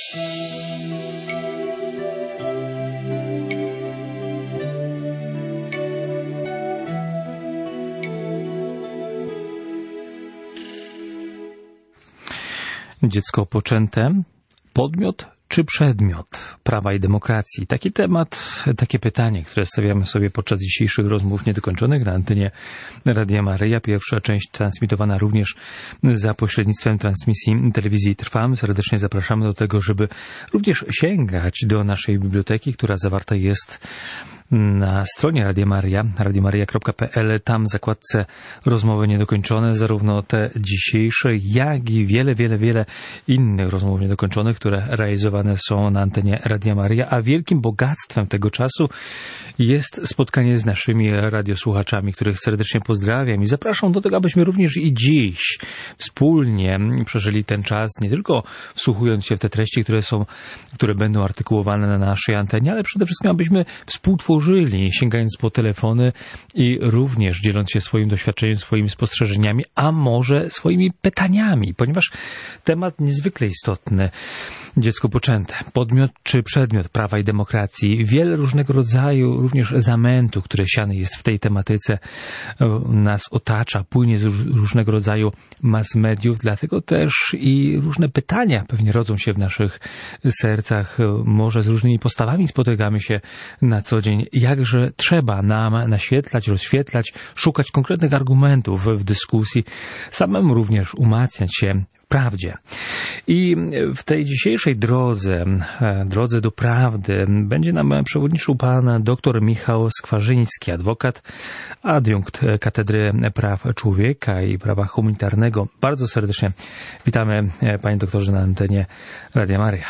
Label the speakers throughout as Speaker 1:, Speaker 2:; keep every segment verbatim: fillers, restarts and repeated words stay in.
Speaker 1: Dziecko poczęte, podmiot czy przedmiot prawa i demokracji? Taki temat, takie pytanie, które stawiamy sobie podczas dzisiejszych rozmów niedokończonych na antenie Radia Maryja. Pierwsza część transmitowana również za pośrednictwem transmisji telewizji Trwam. Serdecznie zapraszamy do tego, żeby również sięgać do naszej biblioteki, która zawarta jest na stronie Radia Maryja, radiomaryja kropka p l. Tam w zakładce rozmowy niedokończone, zarówno te dzisiejsze, jak i wiele, wiele, wiele innych rozmów niedokończonych, które realizowane są na antenie Radia Maryja, a wielkim bogactwem tego czasu jest spotkanie z naszymi radiosłuchaczami, których serdecznie pozdrawiam i zapraszam do tego, abyśmy również i dziś wspólnie przeżyli ten czas, nie tylko wsłuchując się w te treści, które są, które będą artykułowane na naszej antenie, ale przede wszystkim, abyśmy współtworzyli, sięgając po telefony i również dzieląc się swoim doświadczeniem, swoimi spostrzeżeniami, a może swoimi pytaniami, ponieważ temat niezwykle istotny. Dziecko poczęte, podmiot czy przedmiot prawa i demokracji. Wiele różnego rodzaju również zamętu, które siany jest w tej tematyce, nas otacza, płynie z różnego rodzaju mass mediów, dlatego też i różne pytania pewnie rodzą się w naszych sercach. Może z różnymi postawami spotykamy się na co dzień. Jakże trzeba nam naświetlać, rozświetlać, szukać konkretnych argumentów w dyskusji, samemu również umacniać się w prawdzie. I w tej dzisiejszej drodze, drodze do prawdy, będzie nam przewodniczył pan dr Michał Skwarzyński, adwokat, adiunkt Katedry Praw Człowieka i Prawa Humanitarnego. Bardzo serdecznie witamy, panie doktorze, na antenie Radia Maryja.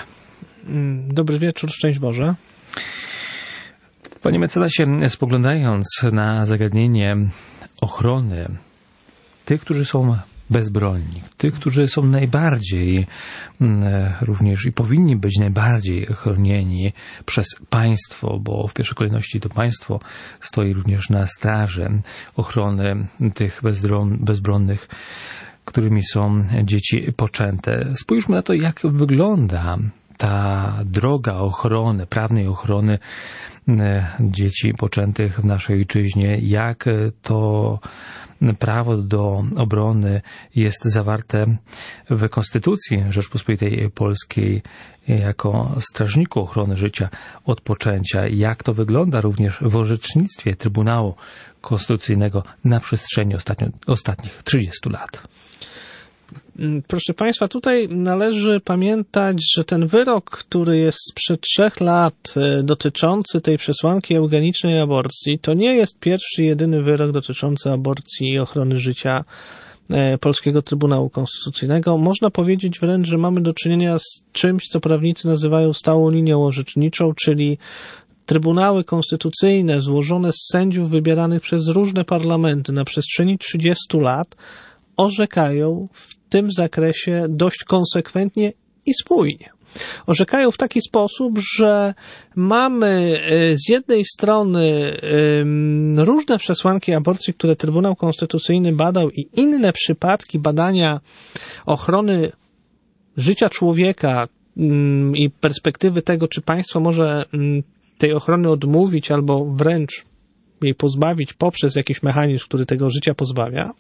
Speaker 2: Dobry wieczór, szczęść Boże.
Speaker 1: Panie mecenasie, spoglądając na zagadnienie ochrony tych, którzy są bezbronni, tych, którzy są najbardziej również i powinni być najbardziej chronieni przez państwo, bo w pierwszej kolejności to państwo stoi również na straży ochrony tych bezbronnych, którymi są dzieci poczęte. Spójrzmy na to, jak wygląda ta droga ochrony, prawnej ochrony dzieci poczętych w naszej ojczyźnie, jak to prawo do obrony jest zawarte w Konstytucji Rzeczpospolitej Polskiej jako strażniku ochrony życia od poczęcia. Jak to wygląda również w orzecznictwie Trybunału Konstytucyjnego na przestrzeni ostatnio, ostatnich trzydziestu lat.
Speaker 2: Proszę Państwa, tutaj należy pamiętać, że ten wyrok, który jest sprzed trzech lat dotyczący tej przesłanki eugenicznej aborcji, to nie jest pierwszy, jedyny wyrok dotyczący aborcji i ochrony życia Polskiego Trybunału Konstytucyjnego. Można powiedzieć wręcz, że mamy do czynienia z czymś, co prawnicy nazywają stałą linią orzeczniczą, czyli Trybunały konstytucyjne złożone z sędziów wybieranych przez różne parlamenty na przestrzeni trzydziestu lat orzekają w tym zakresie dość konsekwentnie i spójnie. Orzekają w taki sposób, że mamy z jednej strony różne przesłanki aborcji, które Trybunał Konstytucyjny badał, i inne przypadki badania ochrony życia człowieka i perspektywy tego, czy państwo może tej ochrony odmówić albo wręcz jej pozbawić poprzez jakiś mechanizm, który tego życia pozbawia.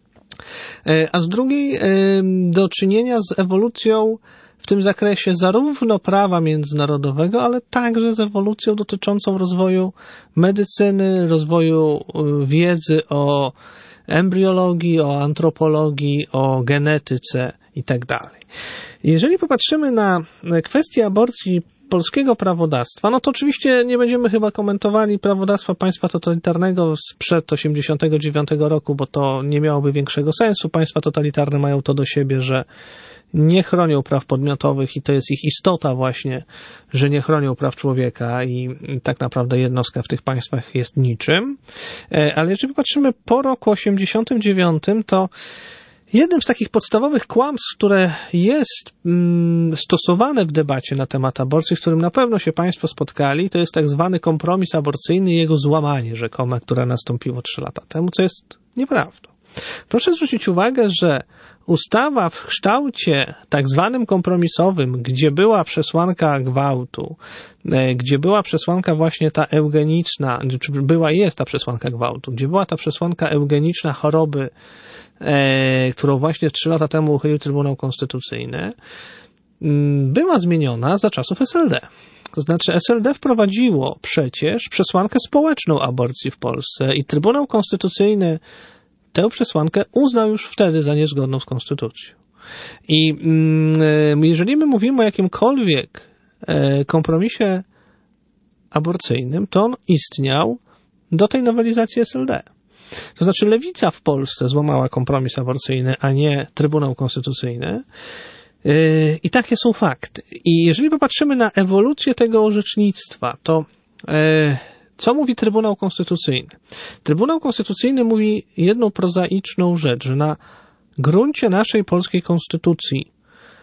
Speaker 2: A z drugiej do czynienia z ewolucją w tym zakresie zarówno prawa międzynarodowego, ale także z ewolucją dotyczącą rozwoju medycyny, rozwoju wiedzy o embriologii, o antropologii, o genetyce itd. Jeżeli popatrzymy na kwestię aborcji polskiego prawodawstwa, no to oczywiście nie będziemy chyba komentowali prawodawstwa państwa totalitarnego sprzed osiemdziesiątego dziewiątego roku, bo to nie miałoby większego sensu. Państwa totalitarne mają to do siebie, że nie chronią praw podmiotowych i to jest ich istota właśnie, że nie chronią praw człowieka i tak naprawdę jednostka w tych państwach jest niczym. Ale jeżeli popatrzymy po roku osiemdziesiątym dziewiątym, to jednym z takich podstawowych kłamstw, które jest mm, stosowane w debacie na temat aborcji, z którym na pewno się Państwo spotkali, to jest tak zwany kompromis aborcyjny i jego złamanie rzekome, które nastąpiło trzy lata temu, co jest nieprawdą. Proszę zwrócić uwagę, że ustawa w kształcie tak zwanym kompromisowym, gdzie była przesłanka gwałtu, gdzie była przesłanka właśnie ta eugeniczna, czy była i jest ta przesłanka gwałtu, gdzie była ta przesłanka eugeniczna choroby, e, którą właśnie trzy lata temu uchylił Trybunał Konstytucyjny, była zmieniona za czasów S L D. To znaczy S L D wprowadziło przecież przesłankę społeczną aborcji w Polsce i Trybunał Konstytucyjny tę przesłankę uznał już wtedy za niezgodną z konstytucją. I mm, jeżeli my mówimy o jakimkolwiek e, kompromisie aborcyjnym, to on istniał do tej nowelizacji S L D. To znaczy lewica w Polsce złamała kompromis aborcyjny, a nie Trybunał Konstytucyjny. Yy, I takie są fakty. I jeżeli popatrzymy na ewolucję tego orzecznictwa, to yy, co mówi Trybunał Konstytucyjny? Trybunał Konstytucyjny mówi jedną prozaiczną rzecz, że na gruncie naszej polskiej konstytucji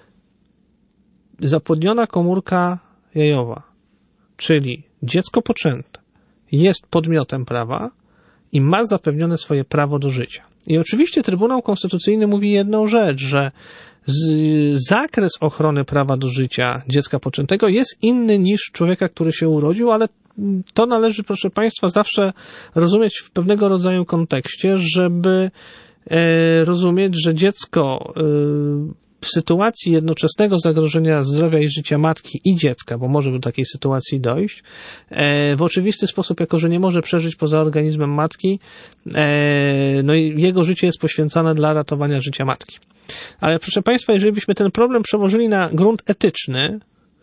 Speaker 2: zapłodniona komórka jajowa, czyli dziecko poczęte, jest podmiotem prawa i ma zapewnione swoje prawo do życia. I oczywiście Trybunał Konstytucyjny mówi jedną rzecz, że z, zakres ochrony prawa do życia dziecka poczętego jest inny niż człowieka, który się urodził, ale to należy, proszę Państwa, zawsze rozumieć w pewnego rodzaju kontekście, żeby e, rozumieć, że dziecko e, w sytuacji jednoczesnego zagrożenia zdrowia i życia matki i dziecka, bo może do takiej sytuacji dojść, e, w oczywisty sposób, jako że nie może przeżyć poza organizmem matki, e, no i jego życie jest poświęcane dla ratowania życia matki. Ale proszę Państwa, jeżeli byśmy ten problem przełożyli na grunt etyczny,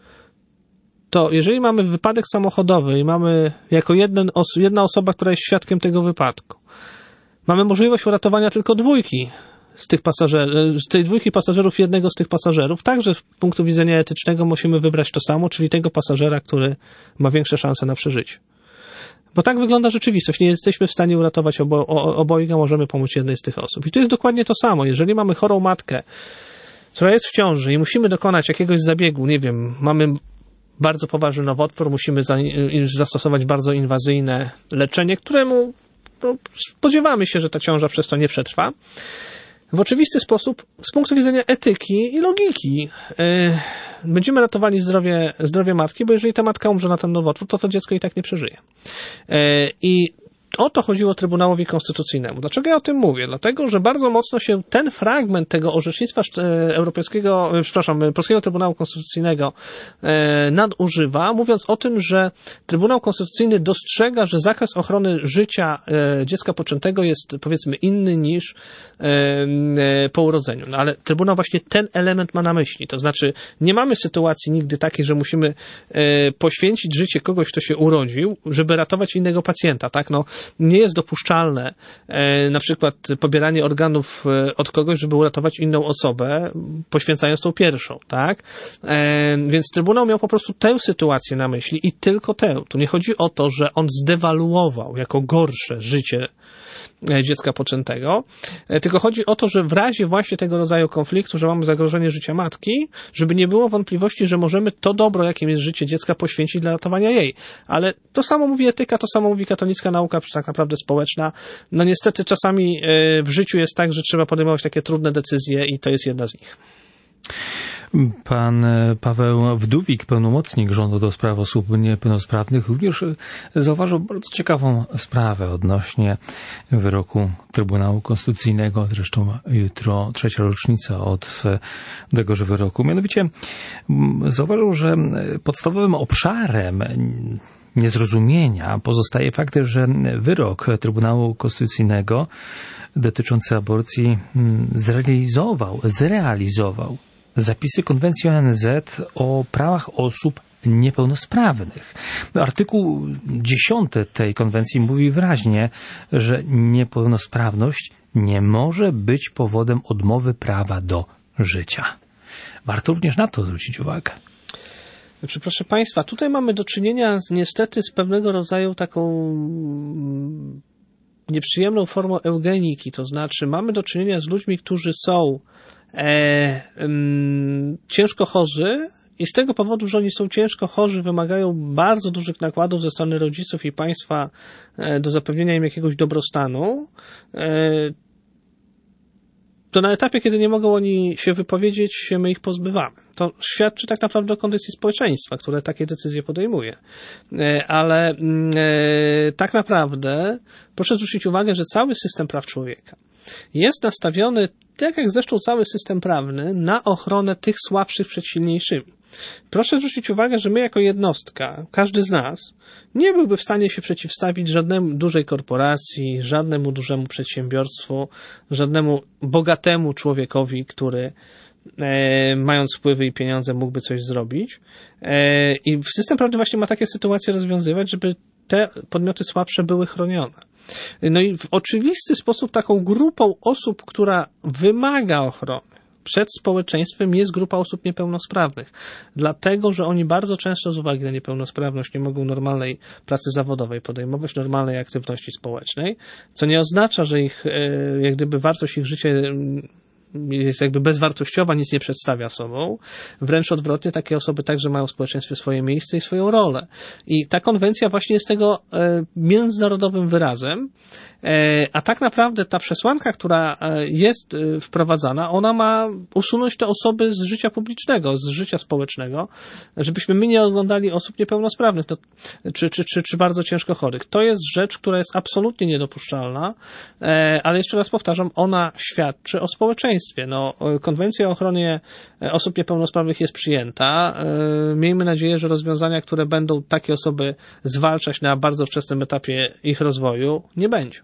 Speaker 2: to jeżeli mamy wypadek samochodowy i mamy jako jeden, jedna osoba, która jest świadkiem tego wypadku, mamy możliwość uratowania tylko dwójki z tych pasażerów, z tej dwójki pasażerów jednego z tych pasażerów, także z punktu widzenia etycznego musimy wybrać to samo, czyli tego pasażera, który ma większe szanse na przeżycie. Bo tak wygląda rzeczywistość. Nie jesteśmy w stanie uratować obo, obojga, możemy pomóc jednej z tych osób. I tu jest dokładnie to samo. Jeżeli mamy chorą matkę, która jest w ciąży i musimy dokonać jakiegoś zabiegu, nie wiem, mamy bardzo poważny nowotwór, musimy za, zastosować bardzo inwazyjne leczenie, któremu no, spodziewamy się, że ta ciąża przez to nie przetrwa. W oczywisty sposób, z punktu widzenia etyki i logiki, yy, będziemy ratowali zdrowie, zdrowie matki, bo jeżeli ta matka umrze na ten nowotwór, to to dziecko i tak nie przeżyje. Yy, I o to chodziło Trybunałowi Konstytucyjnemu. Dlaczego ja o tym mówię? Dlatego, że bardzo mocno się ten fragment tego orzecznictwa Europejskiego, przepraszam, Polskiego Trybunału Konstytucyjnego nadużywa, mówiąc o tym, że Trybunał Konstytucyjny dostrzega, że zakres ochrony życia dziecka poczętego jest, powiedzmy, inny niż po urodzeniu. No ale Trybunał właśnie ten element ma na myśli. To znaczy, nie mamy sytuacji nigdy takiej, że musimy poświęcić życie kogoś, kto się urodził, żeby ratować innego pacjenta, tak? No, nie jest dopuszczalne e, na przykład pobieranie organów e, od kogoś, żeby uratować inną osobę, poświęcając tą pierwszą, tak? E, więc Trybunał miał po prostu tę sytuację na myśli i tylko tę. Tu nie chodzi o to, że on zdewaluował jako gorsze życie dziecka poczętego, tylko chodzi o to, że w razie właśnie tego rodzaju konfliktu, że mamy zagrożenie życia matki, żeby nie było wątpliwości, że możemy to dobro, jakim jest życie dziecka, poświęcić dla ratowania jej. Ale to samo mówi etyka, to samo mówi katolicka nauka, tak naprawdę społeczna. No niestety czasami w życiu jest tak, że trzeba podejmować takie trudne decyzje i to jest jedna z nich.
Speaker 1: Pan Paweł Wdówik, pełnomocnik rządu do spraw osób niepełnosprawnych, również zauważył bardzo ciekawą sprawę odnośnie wyroku Trybunału Konstytucyjnego. Zresztą jutro trzecia rocznica od tegoż wyroku. Mianowicie zauważył, że podstawowym obszarem niezrozumienia pozostaje fakt, że wyrok Trybunału Konstytucyjnego dotyczący aborcji zrealizował, zrealizował zapisy konwencji O N Z o prawach osób niepełnosprawnych. Artykuł dziesiąty tej konwencji mówi wyraźnie, że niepełnosprawność nie może być powodem odmowy prawa do życia. Warto również na to zwrócić uwagę.
Speaker 2: Znaczy, proszę Państwa, tutaj mamy do czynienia z, niestety z pewnego rodzaju taką nieprzyjemną formą eugeniki, to znaczy mamy do czynienia z ludźmi, którzy są e, um, ciężko chorzy i z tego powodu, że oni są ciężko chorzy, wymagają bardzo dużych nakładów ze strony rodziców i państwa e, do zapewnienia im jakiegoś dobrostanu. E, to na etapie, kiedy nie mogą oni się wypowiedzieć, my ich pozbywamy. To świadczy tak naprawdę o kondycji społeczeństwa, które takie decyzje podejmuje. Ale tak naprawdę proszę zwrócić uwagę, że cały system praw człowieka jest nastawiony, tak jak zresztą cały system prawny, na ochronę tych słabszych przed silniejszymi. Proszę zwrócić uwagę, że my jako jednostka, każdy z nas, nie byłby w stanie się przeciwstawić żadnemu dużej korporacji, żadnemu dużemu przedsiębiorstwu, żadnemu bogatemu człowiekowi, który e, mając wpływy i pieniądze mógłby coś zrobić. E, I system prawny właśnie ma takie sytuacje rozwiązywać, żeby te podmioty słabsze były chronione. No i w oczywisty sposób taką grupą osób, która wymaga ochrony przed społeczeństwem, jest grupa osób niepełnosprawnych. Dlatego, że oni bardzo często z uwagi na niepełnosprawność nie mogą normalnej pracy zawodowej podejmować, normalnej aktywności społecznej, co nie oznacza, że ich, jak gdyby wartość ich życia jest jakby bezwartościowa, nic nie przedstawia sobą. Wręcz odwrotnie, takie osoby także mają w społeczeństwie swoje miejsce i swoją rolę. I ta konwencja właśnie jest tego e, międzynarodowym wyrazem, e, a tak naprawdę ta przesłanka, która jest e, wprowadzana, ona ma usunąć te osoby z życia publicznego, z życia społecznego, żebyśmy my nie oglądali osób niepełnosprawnych to, czy, czy, czy, czy bardzo ciężko chorych. To jest rzecz, która jest absolutnie niedopuszczalna, e, ale jeszcze raz powtarzam, ona świadczy o społeczeństwie. No, konwencja o ochronie osób niepełnosprawnych jest przyjęta. Miejmy nadzieję, że rozwiązania, które będą takie osoby zwalczać na bardzo wczesnym etapie ich rozwoju, nie będzie.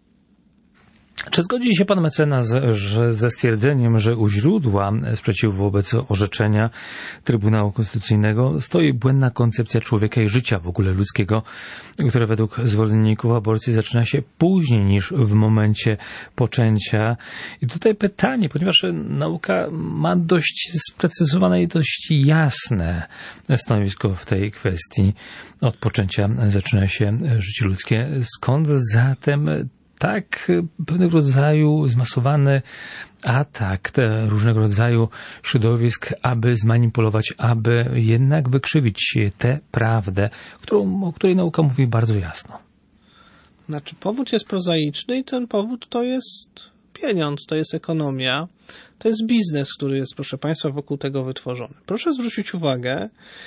Speaker 1: Czy zgodzi się pan mecenas że ze stwierdzeniem, że u źródła sprzeciwu wobec orzeczenia Trybunału Konstytucyjnego stoi błędna koncepcja człowieka i życia w ogóle ludzkiego, które według zwolenników aborcji zaczyna się później niż w momencie poczęcia? I tutaj pytanie, ponieważ nauka ma dość sprecyzowane i dość jasne stanowisko w tej kwestii. Od poczęcia zaczyna się życie ludzkie. Skąd zatem tak pewnego rodzaju zmasowany atak te różnego rodzaju środowisk, aby zmanipulować, aby jednak wykrzywić tę prawdę, którą, o której nauka mówi bardzo jasno?
Speaker 2: Znaczy, powód jest prozaiczny i ten powód to jest pieniądz, to jest ekonomia, to jest biznes, który jest, proszę Państwa, wokół tego wytworzony. Proszę zwrócić uwagę,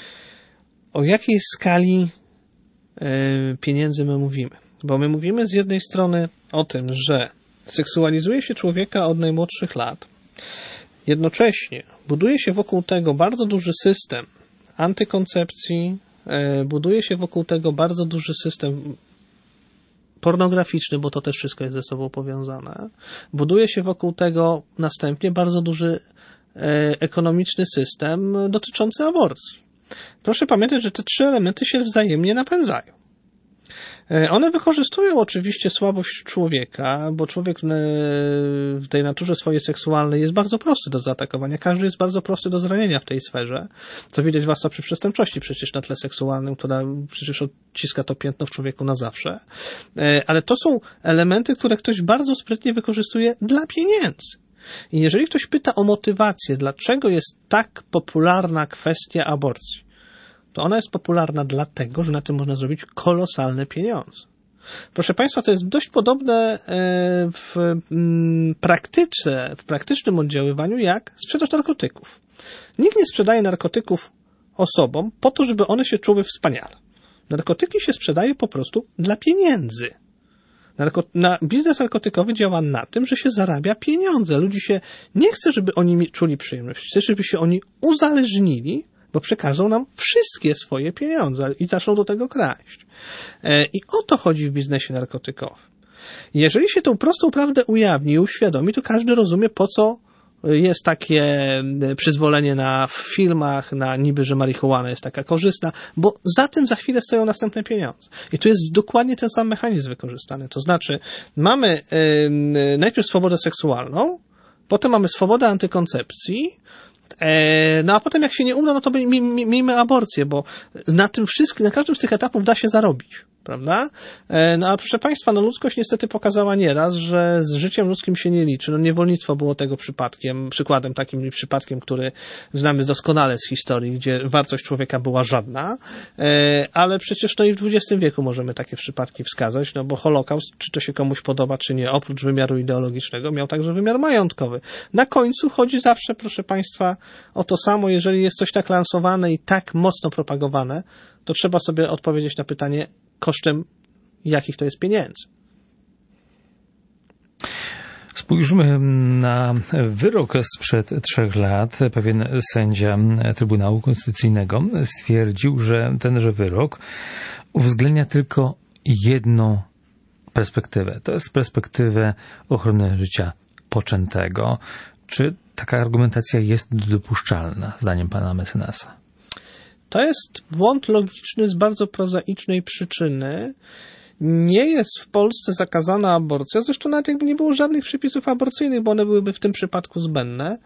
Speaker 2: o jakiej skali y, pieniędzy my mówimy. Bo my mówimy z jednej strony o tym, że seksualizuje się człowieka od najmłodszych lat. Jednocześnie buduje się wokół tego bardzo duży system antykoncepcji, buduje się wokół tego bardzo duży system pornograficzny, bo to też wszystko jest ze sobą powiązane. Buduje się wokół tego następnie bardzo duży ekonomiczny system dotyczący aborcji. Proszę pamiętać, że te trzy elementy się wzajemnie napędzają. One wykorzystują oczywiście słabość człowieka, bo człowiek w tej naturze swojej seksualnej jest bardzo prosty do zaatakowania. Każdy jest bardzo prosty do zranienia w tej sferze, co widać zwłaszcza przy przestępczości przecież na tle seksualnym, która przecież odciska to piętno w człowieku na zawsze. Ale to są elementy, które ktoś bardzo sprytnie wykorzystuje dla pieniędzy. I jeżeli ktoś pyta o motywację, dlaczego jest tak popularna kwestia aborcji, to ona jest popularna dlatego, że na tym można zrobić kolosalne pieniądze. Proszę Państwa, to jest dość podobne w praktyce, w praktycznym oddziaływaniu jak sprzedaż narkotyków. Nikt nie sprzedaje narkotyków osobom po to, żeby one się czuły wspaniale. Narkotyki się sprzedaje po prostu dla pieniędzy. Narko- na, biznes narkotykowy działa na tym, że się zarabia pieniądze. Ludzi się nie chce, żeby oni czuli przyjemność. Chce, żeby się oni uzależnili, bo przekażą nam wszystkie swoje pieniądze i zaczną do tego kraść. I o to chodzi w biznesie narkotykowym. Jeżeli się tą prostą prawdę ujawni i uświadomi, to każdy rozumie, po co jest takie przyzwolenie na w filmach, na niby, że marihuana jest taka korzystna, bo za tym za chwilę stoją następne pieniądze. I tu jest dokładnie ten sam mechanizm wykorzystany. To znaczy, mamy yy, najpierw swobodę seksualną, potem mamy swobodę antykoncepcji, no a potem jak się nie uda, no to miejmy aborcję, bo na tym wszystkim, na każdym z tych etapów da się zarobić. Prawda? No a proszę Państwa, no ludzkość niestety pokazała nieraz, że z życiem ludzkim się nie liczy. No niewolnictwo było tego przypadkiem, przykładem takim przypadkiem, który znamy doskonale z historii, gdzie wartość człowieka była żadna, ale przecież no i w dwudziestym wieku możemy takie przypadki wskazać, no bo Holokaust, czy to się komuś podoba, czy nie, oprócz wymiaru ideologicznego, miał także wymiar majątkowy. Na końcu chodzi zawsze, proszę Państwa, o to samo, jeżeli jest coś tak lansowane i tak mocno propagowane, to trzeba sobie odpowiedzieć na pytanie, kosztem jakich to jest pieniędzy.
Speaker 1: Spójrzmy na wyrok sprzed trzech lat. Pewien sędzia Trybunału Konstytucyjnego stwierdził, że tenże wyrok uwzględnia tylko jedną perspektywę. To jest perspektywę ochrony życia poczętego. Czy taka argumentacja jest dopuszczalna, zdaniem pana mecenasa?
Speaker 2: To jest błąd logiczny z bardzo prozaicznej przyczyny. Nie jest w Polsce zakazana aborcja, zresztą nawet jakby nie było żadnych przepisów aborcyjnych, bo one byłyby w tym przypadku zbędne.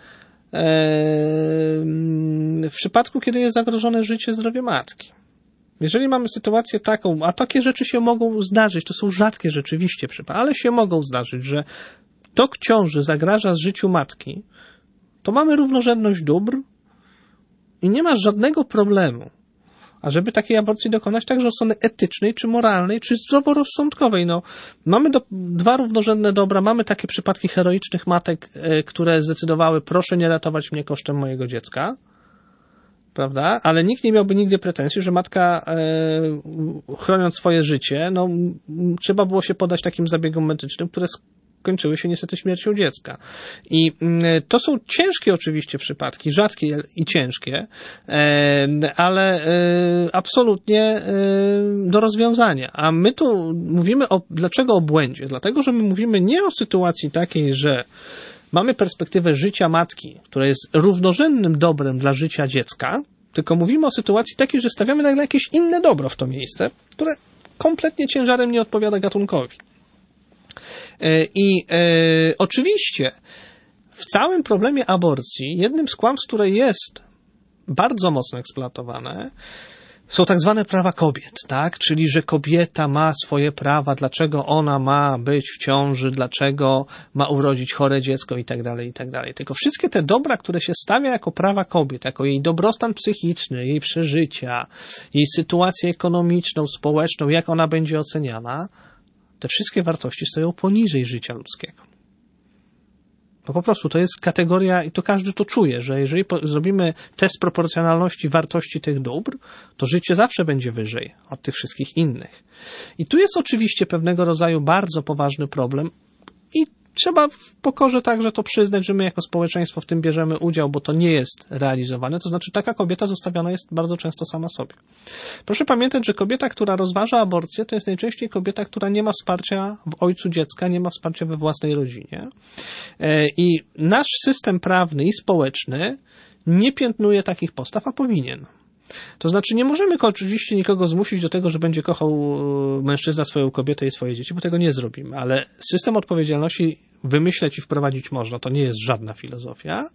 Speaker 2: W przypadku, kiedy jest zagrożone życie, zdrowie matki. Jeżeli mamy sytuację taką, a takie rzeczy się mogą zdarzyć, to są rzadkie rzeczywiście przypadki, ale się mogą zdarzyć, że tok ciąży zagraża życiu matki, to mamy równorzędność dóbr, i nie ma żadnego problemu, ażeby takiej aborcji dokonać także od strony etycznej, czy moralnej, czy zdroworozsądkowej. No, mamy do, dwa równorzędne dobra, mamy takie przypadki heroicznych matek, e, które zdecydowały, proszę nie ratować mnie kosztem mojego dziecka, prawda? Ale nikt nie miałby nigdy pretensji, że matka, e, chroniąc swoje życie, no, m, trzeba było się podać takim zabiegom medycznym, które kończyły się niestety śmiercią dziecka. I to są ciężkie oczywiście przypadki, rzadkie i ciężkie, ale absolutnie do rozwiązania. A my tu mówimy o, dlaczego o błędzie? Dlatego, że my mówimy nie o sytuacji takiej, że mamy perspektywę życia matki, która jest równorzędnym dobrem dla życia dziecka, tylko mówimy o sytuacji takiej, że stawiamy nagle jakieś inne dobro w to miejsce, które kompletnie ciężarem nie odpowiada gatunkowi. I e, oczywiście w całym problemie aborcji jednym z kłamstw, które jest bardzo mocno eksploatowane, są tak zwane prawa kobiet, tak? Czyli, że kobieta ma swoje prawa, dlaczego ona ma być w ciąży, dlaczego ma urodzić chore dziecko i tak dalej, i tak dalej. Tylko wszystkie te dobra, które się stawia jako prawa kobiet, jako jej dobrostan psychiczny, jej przeżycia, jej sytuację ekonomiczną, społeczną, jak ona będzie oceniana, te wszystkie wartości stoją poniżej życia ludzkiego. Bo po prostu to jest kategoria, i to każdy to czuje, że jeżeli zrobimy test proporcjonalności wartości tych dóbr, to życie zawsze będzie wyżej od tych wszystkich innych. I tu jest oczywiście pewnego rodzaju bardzo poważny problem i trzeba w pokorze także to przyznać, że my jako społeczeństwo w tym bierzemy udział, bo to nie jest realizowane. To znaczy taka kobieta zostawiona jest bardzo często sama sobie. Proszę pamiętać, że kobieta, która rozważa aborcję, to jest najczęściej kobieta, która nie ma wsparcia w ojcu dziecka, nie ma wsparcia we własnej rodzinie. I nasz system prawny i społeczny nie piętnuje takich postaw, a powinien. To znaczy nie możemy oczywiście nikogo zmusić do tego, że będzie kochał mężczyzna swoją kobietę i swoje dzieci, bo tego nie zrobimy, ale system odpowiedzialności wymyśleć i wprowadzić można. To nie jest żadna filozofia.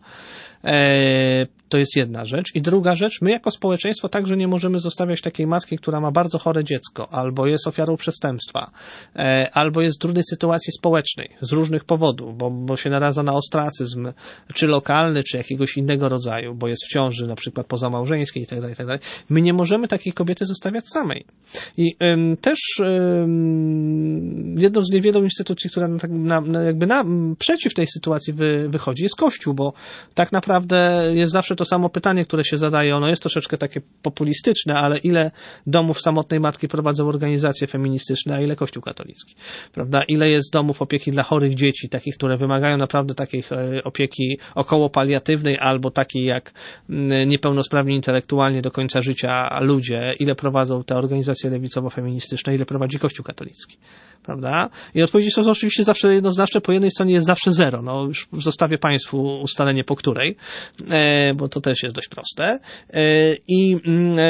Speaker 2: E, to jest jedna rzecz. I druga rzecz, my jako społeczeństwo także nie możemy zostawiać takiej matki, która ma bardzo chore dziecko, albo jest ofiarą przestępstwa, e, albo jest w trudnej sytuacji społecznej, z różnych powodów, bo, bo się naradza na ostracyzm, czy lokalny, czy jakiegoś innego rodzaju, bo jest w ciąży, na przykład pozamałżeńskiej i tak dalej, i tak dalej. My nie możemy takiej kobiety zostawiać samej. I ym, też ym, jedną z niewielu instytucji, która na, na, na, jakby na, przeciw tej sytuacji wy, wychodzi, jest Kościół, bo tak naprawdę jest zawsze to samo pytanie, które się zadaje. Ono jest troszeczkę takie populistyczne, ale ile domów samotnej matki prowadzą organizacje feministyczne, a ile Kościół katolicki, prawda? Ile jest domów opieki dla chorych dzieci, takich, które wymagają naprawdę takiej opieki okołopaliatywnej, albo takiej jak niepełnosprawni intelektualnie do końca życia ludzie, ile prowadzą te organizacje lewicowo-feministyczne, ile prowadzi Kościół katolicki, prawda? I odpowiedzi są oczywiście zawsze jednoznaczne, po jednej stronie jest zawsze zero, no już zostawię Państwu ustalenie po której, e, bo to też jest dość proste. E, I e,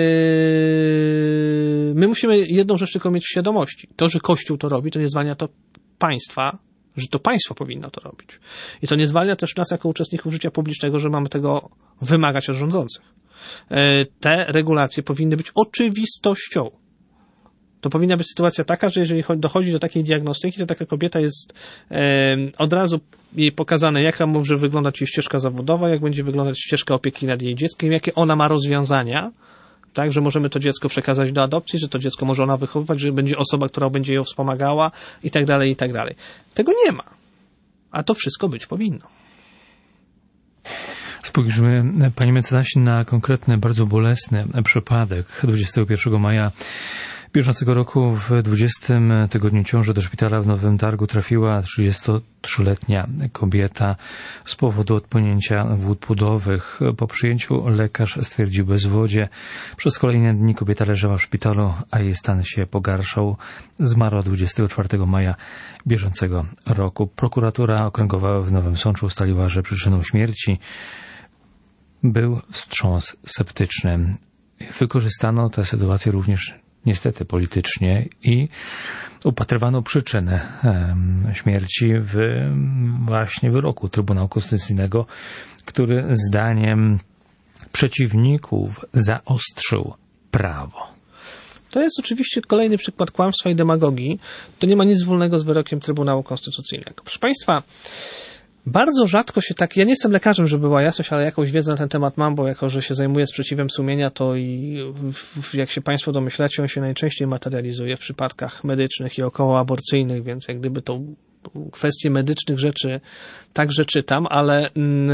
Speaker 2: my musimy jedną rzecz tylko mieć w świadomości. To, że Kościół to robi, to nie zwalnia to państwa, że to państwo powinno to robić. I to nie zwalnia też nas jako uczestników życia publicznego, że mamy tego wymagać od rządzących. E, te regulacje powinny być oczywistością. To powinna być sytuacja taka, że jeżeli dochodzi do takiej diagnostyki, to taka kobieta jest e, od razu jej pokazane, jaka może wyglądać jej ścieżka zawodowa, jak będzie wyglądać ścieżka opieki nad jej dzieckiem, jakie ona ma rozwiązania, tak, że możemy to dziecko przekazać do adopcji, że to dziecko może ona wychowywać, że będzie osoba, która będzie ją wspomagała i tak dalej, i tak dalej. Tego nie ma. A to wszystko być powinno.
Speaker 1: Spójrzmy, panie mecenasie, na konkretny, bardzo bolesny przypadek. dwudziestego pierwszego maja bieżącego roku w dwudziestym tygodniu ciąży do szpitala w Nowym Targu trafiła trzydziestotrzyletnia kobieta z powodu odpłynięcia wód płodowych. Po przyjęciu lekarz stwierdził bezwodzie. Przez kolejne dni kobieta leżała w szpitalu, a jej stan się pogarszał. Zmarła dwudziestego czwartego maja bieżącego roku. Prokuratura okręgowa w Nowym Sączu ustaliła, że przyczyną śmierci był wstrząs septyczny. Wykorzystano tę sytuację również niestety politycznie i upatrywano przyczynę śmierci w właśnie wyroku Trybunału Konstytucyjnego, który zdaniem przeciwników zaostrzył prawo.
Speaker 2: To jest oczywiście kolejny przykład kłamstwa i demagogii. To nie ma nic wspólnego z wyrokiem Trybunału Konstytucyjnego. Proszę Państwa, bardzo rzadko się tak, ja nie jestem lekarzem, żeby była jasność, ale jakąś wiedzę na ten temat mam, bo jako, że się zajmuję sprzeciwem sumienia, to i jak się Państwo domyślacie, on się najczęściej materializuje w przypadkach medycznych i okołoaborcyjnych, więc jak gdyby to kwestie medycznych rzeczy także czytam, ale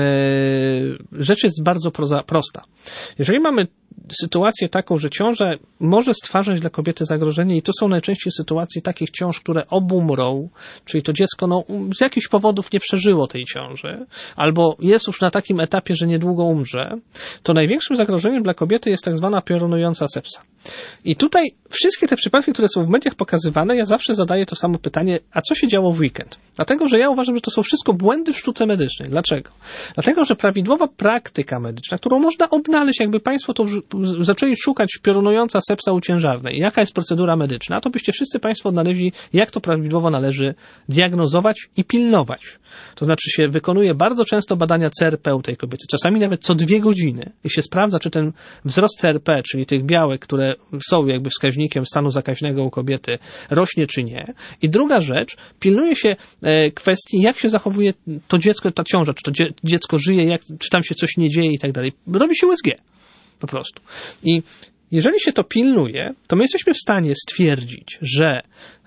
Speaker 2: yy, rzecz jest bardzo proza, prosta. Jeżeli mamy sytuację taką, że ciąża może stwarzać dla kobiety zagrożenie i to są najczęściej sytuacje takich ciąż, które obumrą, czyli to dziecko no, z jakichś powodów nie przeżyło tej ciąży, albo jest już na takim etapie, że niedługo umrze, to największym zagrożeniem dla kobiety jest tak zwana piorunująca sepsa. I tutaj wszystkie te przypadki, które są w mediach pokazywane, ja zawsze zadaję to samo pytanie, a co się działo w weekend? Dlatego, że ja uważam, że to są wszystko błędy w sztuce medycznej. Dlaczego? Dlatego, że prawidłowa praktyka medyczna, którą można odnaleźć, jakby Państwo to zaczęli szukać piorunująca sepsa u ciężarnej, jaka jest procedura medyczna, to byście wszyscy Państwo odnaleźli, jak to prawidłowo należy diagnozować i pilnować. To znaczy się wykonuje bardzo często badania C R P u tej kobiety, czasami nawet co dwie godziny i się sprawdza, czy ten wzrost C R P, czyli tych białek, które są jakby wskaźnikiem stanu zakaźnego u kobiety, rośnie czy nie. I druga rzecz, pilnuje się kwestii, jak się zachowuje to dziecko, ta ciąża, czy to dziecko żyje, jak, czy tam się coś nie dzieje i tak dalej. Robi się U S G. Po prostu. I jeżeli się to pilnuje, to my jesteśmy w stanie stwierdzić, że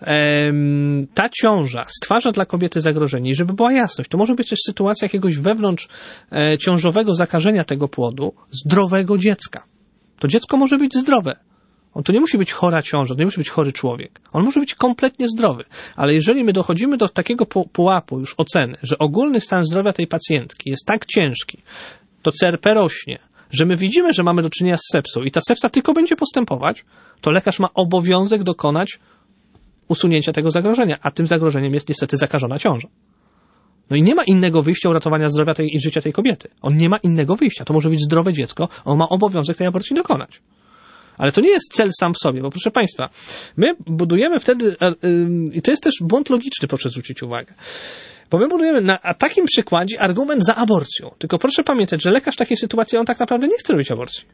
Speaker 2: em, ta ciąża stwarza dla kobiety zagrożenie i żeby była jasność, to może być też sytuacja jakiegoś wewnątrz e, ciążowego zakażenia tego płodu zdrowego dziecka. To dziecko może być zdrowe. On to nie musi być chora ciąża, to nie musi być chory człowiek. On może być kompletnie zdrowy. Ale jeżeli my dochodzimy do takiego pułapu już oceny, że ogólny stan zdrowia tej pacjentki jest tak ciężki, to C R P rośnie, że my widzimy, że mamy do czynienia z sepsą i ta sepsa tylko będzie postępować, to lekarz ma obowiązek dokonać usunięcia tego zagrożenia, a tym zagrożeniem jest niestety zakażona ciąża. No i nie ma innego wyjścia uratowania zdrowia tej, i życia tej kobiety. On nie ma innego wyjścia. To może być zdrowe dziecko, on ma obowiązek tej aborcji dokonać. Ale to nie jest cel sam w sobie, bo proszę Państwa, my budujemy wtedy, i to jest też błąd logiczny, proszę zwrócić uwagę, bo my budujemy na takim przykładzie argument za aborcją. Tylko proszę pamiętać, że lekarz w takiej sytuacji, on tak naprawdę nie chce robić aborcji.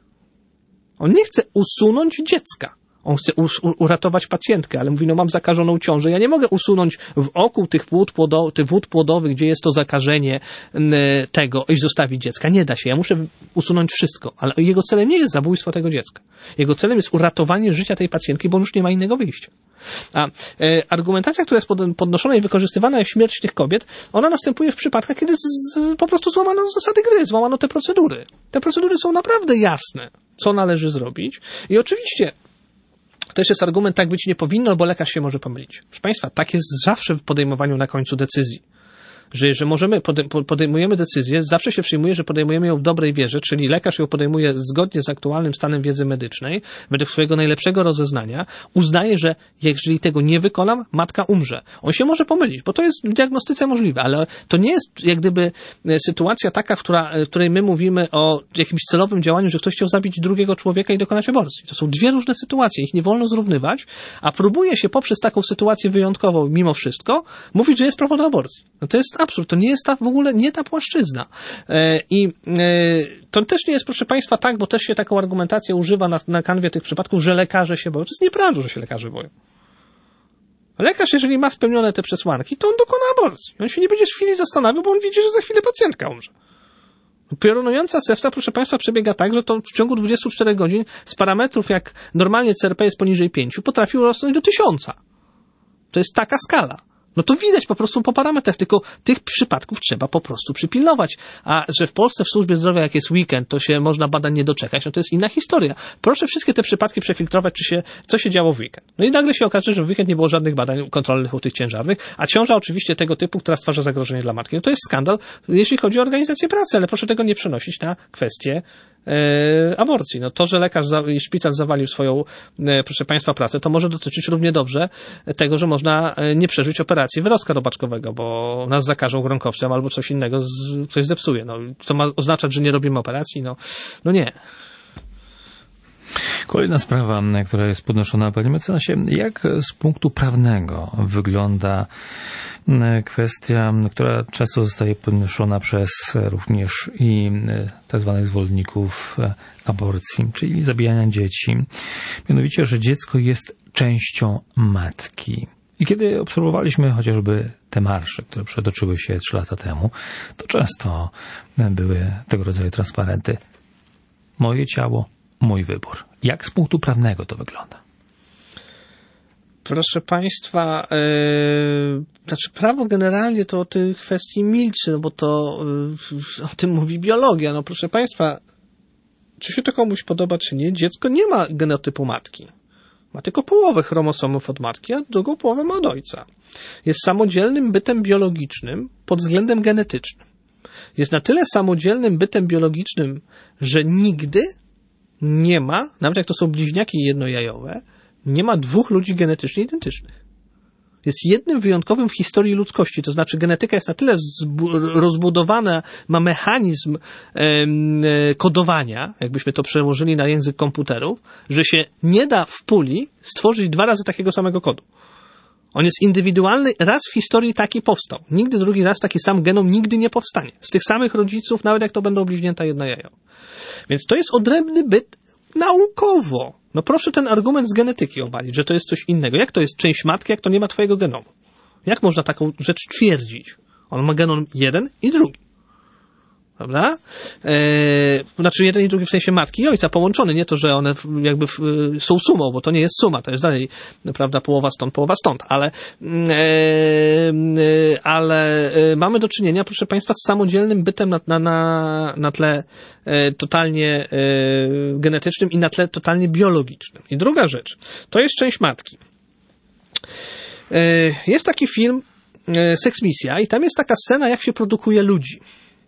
Speaker 2: On nie chce usunąć dziecka. On chce uratować pacjentkę, ale mówi, no mam zakażoną ciążę, ja nie mogę usunąć wokół tych wód, płodo, tych wód płodowych, gdzie jest to zakażenie tego i zostawić dziecka. Nie da się, ja muszę usunąć wszystko, ale jego celem nie jest zabójstwo tego dziecka. Jego celem jest uratowanie życia tej pacjentki, bo on już nie ma innego wyjścia. A e, argumentacja, która jest pod, podnoszona i wykorzystywana jak śmierć tych kobiet, ona następuje w przypadkach, kiedy z, po prostu złamano zasady gry, złamano te procedury. Te procedury są naprawdę jasne, co należy zrobić i oczywiście też jest argument, tak być nie powinno, bo lekarz się może pomylić. Proszę Państwa, tak jest zawsze w podejmowaniu na końcu decyzji. Że, że możemy, podejmujemy decyzję, zawsze się przyjmuje, że podejmujemy ją w dobrej wierze, czyli lekarz ją podejmuje zgodnie z aktualnym stanem wiedzy medycznej, według swojego najlepszego rozeznania, uznaje, że jeżeli tego nie wykonam, matka umrze. On się może pomylić, bo to jest w diagnostyce możliwe, ale to nie jest jak gdyby sytuacja taka, w, która, w której my mówimy o jakimś celowym działaniu, że ktoś chciał zabić drugiego człowieka i dokonać aborcji. To są dwie różne sytuacje, ich nie wolno zrównywać, a próbuje się poprzez taką sytuację wyjątkową, mimo wszystko, mówić, że jest prawo do aborcji. No to jest jest absurd, to nie jest ta w ogóle, nie ta płaszczyzna. I to też nie jest, proszę Państwa, tak, bo też się taką argumentację używa na, na kanwie tych przypadków, że lekarze się boją. To jest nieprawda, że się lekarze boją. Lekarz, jeżeli ma spełnione te przesłanki, to on dokona aborcji. On się nie będzie w chwili zastanawiał, bo on widzi, że za chwilę pacjentka umrze. Piorunująca sepsa, proszę Państwa, przebiega tak, że to w ciągu dwudziestu czterech godzin z parametrów, jak normalnie C R P jest poniżej pięciu, potrafił rosnąć do tysiąca. To jest taka skala. No to widać po prostu po parametrach, tylko tych przypadków trzeba po prostu przypilnować. A że w Polsce w służbie zdrowia, jak jest weekend, to się można badań nie doczekać, no to jest inna historia. Proszę wszystkie te przypadki przefiltrować, czy się, co się działo w weekend. No i nagle się okaże, że w weekend nie było żadnych badań kontrolnych u tych ciężarnych, a ciąża oczywiście tego typu, która stwarza zagrożenie dla matki. No to jest skandal, jeśli chodzi o organizację pracy, ale proszę tego nie przenosić na kwestię e, aborcji. No to, że lekarz za, i szpital zawalił swoją, e, proszę Państwa, pracę, to może dotyczyć równie dobrze tego, że można nie przeżyć operacji wyrostka robaczkowego, bo nas zakażą gronkowcem albo coś innego, z, coś zepsuje. No, to ma oznaczać, że nie robimy operacji? No, no nie.
Speaker 1: Kolejna sprawa, która jest podnoszona, panie mecenasie, jak z punktu prawnego wygląda kwestia, która często zostaje podnoszona przez również i tak zwanych zwolenników aborcji, czyli zabijania dzieci. Mianowicie, że dziecko jest częścią matki. I kiedy obserwowaliśmy chociażby te marsze, które przetoczyły się trzy lata temu, to często były tego rodzaju transparenty. Moje ciało, mój wybór. Jak z punktu prawnego to wygląda?
Speaker 2: Proszę Państwa, yy, znaczy prawo generalnie to o tej kwestii milczy, no bo to yy, o tym mówi biologia. No proszę Państwa, czy się to komuś podoba, czy nie, dziecko nie ma genotypu matki. Ma tylko połowę chromosomów od matki, a drugą połowę ma od ojca. Jest samodzielnym bytem biologicznym pod względem genetycznym. Jest na tyle samodzielnym bytem biologicznym, że nigdy nie ma, nawet jak to są bliźniaki jednojajowe, nie ma dwóch ludzi genetycznie identycznych. Jest jednym wyjątkowym w historii ludzkości, to znaczy genetyka jest na tyle rozbudowana, ma mechanizm e, kodowania, jakbyśmy to przełożyli na język komputerów, że się nie da w puli stworzyć dwa razy takiego samego kodu. On jest indywidualny, raz w historii taki powstał. Nigdy drugi raz taki sam genom nigdy nie powstanie. Z tych samych rodziców, nawet jak to będą bliźnięta jednojajowe. Więc to jest odrębny byt naukowo. No proszę ten argument z genetyki obalić, że to jest coś innego. Jak to jest część matki, jak to nie ma twojego genomu? Jak można taką rzecz twierdzić? On ma genom jeden i drugi. Prawda? Eee, znaczy jeden i drugi w sensie matki i ojca połączony, nie to, że one jakby są sumą, bo to nie jest suma, to jest dalej, prawda, połowa stąd, połowa stąd, ale eee, ale e, mamy do czynienia, proszę Państwa, z samodzielnym bytem na, na, na, na tle e, totalnie e, genetycznym i na tle totalnie biologicznym. I druga rzecz, to jest część matki. E, jest taki film e, Seksmisja i tam jest taka scena, jak się produkuje ludzi.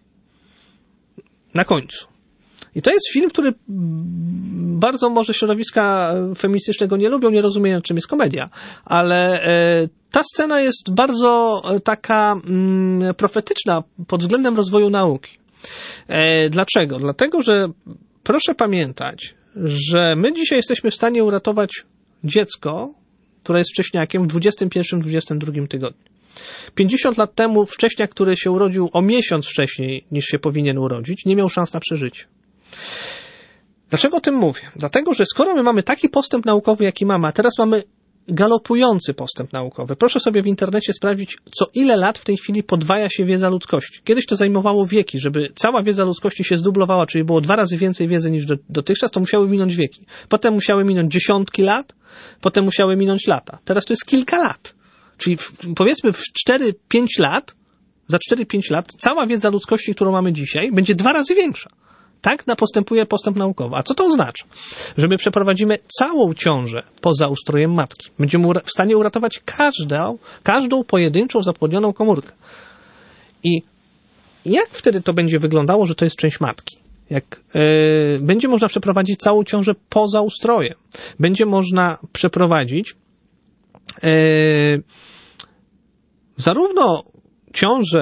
Speaker 2: Na końcu. I to jest film, który bardzo może środowiska feministycznego nie lubią, nie rozumieją, czym jest komedia, ale ta scena jest bardzo taka profetyczna pod względem rozwoju nauki. Dlaczego? Dlatego, że proszę pamiętać, że my dzisiaj jesteśmy w stanie uratować dziecko, które jest wcześniakiem w dwudziestym pierwszym dwudziestym drugim tygodniu. pięćdziesiąt lat temu wcześniak, który się urodził o miesiąc wcześniej niż się powinien urodzić, nie miał szans na przeżycie. Dlaczego o tym mówię? Dlatego, że skoro my mamy taki postęp naukowy, jaki mamy, a teraz mamy galopujący postęp naukowy. Proszę sobie w internecie sprawdzić, co ile lat w tej chwili podwaja się wiedza ludzkości. Kiedyś to zajmowało wieki, żeby cała wiedza ludzkości się zdublowała, czyli było dwa razy więcej wiedzy niż dotychczas, to musiały minąć wieki. Potem musiały minąć dziesiątki lat, potem musiały minąć lata. Teraz to jest kilka lat. Czyli w, powiedzmy w cztery pięć lat, za cztery pięć lat cała wiedza ludzkości, którą mamy dzisiaj, będzie dwa razy większa. Tak postępuje postęp naukowy. A co to oznacza? Że my przeprowadzimy całą ciążę poza ustrojem matki. Będziemy w stanie uratować każdą, każdą pojedynczą zapłodnioną komórkę. I jak wtedy to będzie wyglądało, że to jest część matki? Jak yy, będzie można przeprowadzić całą ciążę poza ustrojem. Będzie można przeprowadzić yy, zarówno ciążę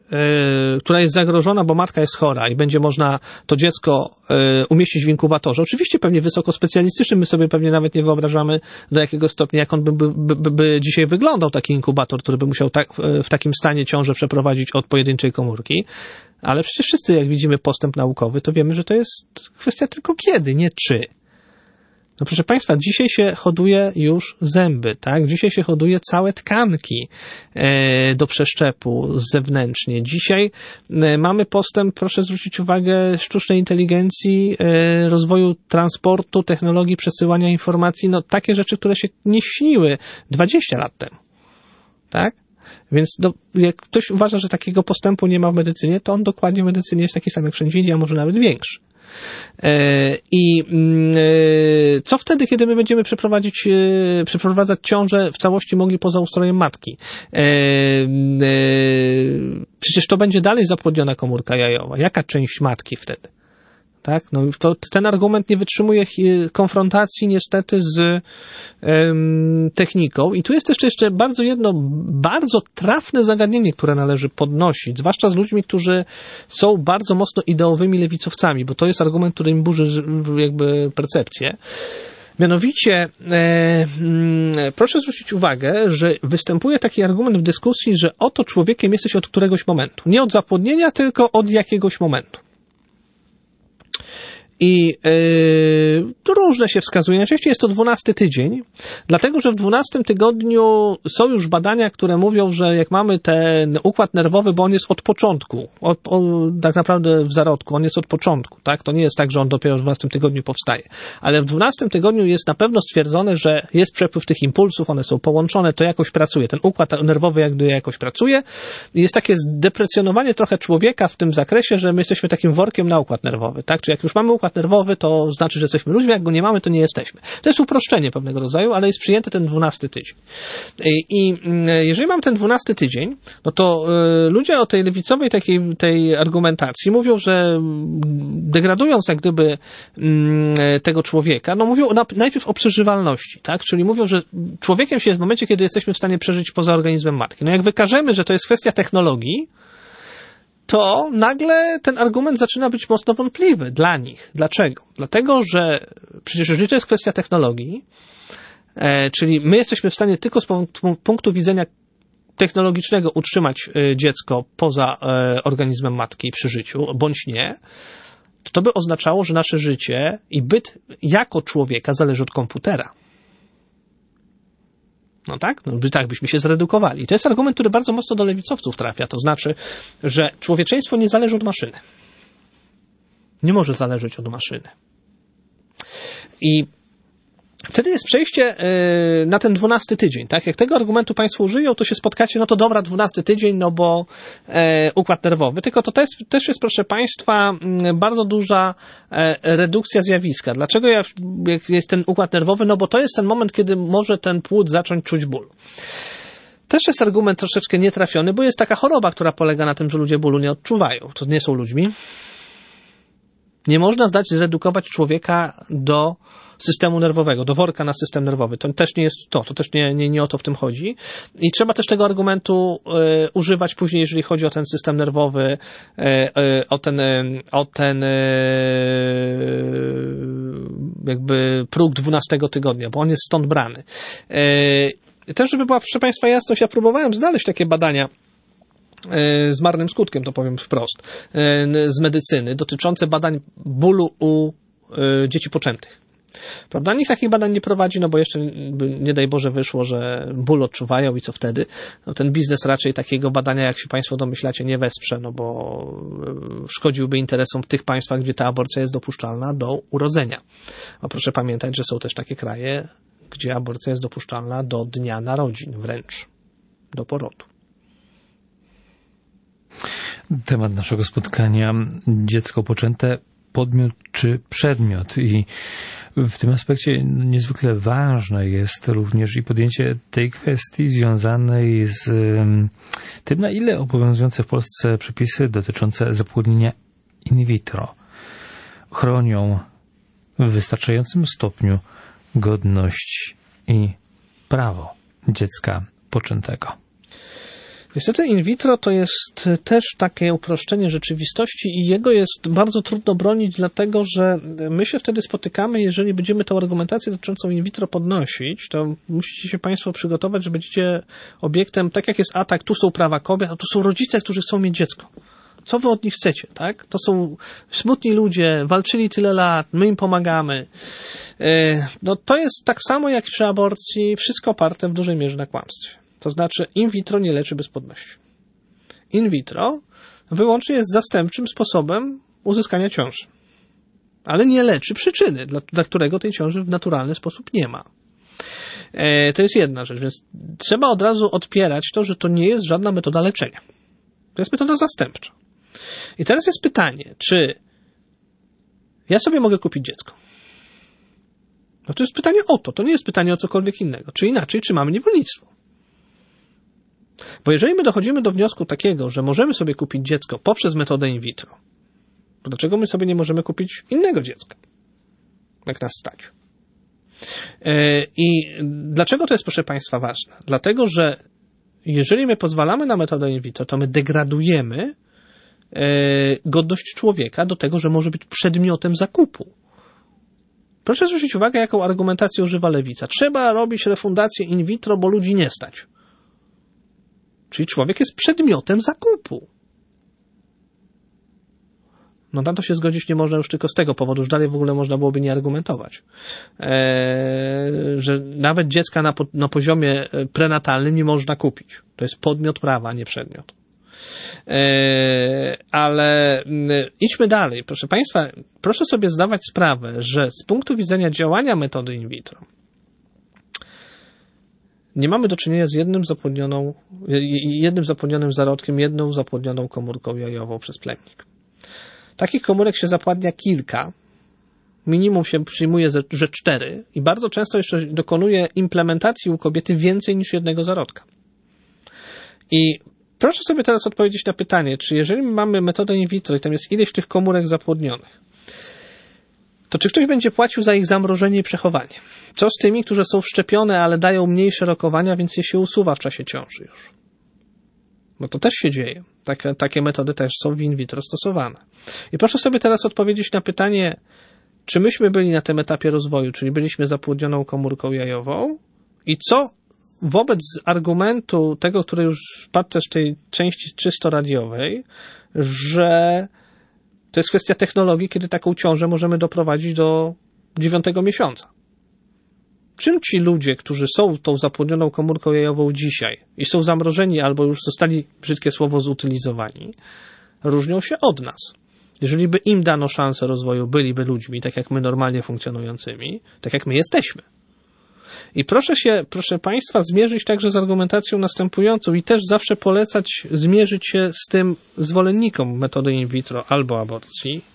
Speaker 2: yy, która jest zagrożona, bo matka jest chora i będzie można to dziecko yy, umieścić w inkubatorze. Oczywiście pewnie wysoko specjalistycznym, my sobie pewnie nawet nie wyobrażamy, do jakiego stopnia, jak on by, by, by, by dzisiaj wyglądał, taki inkubator, który by musiał tak, w takim stanie ciążę przeprowadzić od pojedynczej komórki. Ale przecież wszyscy, jak widzimy postęp naukowy, to wiemy, że to jest kwestia tylko kiedy, nie czy. No proszę Państwa, dzisiaj się hoduje już zęby, tak? Dzisiaj się hoduje całe tkanki e, do przeszczepu zewnętrznie. Dzisiaj e, mamy postęp, proszę zwrócić uwagę, sztucznej inteligencji, e, rozwoju transportu, technologii przesyłania informacji, no takie rzeczy, które się nie śniły dwadzieścia lat temu, tak? Więc do, jak ktoś uważa, że takiego postępu nie ma w medycynie, to on dokładnie w medycynie jest taki sam jak wszędzie indziej, a może nawet większy. I co wtedy, kiedy my będziemy przeprowadzić, przeprowadzać ciążę w całości mogli poza ustrojem matki? Przecież to będzie dalej zapłodniona komórka jajowa. Jaka część matki wtedy? Tak? No, to, ten argument nie wytrzymuje konfrontacji niestety z um, techniką. I tu jest jeszcze, jeszcze bardzo jedno, bardzo trafne zagadnienie, które należy podnosić, zwłaszcza z ludźmi, którzy są bardzo mocno ideowymi lewicowcami, bo to jest argument, który im burzy jakby percepcję. Mianowicie, e, proszę zwrócić uwagę, że występuje taki argument w dyskusji, że oto człowiekiem jesteś od któregoś momentu. Nie od zapłodnienia, tylko od jakiegoś momentu. I yy, różne się wskazuje. Najczęściej jest to dwunasty tydzień, dlatego że w dwunastym tygodniu są już badania, które mówią, że jak mamy ten układ nerwowy, bo on jest od początku, od, od, tak naprawdę w zarodku, on jest od początku, tak? To nie jest tak, że on dopiero w dwunastym tygodniu powstaje. Ale w dwunastym tygodniu jest na pewno stwierdzone, że jest przepływ tych impulsów, one są połączone, to jakoś pracuje. Ten układ nerwowy jakby jakoś pracuje. Jest takie zdeprecjonowanie trochę człowieka w tym zakresie, że my jesteśmy takim workiem na układ nerwowy, tak? Czyli jak już mamy układ nerwowy, to znaczy, że jesteśmy ludźmi, jak go nie mamy, to nie jesteśmy. To jest uproszczenie pewnego rodzaju, ale jest przyjęty ten dwunasty tydzień. I, i jeżeli mam ten dwunasty tydzień, no to y, ludzie o tej lewicowej takiej tej argumentacji mówią, że degradując jak gdyby y, tego człowieka, no mówią na, najpierw o przeżywalności, tak? Czyli mówią, że człowiekiem się jest w momencie, kiedy jesteśmy w stanie przeżyć poza organizmem matki. No jak wykażemy, że to jest kwestia technologii, to nagle ten argument zaczyna być mocno wątpliwy dla nich. Dlaczego? Dlatego, że przecież jeżeli to jest kwestia technologii, e, czyli my jesteśmy w stanie tylko z punktu, punktu widzenia technologicznego utrzymać e, dziecko poza e, organizmem matki przy życiu, bądź nie, to, to by oznaczało, że nasze życie i byt jako człowieka zależy od komputera. No tak? No by tak byśmy się zredukowali. I to jest argument, który bardzo mocno do lewicowców trafia. To znaczy, że człowieczeństwo nie zależy od maszyny. Nie może zależeć od maszyny. I wtedy jest przejście yy, na ten dwunasty tydzień, tak? Jak tego argumentu Państwo użyją, to się spotkacie, no to dobra, dwunasty tydzień, no bo yy, układ nerwowy. Tylko to też, też jest, proszę Państwa, yy, bardzo duża yy, redukcja zjawiska. Dlaczego ja, jak jest ten układ nerwowy? No bo to jest ten moment, kiedy może ten płód zacząć czuć ból. Też jest argument troszeczkę nietrafiony, bo jest taka choroba, która polega na tym, że ludzie bólu nie odczuwają. To nie są ludźmi. Nie można zdać zredukować człowieka do systemu nerwowego, do worka na system nerwowy. To też nie jest to, to też nie, nie, nie o to w tym chodzi. I trzeba też tego argumentu y, używać później, jeżeli chodzi o ten system nerwowy, y, y, o ten, y, o ten y, jakby próg dwunastego tygodnia, bo on jest stąd brany. Y, też, żeby była, proszę Państwa, jasność, ja próbowałem znaleźć takie badania z marnym skutkiem, to powiem wprost, z medycyny, dotyczące badań bólu u dzieci poczętych. Prawda? Nikt takich badań nie prowadzi, no bo jeszcze, nie daj Boże, wyszło, że ból odczuwają i co wtedy? No ten biznes raczej takiego badania, jak się Państwo domyślacie, nie wesprze, no bo szkodziłby interesom w tych państwach, gdzie ta aborcja jest dopuszczalna do urodzenia. A proszę pamiętać, że są też takie kraje, gdzie aborcja jest dopuszczalna do dnia narodzin, wręcz do porodu.
Speaker 1: Temat naszego spotkania: dziecko poczęte, podmiot czy przedmiot. I w tym aspekcie niezwykle ważne jest również i podjęcie tej kwestii związanej z tym, na ile obowiązujące w Polsce przepisy dotyczące zapłodnienia in vitro chronią w wystarczającym stopniu godność i prawo dziecka poczętego.
Speaker 2: Niestety in vitro to jest też takie uproszczenie rzeczywistości i jego jest bardzo trudno bronić, dlatego że my się wtedy spotykamy, jeżeli będziemy tą argumentację dotyczącą in vitro podnosić, to musicie się Państwo przygotować, że będziecie obiektem, tak jak jest atak, tu są prawa kobiet, a tu są rodzice, którzy chcą mieć dziecko. Co wy od nich chcecie, tak? To są smutni ludzie, walczyli tyle lat, my im pomagamy. No to jest tak samo jak przy aborcji, wszystko oparte w dużej mierze na kłamstwie. To znaczy in vitro nie leczy bezpłodności. In vitro wyłącznie jest zastępczym sposobem uzyskania ciąży. Ale nie leczy przyczyny, dla, dla którego tej ciąży w naturalny sposób nie ma. E, to jest jedna rzecz, więc trzeba od razu odpierać to, że to nie jest żadna metoda leczenia. To jest metoda zastępcza. I teraz jest pytanie, czy ja sobie mogę kupić dziecko? No to jest pytanie o to, to nie jest pytanie o cokolwiek innego. Czy inaczej, czy mamy niewolnictwo? Bo jeżeli my dochodzimy do wniosku takiego, że możemy sobie kupić dziecko poprzez metodę in vitro, to dlaczego my sobie nie możemy kupić innego dziecka? Jak nas stać? I dlaczego to jest, proszę Państwa, ważne? Dlatego, że jeżeli my pozwalamy na metodę in vitro, to my degradujemy godność człowieka do tego, że może być przedmiotem zakupu. Proszę zwrócić uwagę, jaką argumentację używa lewica. Trzeba robić refundację in vitro, bo ludzi nie stać. Czyli człowiek jest przedmiotem zakupu. No na to się zgodzić nie można już tylko z tego powodu, że dalej w ogóle można byłoby nie argumentować. Eee, że nawet dziecka na, po, na poziomie prenatalnym nie można kupić. To jest podmiot prawa, a nie przedmiot. Eee, ale idźmy dalej. Proszę Państwa, proszę sobie zdawać sprawę, że z punktu widzenia działania metody in vitro nie mamy do czynienia z jednym zapłodnioną, jednym zapłodnionym zarodkiem, jedną zapłodnioną komórką jajową przez plemnik. Takich komórek się zapładnia kilka, minimum się przyjmuje, że cztery i bardzo często jeszcze dokonuje implementacji u kobiety więcej niż jednego zarodka. I proszę sobie teraz odpowiedzieć na pytanie, czy jeżeli mamy metodę in vitro i tam jest ileś tych komórek zapłodnionych, to czy ktoś będzie płacił za ich zamrożenie i przechowanie? Co z tymi, którzy są wszczepione, ale dają mniejsze rokowania, więc je się usuwa w czasie ciąży już? Bo to też się dzieje. Takie, takie metody też są w in vitro stosowane. I proszę sobie teraz odpowiedzieć na pytanie, czy myśmy byli na tym etapie rozwoju, czyli byliśmy zapłodnioną komórką jajową i co wobec argumentu tego, który już padł też w tej części czysto radiowej, że to jest kwestia technologii, kiedy taką ciążę możemy doprowadzić do dziewiątego miesiąca. Czym ci ludzie, którzy są tą zapłodnioną komórką jajową dzisiaj i są zamrożeni albo już zostali, brzydkie słowo, zutylizowani, różnią się od nas? Jeżeli by im dano szansę rozwoju, byliby ludźmi, tak jak my normalnie funkcjonującymi, tak jak my jesteśmy. I proszę się, proszę Państwa, zmierzyć także z argumentacją następującą i też zawsze polecać zmierzyć się z tym zwolennikom metody in vitro albo aborcji,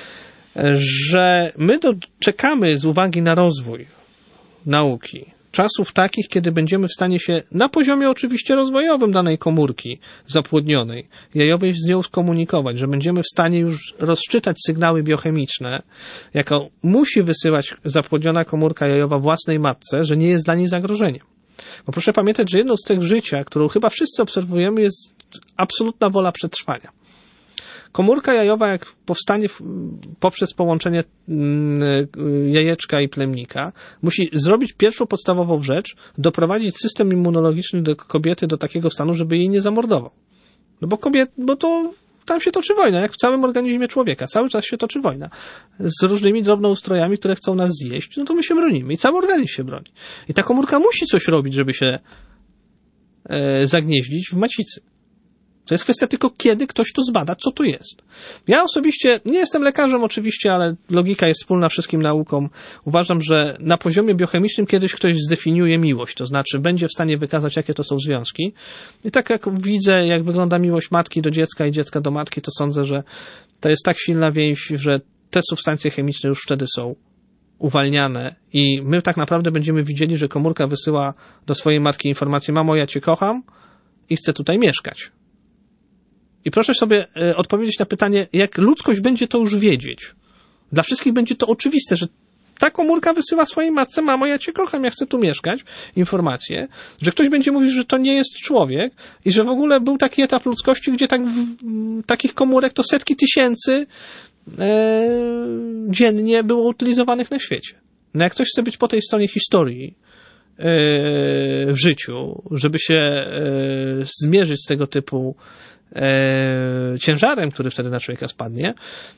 Speaker 2: że my czekamy z uwagi na rozwój nauki czasów takich, kiedy będziemy w stanie się na poziomie oczywiście rozwojowym danej komórki zapłodnionej, jajowej z nią skomunikować, że będziemy w stanie już rozczytać sygnały biochemiczne, jaką musi wysyłać zapłodniona komórka jajowa własnej matce, że nie jest dla niej zagrożeniem. Bo proszę pamiętać, że jedną z cech życia, którą chyba wszyscy obserwujemy, jest absolutna wola przetrwania. Komórka jajowa, jak powstanie poprzez połączenie jajeczka i plemnika, musi zrobić pierwszą podstawową rzecz, doprowadzić system immunologiczny do kobiety do takiego stanu, żeby jej nie zamordował. No bo kobiet, bo to tam się toczy wojna, jak w całym organizmie człowieka. Cały czas się toczy wojna. Z różnymi drobnoustrojami, które chcą nas zjeść, no to my się bronimy i cały organizm się broni. I ta komórka musi coś robić, żeby się e, zagnieździć w macicy. To jest kwestia tylko, kiedy ktoś to zbada, co to jest. Ja osobiście, nie jestem lekarzem oczywiście, ale logika jest wspólna wszystkim naukom. Uważam, że na poziomie biochemicznym kiedyś ktoś zdefiniuje miłość, to znaczy będzie w stanie wykazać, jakie to są związki. I tak jak widzę, jak wygląda miłość matki do dziecka i dziecka do matki, to sądzę, że to jest tak silna więź, że te substancje chemiczne już wtedy są uwalniane i my tak naprawdę będziemy widzieli, że komórka wysyła do swojej matki informację: mamo, ja cię kocham i chcę tutaj mieszkać. I proszę sobie y, odpowiedzieć na pytanie, jak ludzkość będzie to już wiedzieć. Dla wszystkich będzie to oczywiste, że ta komórka wysyła swojej matce: mamo, ja cię kocham, ja chcę tu mieszkać. Informacje, że ktoś będzie mówił, że to nie jest człowiek i że w ogóle był taki etap ludzkości, gdzie tak, w, takich komórek to setki tysięcy e, dziennie było utylizowanych na świecie. No jak ktoś chce być po tej stronie historii e, w życiu, żeby się e, zmierzyć z tego typu e, ciężarem, który wtedy na człowieka spadnie,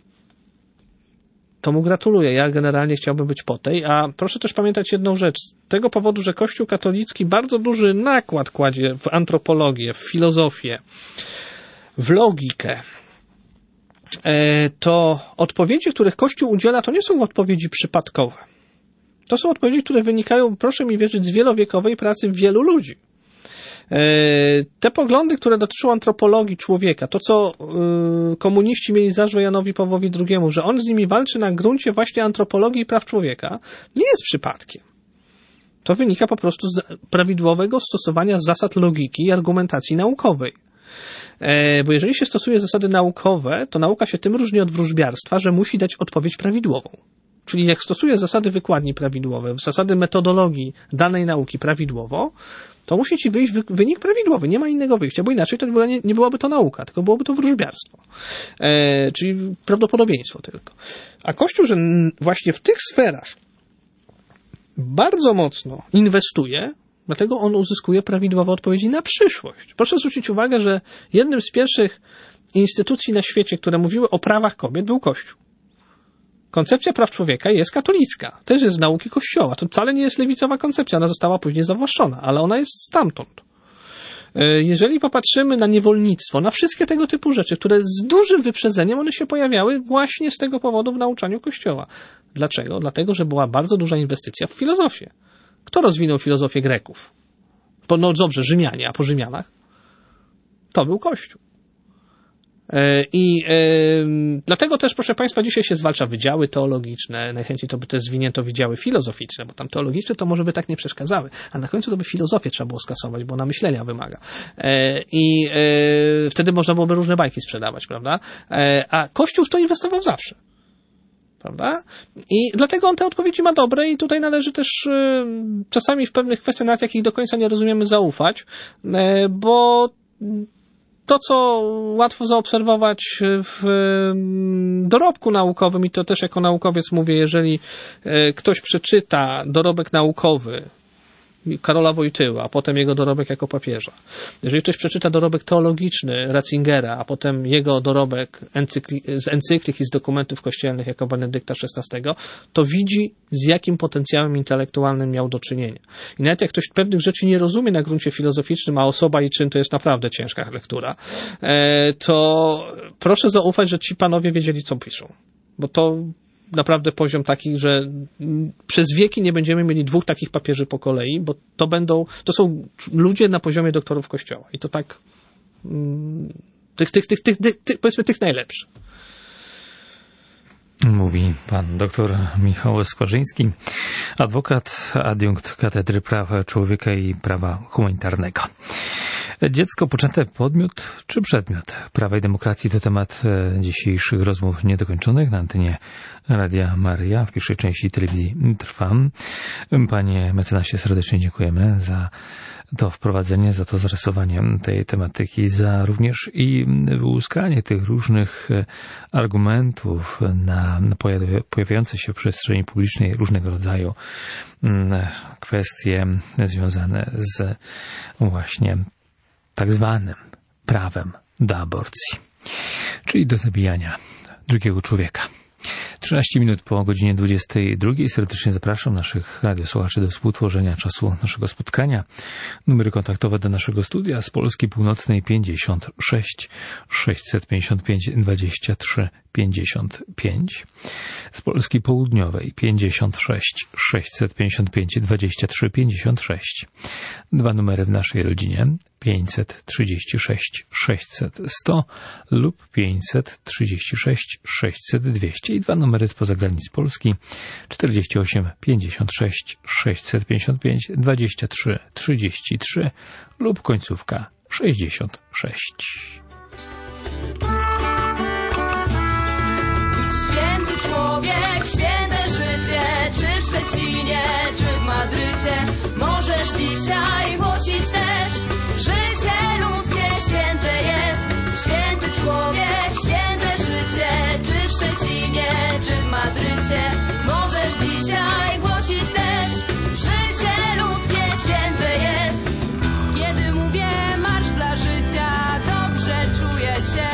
Speaker 2: to mu gratuluję. Ja generalnie chciałbym być po tej, a proszę też pamiętać jedną rzecz. Z tego powodu, że Kościół katolicki bardzo duży nakład kładzie w antropologię, w filozofię, w logikę, to odpowiedzi, których Kościół udziela, to nie są odpowiedzi przypadkowe. To są odpowiedzi, które wynikają, proszę mi wierzyć, z wielowiekowej pracy wielu ludzi. Te poglądy, które dotyczą antropologii człowieka, to co komuniści mieli zarzut Janowi Pawłowi drugiemu, że on z nimi walczy na gruncie właśnie antropologii i praw człowieka, nie jest przypadkiem. To wynika po prostu z prawidłowego stosowania zasad logiki i argumentacji naukowej. Bo jeżeli się stosuje zasady naukowe, to nauka się tym różni od wróżbiarstwa, że musi dać odpowiedź prawidłową. Czyli jak stosuje zasady wykładni prawidłowe, zasady metodologii danej nauki prawidłowo, to musi ci wyjść wynik prawidłowy. Nie ma innego wyjścia, bo inaczej to nie, nie byłaby to nauka, tylko byłoby to wróżbiarstwo. E, czyli prawdopodobieństwo tylko. A Kościół, że właśnie w tych sferach bardzo mocno inwestuje, dlatego on uzyskuje prawidłowe odpowiedzi na przyszłość. Proszę zwrócić uwagę, że jednym z pierwszych instytucji na świecie, które mówiły o prawach kobiet, był Kościół. Koncepcja praw człowieka jest katolicka. Też jest z nauki Kościoła. To wcale nie jest lewicowa koncepcja. Ona została później zawłaszczona, ale ona jest stamtąd. Jeżeli popatrzymy na niewolnictwo, na wszystkie tego typu rzeczy, które z dużym wyprzedzeniem one się pojawiały właśnie z tego powodu w nauczaniu Kościoła. Dlaczego? Dlatego, że była bardzo duża inwestycja w filozofię. Kto rozwinął filozofię Greków? Bo, no dobrze, Rzymianie, a po Rzymianach? To był Kościół. I e, dlatego też, proszę Państwa, dzisiaj się zwalcza wydziały teologiczne, najchętniej to by też zwinięto wydziały filozoficzne, bo tam teologiczne to może by tak nie przeszkadzały, a na końcu to by filozofię trzeba było skasować, bo ona myślenia wymaga. E, I e, wtedy można byłoby różne bajki sprzedawać, prawda? E, a Kościół w to inwestował zawsze. Prawda? I dlatego on te odpowiedzi ma dobre i tutaj należy też e, czasami w pewnych kwestiach, nawet jakich do końca nie rozumiemy, zaufać, e, bo to, co łatwo zaobserwować w dorobku naukowym, i to też jako naukowiec mówię, jeżeli ktoś przeczyta dorobek naukowy Karola Wojtyły, a potem jego dorobek jako papieża. Jeżeli ktoś przeczyta dorobek teologiczny Ratzingera, a potem jego dorobek encykli, z encyklik i z dokumentów kościelnych jako Benedykta szesnastego, to widzi, z jakim potencjałem intelektualnym miał do czynienia. I nawet jak ktoś pewnych rzeczy nie rozumie na gruncie filozoficznym, a Osoba i czyn to jest naprawdę ciężka lektura, to proszę zaufać, że ci panowie wiedzieli, co piszą. Bo to naprawdę poziom taki, że przez wieki nie będziemy mieli dwóch takich papieży po kolei, bo to będą, to są ludzie na poziomie doktorów Kościoła. I to tak tych, tych, tych, tych, tych powiedzmy tych najlepszych.
Speaker 1: Mówi pan doktor Michał Skwarzyński, adwokat, adiunkt Katedry Praw Człowieka i Prawa Humanitarnego. Dziecko poczęte, podmiot czy przedmiot prawa i demokracji to temat dzisiejszych rozmów niedokończonych na antenie Radia Maryja w pierwszej części telewizji Trwam. Panie mecenasie, serdecznie dziękujemy za to wprowadzenie, za to zarysowanie tej tematyki, za również i wyłuskanie tych różnych argumentów na pojawiające się w przestrzeni publicznej różnego rodzaju kwestie związane z właśnie tak zwanym prawem do aborcji, czyli do zabijania drugiego człowieka. trzynaście minut po godzinie dwudziestej drugiej. Serdecznie zapraszam naszych radiosłuchaczy do współtworzenia czasu naszego spotkania. Numery kontaktowe do naszego studia z Polski Północnej pięćdziesiąt sześć sześćset pięćdziesiąt pięć dwadzieścia trzy pięćdziesiąt pięć, z Polski Południowej pięćdziesiąt sześć sześćset pięćdziesiąt pięć dwadzieścia trzy pięćdziesiąt sześć. Dwa numery w naszej rodzinie pięćset trzydzieści sześć sześćset sto lub pięćset trzydzieści sześć sześćset dwieście i dwa numery spoza granic Polski czterdzieści osiem pięćdziesiąt sześć sześćset pięćdziesiąt pięć dwadzieścia trzy trzydzieści trzy lub końcówka sześćdziesiąt sześć.
Speaker 3: Święty człowiek, święte życie, czy Szczecinie, czy w Madrycie. Możesz dzisiaj głosić też, życie ludzkie święte jest. Święty człowiek, święte życie, czy w Szczecinie, czy w Madrycie. Możesz dzisiaj głosić też, życie ludzkie święte jest. Kiedy mówię marsz dla życia, dobrze czuję się,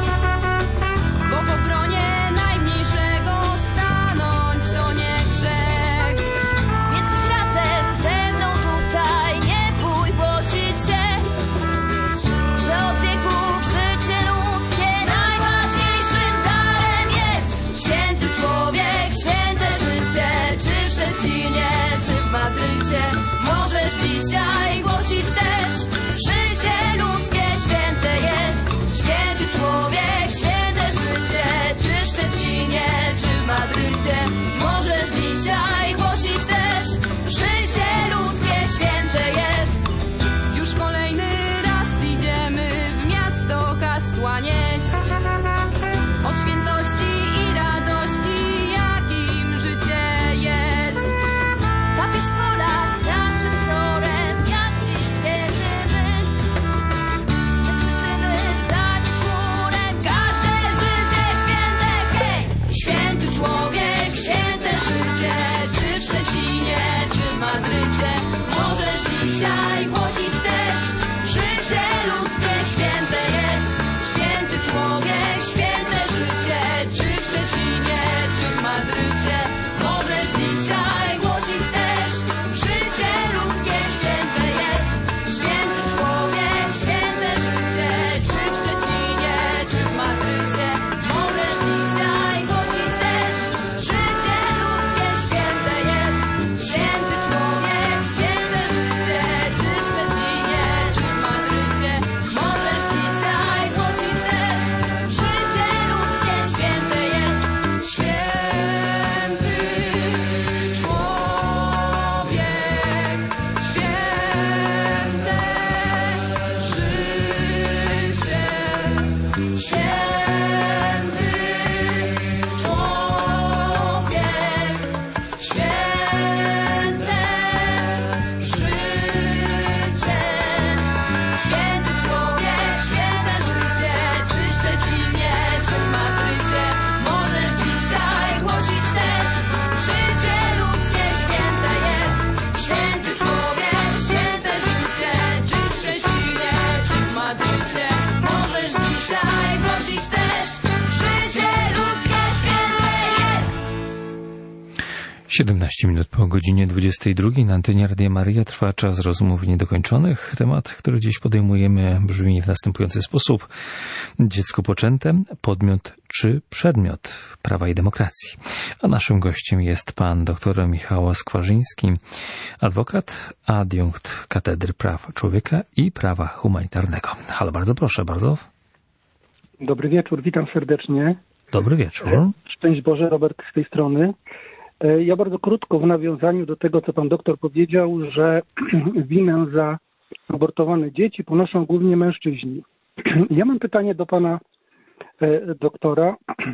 Speaker 3: bo w obronie najmniejszego stanąć to nie grzech. Więc chodź razem ze mną tutaj, nie bój głosić się, że od wieków życie ludzkie najważniejszym darem jest. Święty człowiek, święte życie, czy w Szczecinie, czy w Madrycie. Możesz dzisiaj głosić też, życie ludzkie święte jest. Święty człowiek, święte życie, czy w Szczecinie, czy w Madrycie. Możesz dzisiaj głosić też, życie ludzkie święte jest. Już kolejny raz idziemy w miasto hasła nieść o świętości i radości, jakim życie jest. Tapisz Polak naszym wzorem, jak dziś świetny być. My krzyczymy za nim chórem, każde życie święte, hej! Święty człowiek, święte życie, czy w Szczecinie, czy w Madrycie. Możesz dzisiaj głosić też, życie ludzkie święte jest. Święty człowiek, święte życie, czy w Szczecinie, czy w Madrycie. Możesz dzisiaj głosić też, życie ludzkie święte jest. Święty człowiek, święte życie, czy w Szczecinie, czy w Madrycie. Możesz dzisiaj głosić też, życie ludzkie święte jest. Święty człowiek, święte życie, czy w Szczecinie, czy w Madrycie. Możesz dzisiaj głosić też, życie ludzkie święte jest. Święty człowiek, święte życie, święty człowiek, święte życie. Święty człowiek, święte życie, czy w Szczecinie, czy w Madrycie. Możesz dzisiaj głosić też, życie ludzkie święte jest. Święty człowiek, święte życie, czy w Szczecinie, czy w Madrycie. Możesz dzisiaj głosić też, życie ludzkie święte jest.
Speaker 1: siedemnaście minut po godzinie dwudziestej drugiej na antenie Radia Maryja trwa czas rozmów niedokończonych. Temat, który dziś podejmujemy, brzmi w następujący sposób. Dziecko poczęte, podmiot czy przedmiot prawa i demokracji. A naszym gościem jest pan dr Michał Skwarzyński, adwokat, adiunkt Katedry Praw Człowieka i Prawa Humanitarnego. Halo, bardzo proszę, bardzo.
Speaker 4: Dobry wieczór, witam serdecznie.
Speaker 1: Dobry wieczór.
Speaker 4: Szczęść Boże, Robert z tej strony. Ja bardzo krótko w nawiązaniu do tego, co pan doktor powiedział, że winę za abortowane dzieci ponoszą głównie mężczyźni. Ja mam pytanie do pana doktora.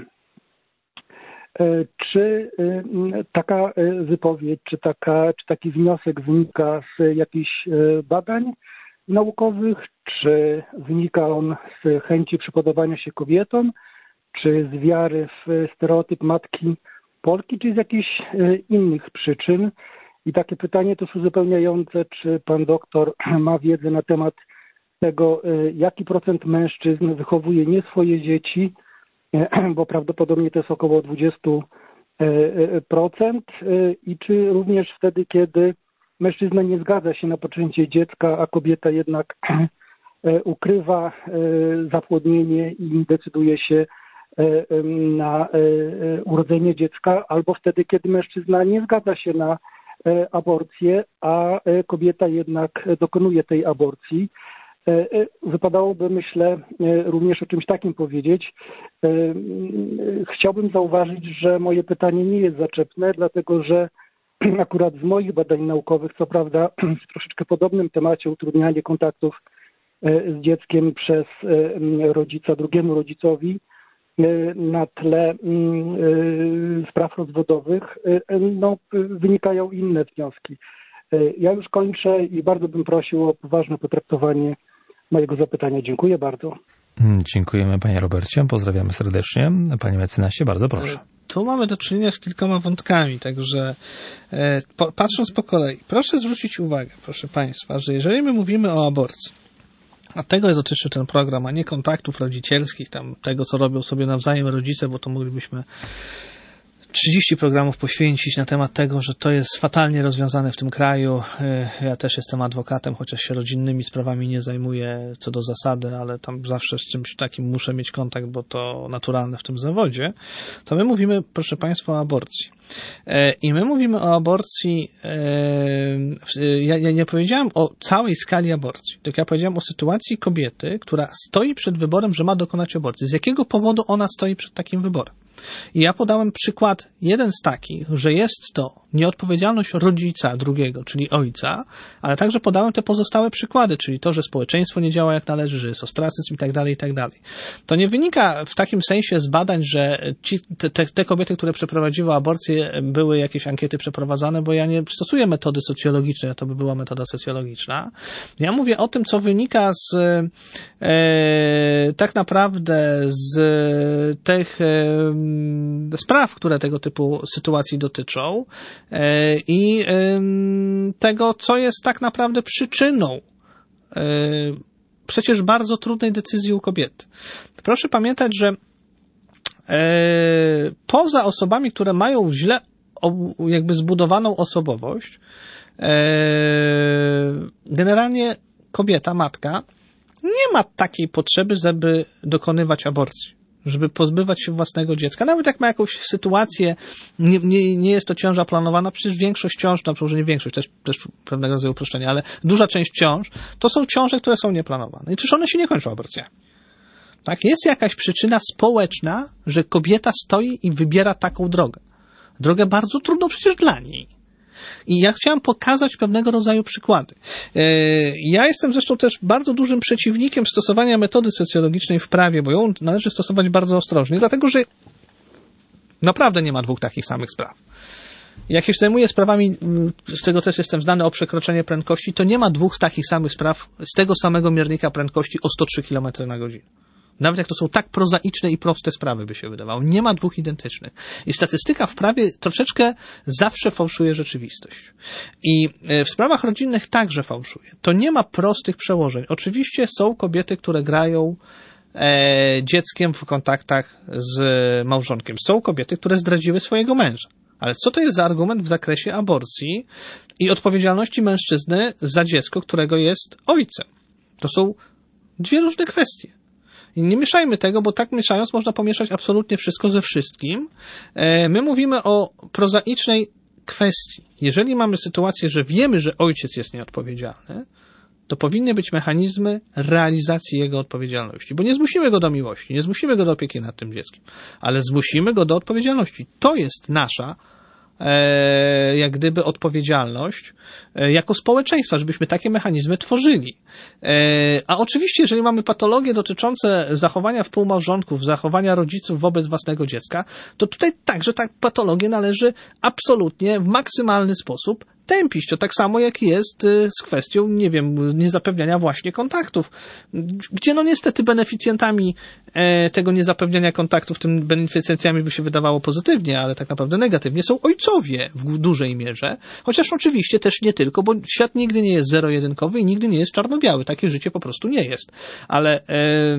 Speaker 4: Czy taka wypowiedź, czy, taka, czy taki wniosek wynika z jakichś badań naukowych, czy wynika on z chęci przypodobania się kobietom, czy z wiary w stereotyp matki Polki, czy z jakichś innych przyczyn? I takie pytanie też uzupełniające, czy pan doktor ma wiedzę na temat tego, jaki procent mężczyzn wychowuje nie swoje dzieci, bo prawdopodobnie to jest około dwadzieścia procent, i czy również wtedy, kiedy mężczyzna nie zgadza się na poczęcie dziecka, a kobieta jednak ukrywa zapłodnienie i decyduje się na urodzenie dziecka, albo wtedy, kiedy mężczyzna nie zgadza się na aborcję, a kobieta jednak dokonuje tej aborcji. Wypadałoby, myślę, również o czymś takim powiedzieć. Chciałbym zauważyć, że moje pytanie nie jest zaczepne, dlatego że akurat z moich badań naukowych, co prawda w troszeczkę podobnym temacie, utrudnianie kontaktów z dzieckiem przez rodzica drugiemu rodzicowi, na tle spraw rozwodowych, no, wynikają inne wnioski. Ja już kończę i bardzo bym prosił o poważne potraktowanie mojego zapytania. Dziękuję bardzo.
Speaker 1: Dziękujemy panie Robercie, pozdrawiamy serdecznie. Panie mecenasie, bardzo proszę.
Speaker 2: Tu mamy do czynienia z kilkoma wątkami, także e, po, patrząc po kolei, proszę zwrócić uwagę, proszę państwa, że jeżeli my mówimy o aborcji, a tego dotyczy ten program, a nie kontaktów rodzicielskich, tam tego, co robią sobie nawzajem rodzice, bo to moglibyśmy trzydzieści programów poświęcić na temat tego, że to jest fatalnie rozwiązane w tym kraju. Ja też jestem adwokatem, chociaż się rodzinnymi sprawami nie zajmuję co do zasady, ale tam zawsze z czymś takim muszę mieć kontakt, bo to naturalne w tym zawodzie. To my mówimy, proszę państwa, o aborcji. I my mówimy o aborcji, ja, ja nie powiedziałem o całej skali aborcji, tylko ja powiedziałem o sytuacji kobiety, która stoi przed wyborem, że ma dokonać aborcji. Z jakiego powodu ona stoi przed takim wyborem? I ja podałem przykład, jeden z takich, że jest to nieodpowiedzialność rodzica drugiego, czyli ojca, ale także podałem te pozostałe przykłady, czyli to, że społeczeństwo nie działa jak należy, że jest ostracyzm i tak dalej, i tak dalej. To nie wynika w takim sensie z badań, że ci, te, te kobiety, które przeprowadziły aborcję, były jakieś ankiety przeprowadzane, bo ja nie stosuję metody socjologicznej, a to by była metoda socjologiczna. Ja mówię o tym, co wynika z e, tak naprawdę z tych e, spraw, które tego typu sytuacji dotyczą e, i e, tego, co jest tak naprawdę przyczyną e, przecież bardzo trudnej decyzji u kobiety. Proszę pamiętać, że e, poza osobami, które mają źle jakby zbudowaną osobowość, e, generalnie kobieta, matka nie ma takiej potrzeby, żeby dokonywać aborcji, żeby pozbywać się własnego dziecka. Nawet jak ma jakąś sytuację, nie, nie, nie jest to ciąża planowana, przecież większość ciąż, no może nie większość, też, też pewnego rodzaju uproszczenie, ale duża część ciąż, to są ciąże, które są nieplanowane. I czyż one się nie kończą aborcjami? Tak? Jest jakaś przyczyna społeczna, że kobieta stoi i wybiera taką drogę. Drogę bardzo trudną przecież dla niej. I ja chciałem pokazać pewnego rodzaju przykłady. Ja jestem zresztą też bardzo dużym przeciwnikiem stosowania metody socjologicznej w prawie, bo ją należy stosować bardzo ostrożnie, dlatego że naprawdę nie ma dwóch takich samych spraw. Jak się zajmuję sprawami, z czego też jestem znany, o przekroczenie prędkości, to nie ma dwóch takich samych spraw z tego samego miernika prędkości o sto trzy kilometry na godzinę. Nawet jak to są tak prozaiczne i proste sprawy, by się wydawało. Nie ma dwóch identycznych. I statystyka w prawie troszeczkę zawsze fałszuje rzeczywistość. I w sprawach rodzinnych także fałszuje. To nie ma prostych przełożeń. Oczywiście są kobiety, które grają e, dzieckiem w kontaktach z małżonkiem. Są kobiety, które zdradziły swojego męża. Ale co to jest za argument w zakresie aborcji i odpowiedzialności mężczyzny za dziecko, którego jest ojcem? To są dwie różne kwestie. I nie mieszajmy tego, bo tak mieszając można pomieszać absolutnie wszystko ze wszystkim. My mówimy o prozaicznej kwestii. Jeżeli mamy sytuację, że wiemy, że ojciec jest nieodpowiedzialny, to powinny być mechanizmy realizacji jego odpowiedzialności. Bo nie zmusimy go do miłości, nie zmusimy go do opieki nad tym dzieckiem, ale zmusimy go do odpowiedzialności. To jest nasza E, jak gdyby odpowiedzialność e, jako społeczeństwa, żebyśmy takie mechanizmy tworzyli. E, a oczywiście, jeżeli mamy patologie dotyczące zachowania współmałżonków, zachowania rodziców wobec własnego dziecka, to tutaj także tak patologię należy absolutnie w maksymalny sposób tępić. To tak samo jak jest z kwestią, nie wiem, niezapewniania właśnie kontaktów. Gdzie no niestety beneficjentami tego niezapewniania kontaktów, tym beneficjentami by się wydawało pozytywnie, ale tak naprawdę negatywnie, są ojcowie w dużej mierze. Chociaż oczywiście też nie tylko, bo świat nigdy nie jest zero-jedynkowy i nigdy nie jest czarno-biały. Takie życie po prostu nie jest. Ale e, e,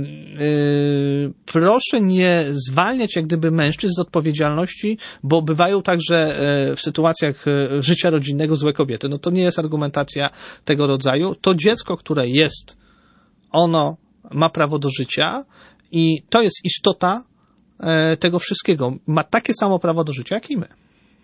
Speaker 2: proszę nie zwalniać jak gdyby mężczyzn z odpowiedzialności, bo bywają także e, w sytuacjach życia rodzinnego złe kobiety. No to nie jest argumentacja tego rodzaju. To dziecko, które jest, ono ma prawo do życia i to jest istota e, tego wszystkiego. Ma takie samo prawo do życia, jak i my.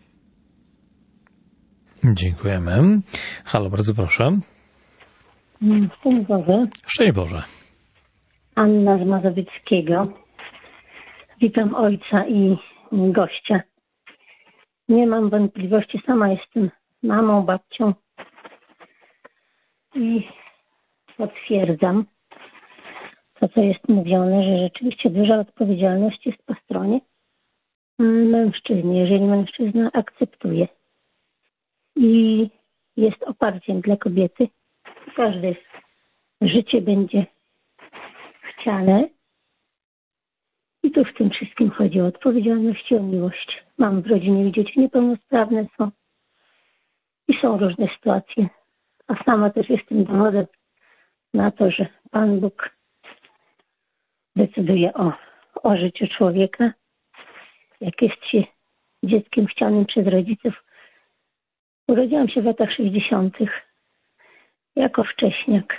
Speaker 1: Dziękujemy. Halo, bardzo proszę.
Speaker 5: Szczęść Boże.
Speaker 1: Szczęść Boże.
Speaker 5: Anna z Mazowieckiego. Witam ojca i gościa. Nie mam wątpliwości, sama jestem mamą, babcią i potwierdzam to, co jest mówione, że rzeczywiście duża odpowiedzialność jest po stronie mężczyzny. Jeżeli mężczyzna akceptuje i jest oparciem dla kobiety, każde życie będzie chciane. I tu w tym wszystkim chodzi o odpowiedzialność i o miłość. Mam w rodzinie dzieci niepełnosprawne są i są różne sytuacje. A sama też jestem dowodem na to, że Pan Bóg decyduje o, o życiu człowieka. Jak jest się dzieckiem chcianym przez rodziców. Urodziłam się w latach sześćdziesiątych jako wcześniak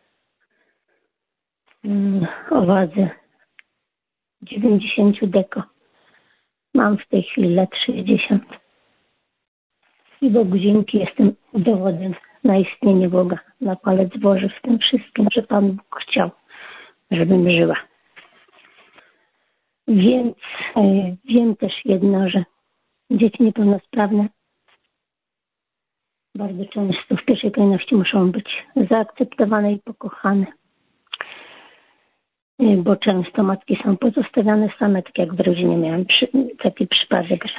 Speaker 5: o wadze dziewięćdziesiąt deko. Mam w tej chwili lat sześćdziesiąt. I Bogu dzięki jestem dowodem na istnienie Boga, na palec Boży w tym wszystkim, że Pan Bóg chciał, żebym żyła. Więc e, wiem też jedno, że dzieci niepełnosprawne bardzo często w pierwszej kolejności muszą być zaakceptowane i pokochane. Bo często matki są pozostawiane same, tak jak w rodzinie miałam przy, taki przypadek, że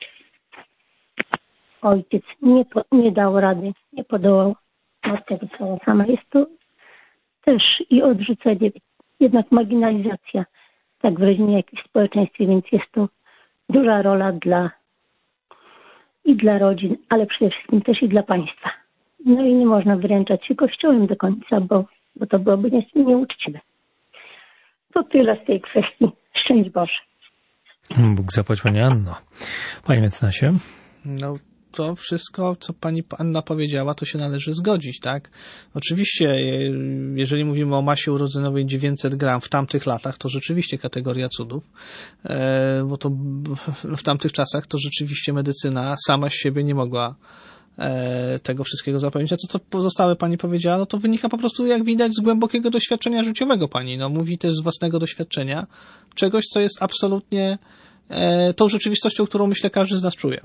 Speaker 5: ojciec nie, po, nie dał rady, nie podołał, matka została sama. Jest to też i odrzucenie, jednak marginalizacja, tak w rodzinie, jak i w społeczeństwie, więc jest to duża rola dla i dla rodzin, ale przede wszystkim też i dla państwa. No i nie można wyręczać się Kościołem do końca, bo, bo to byłoby nie, nieuczciwe. To tyle z tej kwestii. Szczęść Boże.
Speaker 1: Bóg zapłać, Pani Anno. Panie mecenasie?
Speaker 2: No to wszystko, co Pani Anna powiedziała, to się należy zgodzić, tak? Oczywiście, jeżeli mówimy o masie urodzynowej dziewięćset gram w tamtych latach, to rzeczywiście kategoria cudów, bo to w tamtych czasach to rzeczywiście medycyna sama z siebie nie mogła tego wszystkiego zapewnić. A to, co pozostałe Pani powiedziała, no to wynika po prostu, jak widać, z głębokiego doświadczenia życiowego Pani. No, mówi też z własnego doświadczenia czegoś, co jest absolutnie e, tą rzeczywistością, którą, myślę, każdy z nas czuje.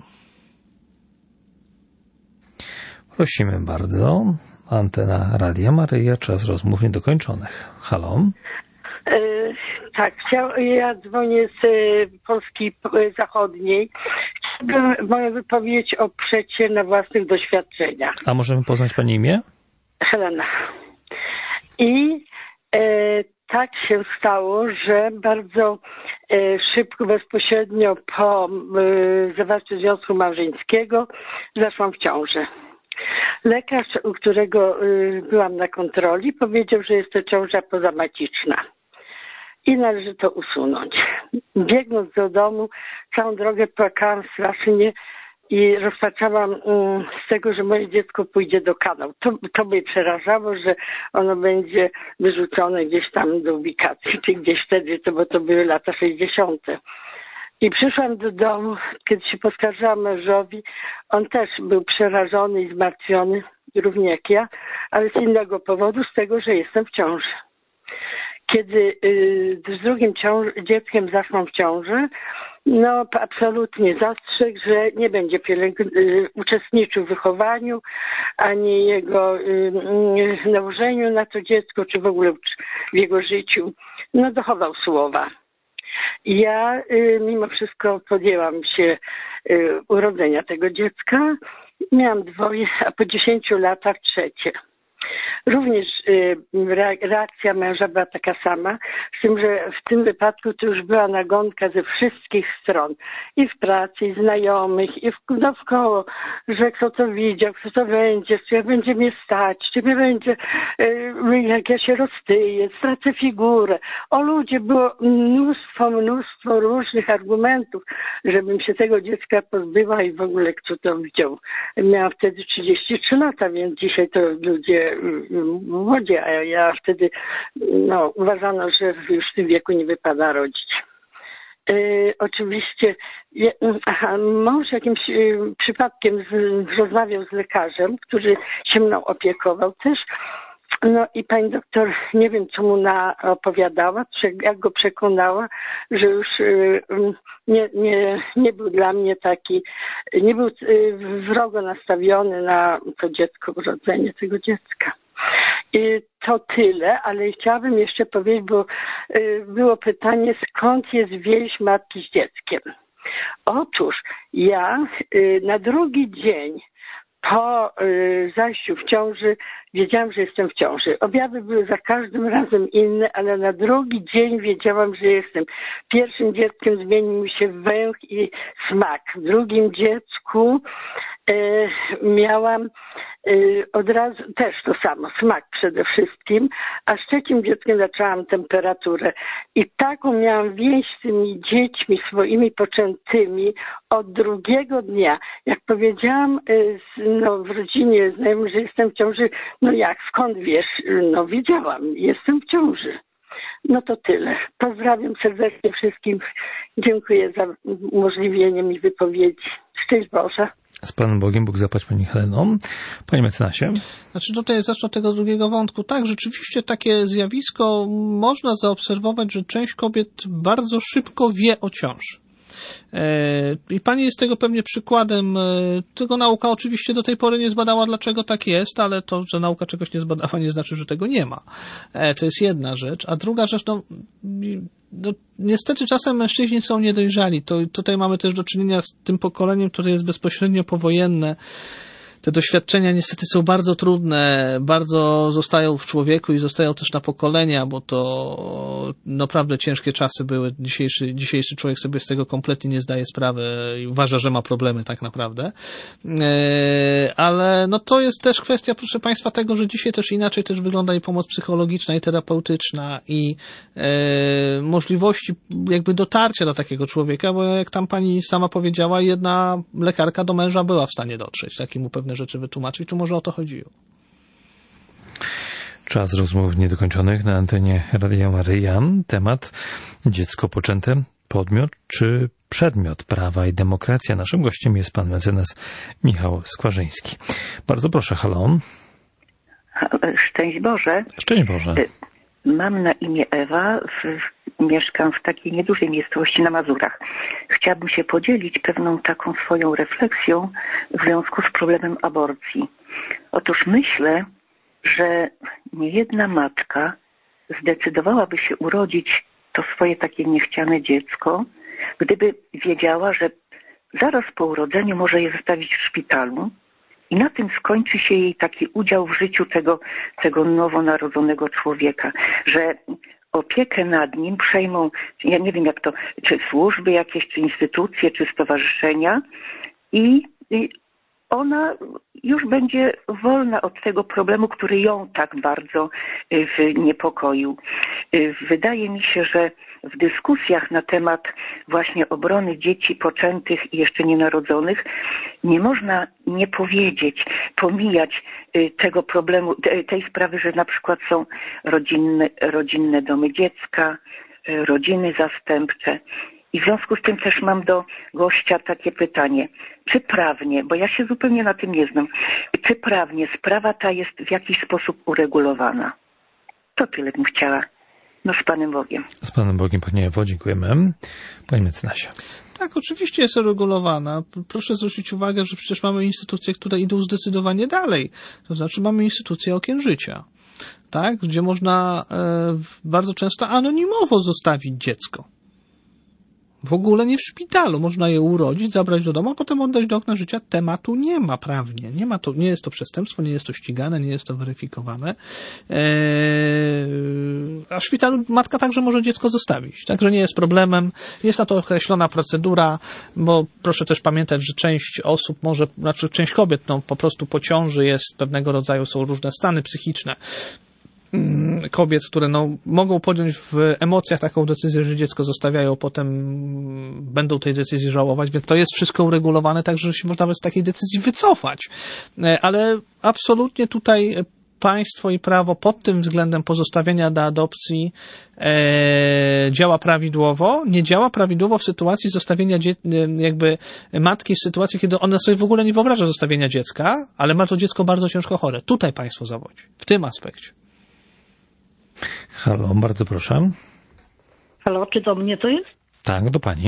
Speaker 1: Prosimy bardzo. Antena Radia Maryja, czas rozmów niedokończonych. Halo?
Speaker 6: E, tak, chciał, ja dzwonię z Polski Zachodniej. Chciałbym moją wypowiedź oprzeć się na własnych doświadczeniach.
Speaker 1: A możemy poznać Pani imię?
Speaker 6: Helena. I e, tak się stało, że bardzo e, szybko, bezpośrednio po e, zawarciu związku małżeńskiego zaszłam w ciążę. Lekarz, u którego e, byłam na kontroli, powiedział, że jest to ciąża pozamaciczna i należy to usunąć. Biegnąc do domu, całą drogę płakałam strasznie i rozpaczałam um, z tego, że moje dziecko pójdzie do kanału. To, to mnie przerażało, że ono będzie wyrzucone gdzieś tam do ubikacji, czy gdzieś wtedy, to, bo to były lata sześćdziesiąte. I przyszłam do domu, kiedy się poskarżałam mężowi, on też był przerażony i zmartwiony, równie jak ja, ale z innego powodu, z tego, że jestem w ciąży. Kiedy y, z drugim ciąż- dzieckiem zaszłam w ciążę, no absolutnie zastrzegł, że nie będzie pielęg- y, uczestniczył w wychowaniu, ani jego y, y, nałożeniu na to dziecko, czy w ogóle w, w jego życiu. No dochował słowa. Ja y, mimo wszystko podjęłam się y, urodzenia tego dziecka. Miałam dwoje, a po dziesięciu latach trzecie. Również y, reakcja męża była taka sama, z tym, że w tym wypadku to już była nagonka ze wszystkich stron. I w pracy, i znajomych, i w, dookoło, że kto to widział, kto to będzie, czy jak będzie mnie stać, czy mnie będzie, y, jak ja się roztyję, stracę figurę. O ludzie, było mnóstwo, mnóstwo różnych argumentów, żebym się tego dziecka pozbyła i w ogóle kto to widział. Miałam wtedy trzydzieści trzy lata, więc dzisiaj to ludzie młodzi, a ja wtedy no, uważano, że już w tym wieku nie wypada rodzić. Yy, oczywiście je, aha, mąż jakimś yy, przypadkiem z, rozmawiał z lekarzem, który się mną opiekował też. No i pani doktor, nie wiem co mu na opowiadała, jak go przekonała, że już yy, nie, nie, nie był dla mnie taki, nie był yy, wrogo nastawiony na to dziecko, urodzenie tego dziecka. I to tyle, ale chciałabym jeszcze powiedzieć, bo było pytanie, skąd jest więź matki z dzieckiem. Otóż ja na drugi dzień po zajściu w ciąży wiedziałam, że jestem w ciąży. Objawy były za każdym razem inne, ale na drugi dzień wiedziałam, że jestem. Pierwszym dzieckiem zmienił mi się węch i smak. W drugim dziecku e, miałam e, od razu też to samo, smak przede wszystkim, a z trzecim dzieckiem zaczęłam temperaturę. I taką miałam więź z tymi dziećmi swoimi poczętymi od drugiego dnia. Jak powiedziałam e, no, w rodzinie znajomym, że jestem w ciąży, no jak, skąd wiesz? No wiedziałam, jestem w ciąży. No to tyle. Pozdrawiam serdecznie wszystkim. Dziękuję za umożliwienie mi wypowiedzi. Szczęść Boże.
Speaker 1: Z Panem Bogiem, Bóg zapłać Pani Heleno. Panie mecenasie.
Speaker 2: Znaczy tutaj zacznę od tego drugiego wątku. Tak, rzeczywiście takie zjawisko można zaobserwować, że część kobiet bardzo szybko wie o ciąży. I pani jest tego pewnie przykładem. Tego nauka oczywiście do tej pory nie zbadała, dlaczego tak jest, ale to, że nauka czegoś nie zbadała, nie znaczy, że tego nie ma. To jest jedna rzecz. A druga rzecz, no, no niestety czasem mężczyźni są niedojrzali. To tutaj mamy też do czynienia z tym pokoleniem, które jest bezpośrednio powojenne. Te doświadczenia niestety są bardzo trudne, bardzo zostają w człowieku i zostają też na pokolenia, bo to naprawdę ciężkie czasy były. Dzisiejszy, dzisiejszy człowiek sobie z tego kompletnie nie zdaje sprawy i uważa, że ma problemy tak naprawdę. Ale no to jest też kwestia, proszę Państwa, tego, że dzisiaj też inaczej też wygląda i pomoc psychologiczna i terapeutyczna i możliwości jakby dotarcia do takiego człowieka, bo jak tam pani sama powiedziała, jedna lekarka do męża była w stanie dotrzeć, tak, i mu pewne rzeczy wytłumaczyć, tu może o to chodziło.
Speaker 1: Czas rozmów niedokończonych na antenie Radia Maryja. Temat dziecko poczęte, podmiot czy przedmiot prawa i demokracja. Naszym gościem jest pan mecenas Michał Skwarzyński. Bardzo proszę, halo.
Speaker 7: Szczęść Boże.
Speaker 1: Szczęść Boże.
Speaker 7: Mam na imię Ewa, w, mieszkam w takiej niedużej miejscowości na Mazurach. Chciałabym się podzielić pewną taką swoją refleksją w związku z problemem aborcji. Otóż myślę, że niejedna matka zdecydowałaby się urodzić to swoje takie niechciane dziecko, gdyby wiedziała, że zaraz po urodzeniu może je zostawić w szpitalu i na tym skończy się jej taki udział w życiu tego, tego nowonarodzonego człowieka, że opiekę nad nim przejmą, ja nie wiem jak to, czy służby jakieś, czy instytucje, czy stowarzyszenia i, i ona już będzie wolna od tego problemu, który ją tak bardzo niepokoił. Wydaje mi się, że w dyskusjach na temat właśnie obrony dzieci poczętych i jeszcze nienarodzonych nie można nie powiedzieć, pomijać tego problemu, tej sprawy, że na przykład są rodzinne, rodzinne domy dziecka, rodziny zastępcze. I w związku z tym też mam do gościa takie pytanie. Czy prawnie, bo ja się zupełnie na tym nie znam, czy prawnie sprawa ta jest w jakiś sposób uregulowana? To tyle bym chciała. No z Panem Bogiem. Z
Speaker 1: Panem Bogiem, Panie Ewo, dziękujemy. Panie mecenasie.
Speaker 2: Tak, oczywiście jest uregulowana. Proszę zwrócić uwagę, że przecież mamy instytucje, które idą zdecydowanie dalej. To znaczy mamy instytucję okien życia, tak, gdzie można e, bardzo często anonimowo zostawić dziecko. W ogóle nie w szpitalu. Można je urodzić, zabrać do domu, a potem oddać do okna życia. Tematu nie ma prawnie. Nie ma to, nie jest to przestępstwo, nie jest to ścigane, nie jest to weryfikowane. Eee, a w szpitalu matka także może dziecko zostawić. Także nie jest problemem. Jest na to określona procedura, bo proszę też pamiętać, że część osób może, znaczy część kobiet, no po prostu po ciąży jest pewnego rodzaju, są różne stany psychiczne kobiet, które no, mogą podjąć w emocjach taką decyzję, że dziecko zostawiają, potem będą tej decyzji żałować, więc to jest wszystko uregulowane, tak, że się można z takiej decyzji wycofać. Ale absolutnie tutaj państwo i prawo pod tym względem pozostawienia do adopcji e, działa prawidłowo. Nie działa prawidłowo w sytuacji zostawienia dzie- jakby matki w sytuacji, kiedy ona sobie w ogóle nie wyobraża zostawienia dziecka, ale ma to dziecko bardzo ciężko chore. Tutaj państwo zawodzi. W tym aspekcie.
Speaker 1: Halo, bardzo proszę.
Speaker 8: Halo, czy do mnie to jest?
Speaker 1: Tak, do pani.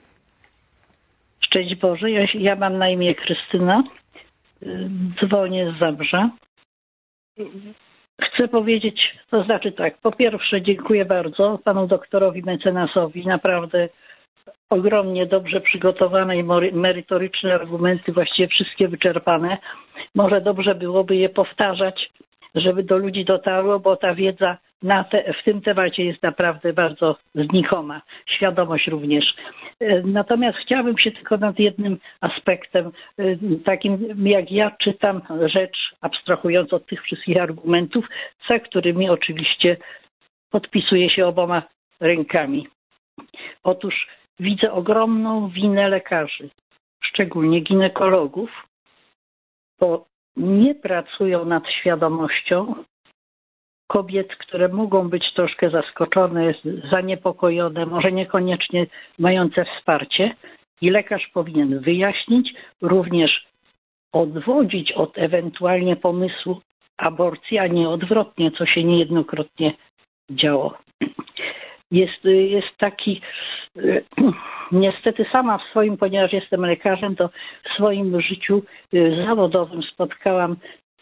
Speaker 8: Szczęść Boże, ja, ja mam na imię Krystyna, dzwonię z Zabrza. Chcę powiedzieć, to znaczy tak, po pierwsze dziękuję bardzo panu doktorowi mecenasowi, naprawdę ogromnie dobrze przygotowane i merytoryczne argumenty, właściwie wszystkie wyczerpane. Może dobrze byłoby je powtarzać, żeby do ludzi dotarło, bo ta wiedza na te, w tym temacie jest naprawdę bardzo znikoma. Świadomość również. Natomiast chciałabym się tylko nad jednym aspektem, takim jak ja czytam rzecz, abstrahując od tych wszystkich argumentów, za którymi oczywiście podpisuję się oboma rękami. Otóż widzę ogromną winę lekarzy, szczególnie ginekologów, bo nie pracują nad świadomością kobiet, które mogą być troszkę zaskoczone, zaniepokojone, może niekoniecznie mające wsparcie, i lekarz powinien wyjaśnić, również odwodzić od ewentualnie pomysłu aborcji, a nie odwrotnie, co się niejednokrotnie działo. Jest, jest taki, niestety sama w swoim, ponieważ jestem lekarzem, to w swoim życiu zawodowym spotkałam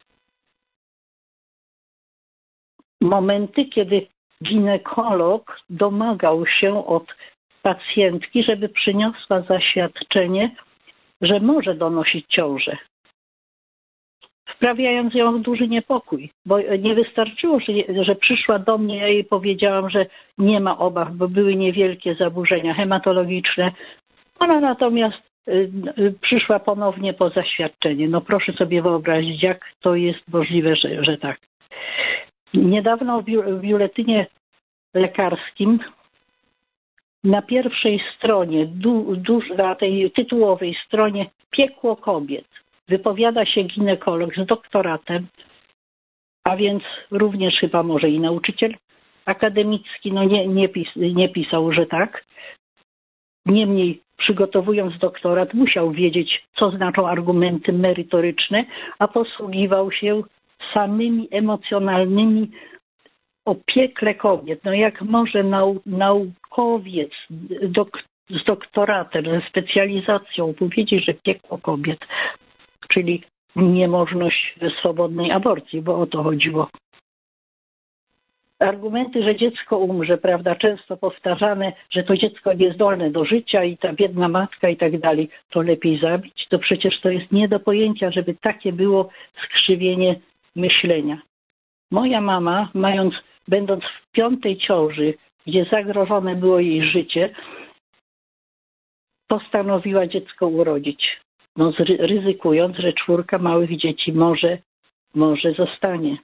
Speaker 8: momenty, kiedy ginekolog domagał się od pacjentki, żeby przyniosła zaświadczenie, że może donosić ciążę, wprawiając ją w duży niepokój, bo nie wystarczyło, że, że przyszła do mnie, ja jej powiedziałam, że nie ma obaw, bo były niewielkie zaburzenia hematologiczne. Ona natomiast y, y, przyszła ponownie po zaświadczenie. No proszę sobie wyobrazić, jak to jest możliwe, że, że tak. Niedawno w, biu- w biuletynie lekarskim na pierwszej stronie, du, du, na tej tytułowej stronie piekło kobiet, wypowiada się ginekolog z doktoratem, a więc również chyba może i nauczyciel akademicki, no nie, nie, pis, nie pisał, że tak. Niemniej przygotowując doktorat musiał wiedzieć, co znaczą argumenty merytoryczne, a posługiwał się samymi emocjonalnymi o piekle kobiet. No jak może nau, naukowiec dok, z doktoratem, ze specjalizacją powiedzieć, że piekło kobiet, czyli niemożność swobodnej aborcji, bo o to chodziło. Argumenty, że dziecko umrze, prawda, często powtarzane, że to dziecko niezdolne do życia i ta biedna matka i tak dalej, to lepiej zabić, to przecież to jest nie do pojęcia, żeby takie było skrzywienie myślenia. Moja mama, mając, będąc w piątej ciąży, gdzie zagrożone było jej życie, postanowiła dziecko urodzić. No, ryzykując, że czwórka małych dzieci może, może zostanie.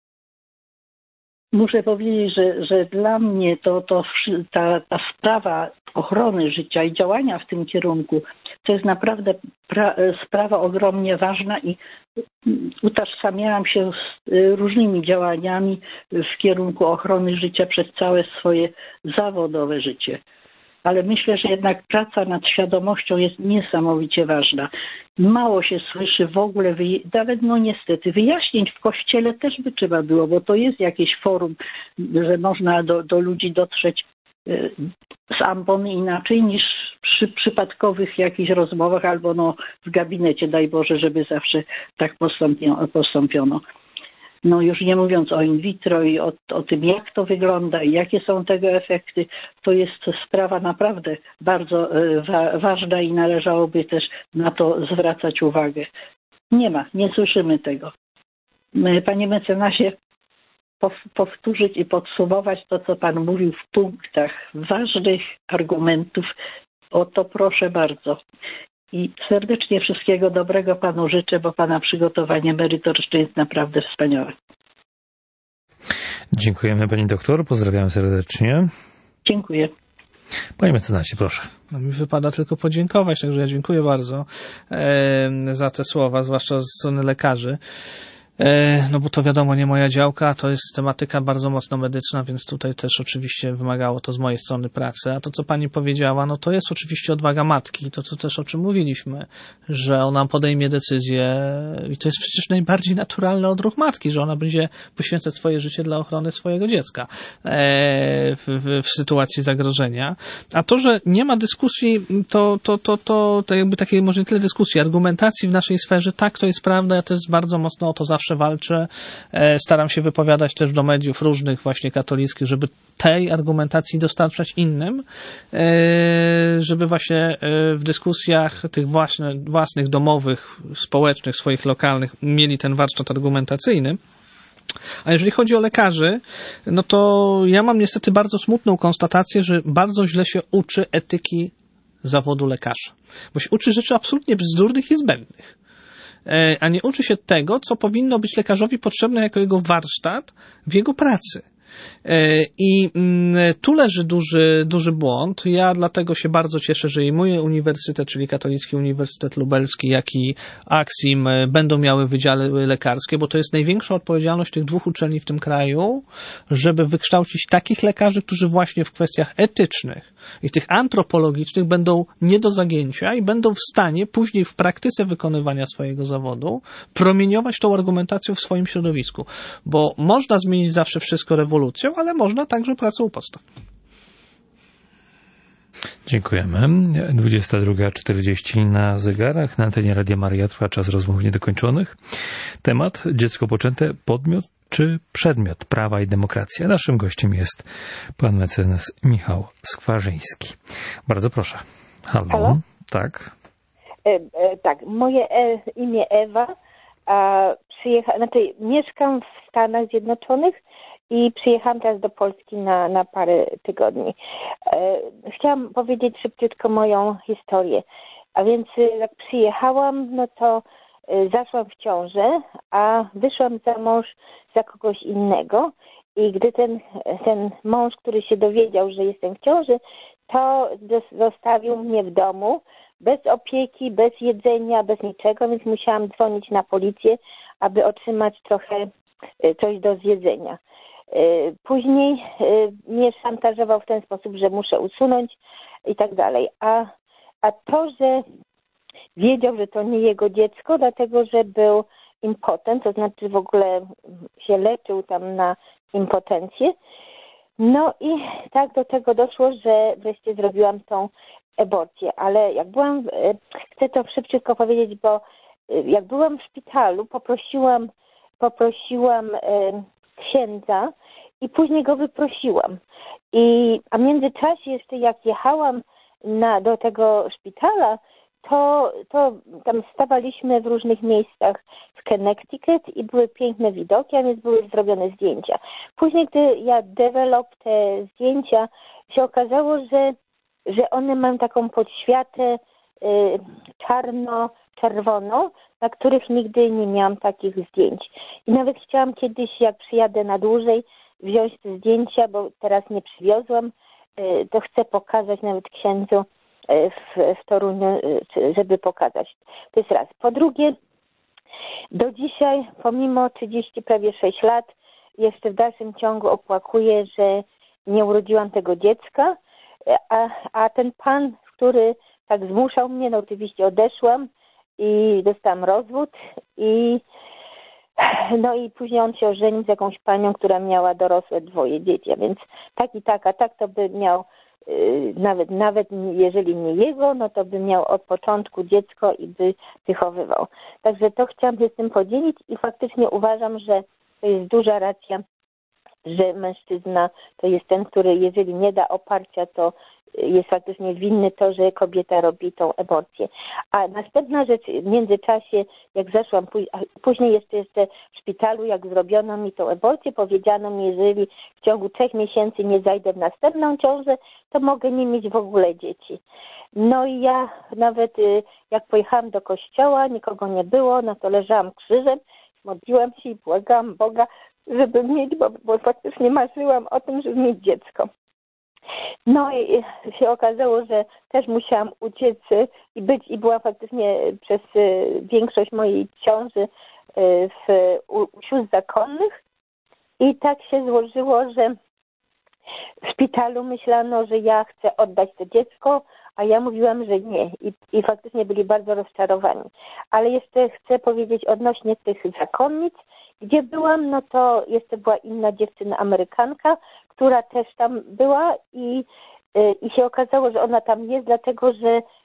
Speaker 8: Muszę powiedzieć, że, że dla mnie to, to ta, ta sprawa ochrony życia i działania w tym kierunku to jest naprawdę pra, sprawa ogromnie ważna i utożsamiałam się z różnymi działaniami w kierunku ochrony życia przez całe swoje zawodowe życie. Ale myślę, że jednak praca nad świadomością jest niesamowicie ważna. Mało się słyszy w ogóle, nawet no niestety, wyjaśnień w kościele też by trzeba było, bo to jest jakieś forum, że można do, do ludzi dotrzeć z ambony inaczej niż przy przypadkowych jakichś rozmowach albo no w gabinecie, daj Boże, żeby zawsze tak postąpiono. postąpiono. No już nie mówiąc o in vitro i o, o tym, jak to wygląda i jakie są tego efekty, to jest sprawa naprawdę bardzo wa- ważna i należałoby też na to zwracać uwagę. Nie ma, nie słyszymy tego. Panie mecenasie, powtórzyć i podsumować to, co Pan mówił w punktach ważnych argumentów, o to proszę bardzo. I serdecznie wszystkiego dobrego Panu życzę, bo Pana przygotowanie merytoryczne jest naprawdę wspaniałe.
Speaker 1: Dziękujemy Pani doktor, pozdrawiam serdecznie.
Speaker 8: Dziękuję.
Speaker 1: Panie mecenasie, proszę.
Speaker 2: No, mi wypada tylko podziękować, także ja dziękuję bardzo e, za te słowa, zwłaszcza ze strony lekarzy. No bo to wiadomo, nie moja działka, to jest tematyka bardzo mocno medyczna, więc tutaj też oczywiście wymagało to z mojej strony pracy. A to, co pani powiedziała, no to jest oczywiście odwaga matki, to co też o czym mówiliśmy, że ona podejmie decyzję i to jest przecież najbardziej naturalny odruch matki, że ona będzie poświęcać swoje życie dla ochrony swojego dziecka w, w, w sytuacji zagrożenia. A to, że nie ma dyskusji, to, to, to, to, to jakby takiej może nie tyle dyskusji, argumentacji w naszej sferze, tak, to jest prawda, ja też bardzo mocno o to zawsze zawsze walczę, staram się wypowiadać też do mediów różnych właśnie katolickich, żeby tej argumentacji dostarczać innym, żeby właśnie w dyskusjach tych właśnie, własnych, domowych, społecznych, swoich lokalnych mieli ten warsztat argumentacyjny. A jeżeli chodzi o lekarzy, no to ja mam niestety bardzo smutną konstatację, że bardzo źle się uczy etyki zawodu lekarza. Bo się uczy rzeczy absolutnie bzdurnych i zbędnych. A nie uczy się tego, co powinno być lekarzowi potrzebne jako jego warsztat w jego pracy. I tu leży duży, duży błąd. Ja dlatego się bardzo cieszę, że i mój uniwersytet, czyli Katolicki Uniwersytet Lubelski, jak i Aksim będą miały wydziały lekarskie, bo to jest największa odpowiedzialność tych dwóch uczelni w tym kraju, żeby wykształcić takich lekarzy, którzy właśnie w kwestiach etycznych i tych antropologicznych będą nie do zagięcia i będą w stanie później w praktyce wykonywania swojego zawodu promieniować tą argumentacją w swoim środowisku. Bo można zmienić zawsze wszystko rewolucją, ale można także pracą u podstaw.
Speaker 1: Dziękujemy. dwudziesta druga czterdzieści na zegarach. Na antenie Radia Maryja trwa czas rozmów niedokończonych. Temat: dziecko poczęte, podmiot czy przedmiot prawa i demokracji. A naszym gościem jest pan mecenas Michał Skwarzyński. Bardzo proszę. Halo. Halo? Tak.
Speaker 9: E, e, tak, moje e, imię Ewa. A przyjecha, znaczy mieszkam w Stanach Zjednoczonych i przyjechałam teraz do Polski na, na parę tygodni. E, chciałam powiedzieć szybciutko moją historię. A więc jak przyjechałam, no to e, zaszłam w ciążę, a wyszłam za mąż za kogoś innego. I gdy ten, ten mąż, który się dowiedział, że jestem w ciąży, to zostawił mnie w domu bez opieki, bez jedzenia, bez niczego, więc musiałam dzwonić na policję, aby otrzymać trochę coś do zjedzenia. Później mnie szantażował w ten sposób, że muszę usunąć i tak dalej. A, a to, że wiedział, że to nie jego dziecko, dlatego że był impotent, to znaczy w ogóle się leczył tam na impotencję. No i tak do tego doszło, że wreszcie zrobiłam tą aborcję. Ale jak byłam, chcę to szybciutko powiedzieć, bo jak byłam w szpitalu, poprosiłam, poprosiłam księdza i później go wyprosiłam. I, a w międzyczasie jeszcze jak jechałam na, do tego szpitala, to, to tam stawaliśmy w różnych miejscach w Connecticut i były piękne widoki, a więc były zrobione zdjęcia. Później, gdy ja develop te zdjęcia, się okazało, że, że one mają taką podświatę y, czarno-czerwoną, na których nigdy nie miałam takich zdjęć. I nawet chciałam kiedyś, jak przyjadę na dłużej, wziąć te zdjęcia, bo teraz nie przywiozłam, y, to chcę pokazać nawet księdzu w, w Toruniu, żeby pokazać. To jest raz. Po drugie, do dzisiaj, pomimo trzydziestu prawie sześć lat, jeszcze w dalszym ciągu opłakuję, że nie urodziłam tego dziecka, a, a ten pan, który tak zmuszał mnie, no oczywiście odeszłam i dostałam rozwód i no i później on się ożenił z jakąś panią, która miała dorosłe dwoje dzieci, a więc tak i tak, a tak to by miał Nawet, nawet jeżeli nie jego, no to by miał od początku dziecko i by wychowywał. Także to chciałam się z tym podzielić i faktycznie uważam, że to jest duża racja, że mężczyzna to jest ten, który jeżeli nie da oparcia, to jest faktycznie winny to, że kobieta robi tą aborcję. A następna rzecz w międzyczasie, jak zeszłam, później jeszcze, jeszcze w szpitalu, jak zrobiono mi tą aborcję, powiedziano mi, jeżeli w ciągu trzech miesięcy nie zajdę w następną ciążę, to mogę nie mieć w ogóle dzieci. No i ja nawet jak pojechałam do kościoła, nikogo nie było, no to leżałam krzyżem, modliłam się i błagałam Boga, żeby mieć, bo, bo faktycznie marzyłam o tym, żeby mieć dziecko. No i się okazało, że też musiałam uciec i być i byłam faktycznie przez większość mojej ciąży w, u, u sióstr zakonnych i tak się złożyło, że w szpitalu myślano, że ja chcę oddać to dziecko, a ja mówiłam, że nie i, i faktycznie byli bardzo rozczarowani. Ale jeszcze chcę powiedzieć odnośnie tych zakonnic, gdzie byłam, no to jeszcze była inna dziewczyna Amerykanka, która też tam była i, i się okazało, że ona tam jest, dlatego że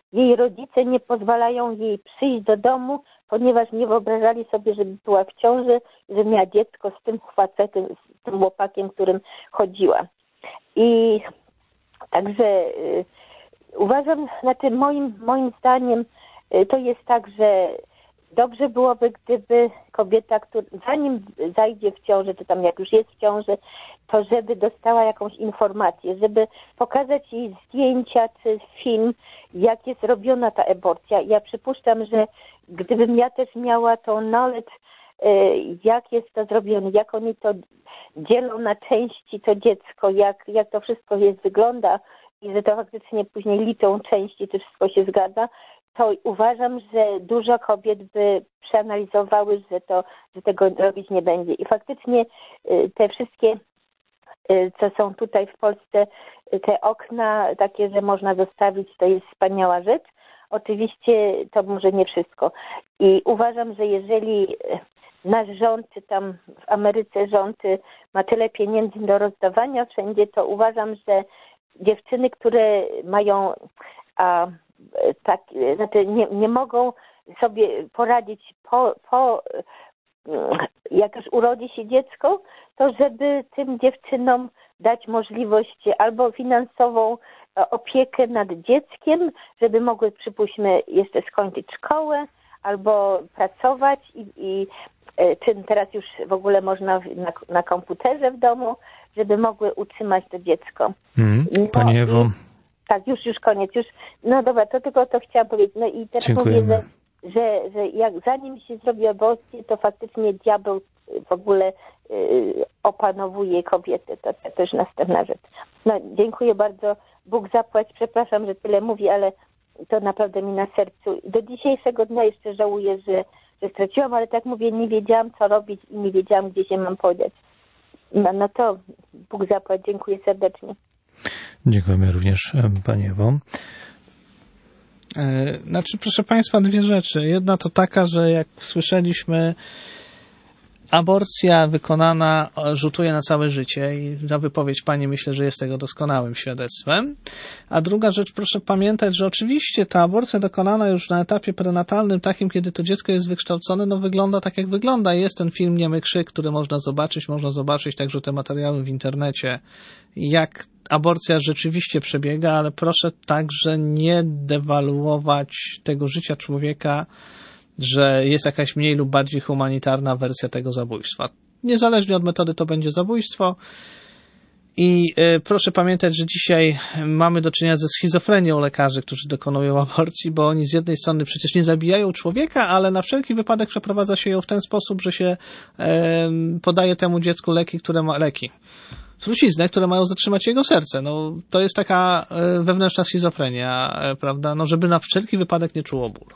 Speaker 9: jej rodzice nie pozwalają jej przyjść do domu, ponieważ nie wyobrażali sobie, żeby była w ciąży, że miała dziecko z tym facetem, z tym chłopakiem, którym chodziła. I także y, uważam, znaczy moim, moim zdaniem y, to jest tak, że dobrze byłoby, gdyby kobieta, która, zanim zajdzie w ciążę, czy tam jak już jest w ciąży, to żeby dostała jakąś informację, żeby pokazać jej zdjęcia czy film, jak jest robiona ta aborcja. Ja przypuszczam, że gdybym ja też miała tą knowledge, jak jest to zrobione, jak oni to dzielą na części to dziecko, jak, jak to wszystko jest, wygląda i że to faktycznie później liczą części, czy wszystko się zgadza, to uważam, że dużo kobiet by przeanalizowały, że, to, że tego robić nie będzie. I faktycznie te wszystkie, co są tutaj w Polsce, te okna takie, że można zostawić, to jest wspaniała rzecz. Oczywiście to może nie wszystko. I uważam, że jeżeli nasz rząd, czy tam w Ameryce rząd ma tyle pieniędzy do rozdawania wszędzie, to uważam, że dziewczyny, które mają a, tak, znaczy nie, nie mogą sobie poradzić po, po jak już urodzi się dziecko, to żeby tym dziewczynom dać możliwość albo finansową opiekę nad dzieckiem, żeby mogły, przypuśćmy, jeszcze skończyć szkołę, albo pracować i, i czy teraz już w ogóle można na, na komputerze w domu, żeby mogły utrzymać to dziecko.
Speaker 1: Mm, Pani
Speaker 9: no,
Speaker 1: Ewo.
Speaker 9: I, tak, już, już koniec. Już, no dobra, to tylko to chciałam powiedzieć. No i teraz
Speaker 1: Dziękujemy.
Speaker 9: mówię, że, że, że jak zanim się zrobi aborcję, to faktycznie diabeł w ogóle y, opanowuje kobiety. To, to też następna rzecz. No dziękuję bardzo. Bóg zapłać. Przepraszam, że tyle mówię, ale to naprawdę mi na sercu. Do dzisiejszego dnia jeszcze żałuję, że, że straciłam, ale tak mówię, nie wiedziałam, co robić i nie wiedziałam, gdzie się mam podziać. No, no to Bóg zapłać. Dziękuję serdecznie.
Speaker 1: Dziękujemy również, Pani Ewo.
Speaker 2: Znaczy, proszę Państwa, dwie rzeczy. Jedna to taka, że jak słyszeliśmy, aborcja wykonana rzutuje na całe życie i za wypowiedź Pani myślę, że jest tego doskonałym świadectwem. A druga rzecz, proszę pamiętać, że oczywiście ta aborcja dokonana już na etapie prenatalnym, takim, kiedy to dziecko jest wykształcone, no wygląda tak, jak wygląda. Jest ten film Niemy Krzyk, który można zobaczyć, można zobaczyć także te materiały w internecie, jak aborcja rzeczywiście przebiega, ale proszę także nie dewaluować tego życia człowieka, że jest jakaś mniej lub bardziej humanitarna wersja tego zabójstwa. Niezależnie od metody to będzie zabójstwo. I y, proszę pamiętać, że dzisiaj mamy do czynienia ze schizofrenią lekarzy, którzy dokonują aborcji, bo oni z jednej strony przecież nie zabijają człowieka, ale na wszelki wypadek przeprowadza się ją w ten sposób, że się y, podaje temu dziecku leki, które ma leki. truciznę, które mają zatrzymać jego serce. No, to jest taka y, wewnętrzna schizofrenia, y, prawda? No, żeby na wszelki wypadek nie czuło bólu.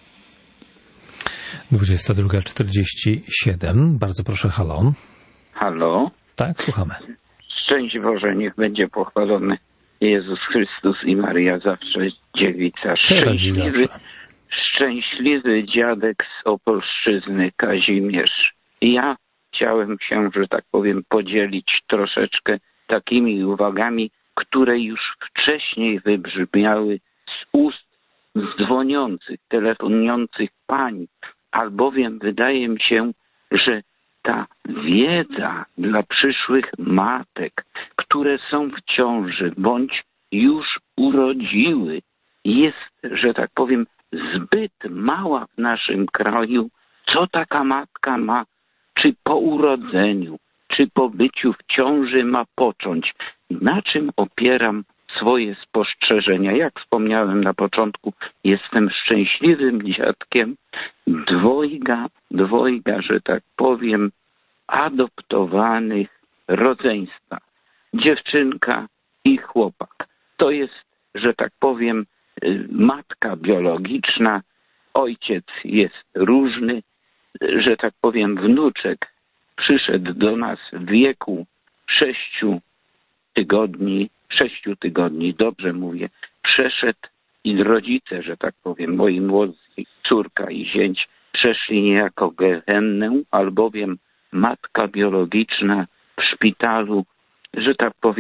Speaker 1: dwudziesta druga czterdzieści siedem. Bardzo proszę, halo.
Speaker 10: Halo.
Speaker 1: Tak, słuchamy.
Speaker 10: Szczęść Boże, niech będzie pochwalony Jezus Chrystus i Maria zawsze dziewica. Szczęśliwy, szczęśliwy dziadek z Opolszczyzny, Kazimierz. Ja chciałem się, że tak powiem, podzielić troszeczkę takimi uwagami, które już wcześniej wybrzmiały z ust dzwoniących, telefonujących pań, albowiem wydaje mi się, że ta wiedza dla przyszłych matek, które są w ciąży bądź już urodziły, jest, że tak powiem, zbyt mała w naszym kraju, co taka matka ma, czy po urodzeniu, czy po byciu w ciąży ma począć. Na czym opieram swoje spostrzeżenia? Jak wspomniałem na początku, jestem szczęśliwym dziadkiem dwojga, dwojga, że tak powiem, adoptowanych rodzeństwa. Dziewczynka i chłopak. To jest, że tak powiem, matka biologiczna, ojciec jest różny, że tak powiem, wnuczek przyszedł do nas w wieku sześciu tygodni, sześciu tygodni, dobrze mówię, przeszedł i rodzice, że tak powiem, moi młodzi, córka i zięć, przeszli niejako gehennę, albowiem matka biologiczna w szpitalu, że tak powiem,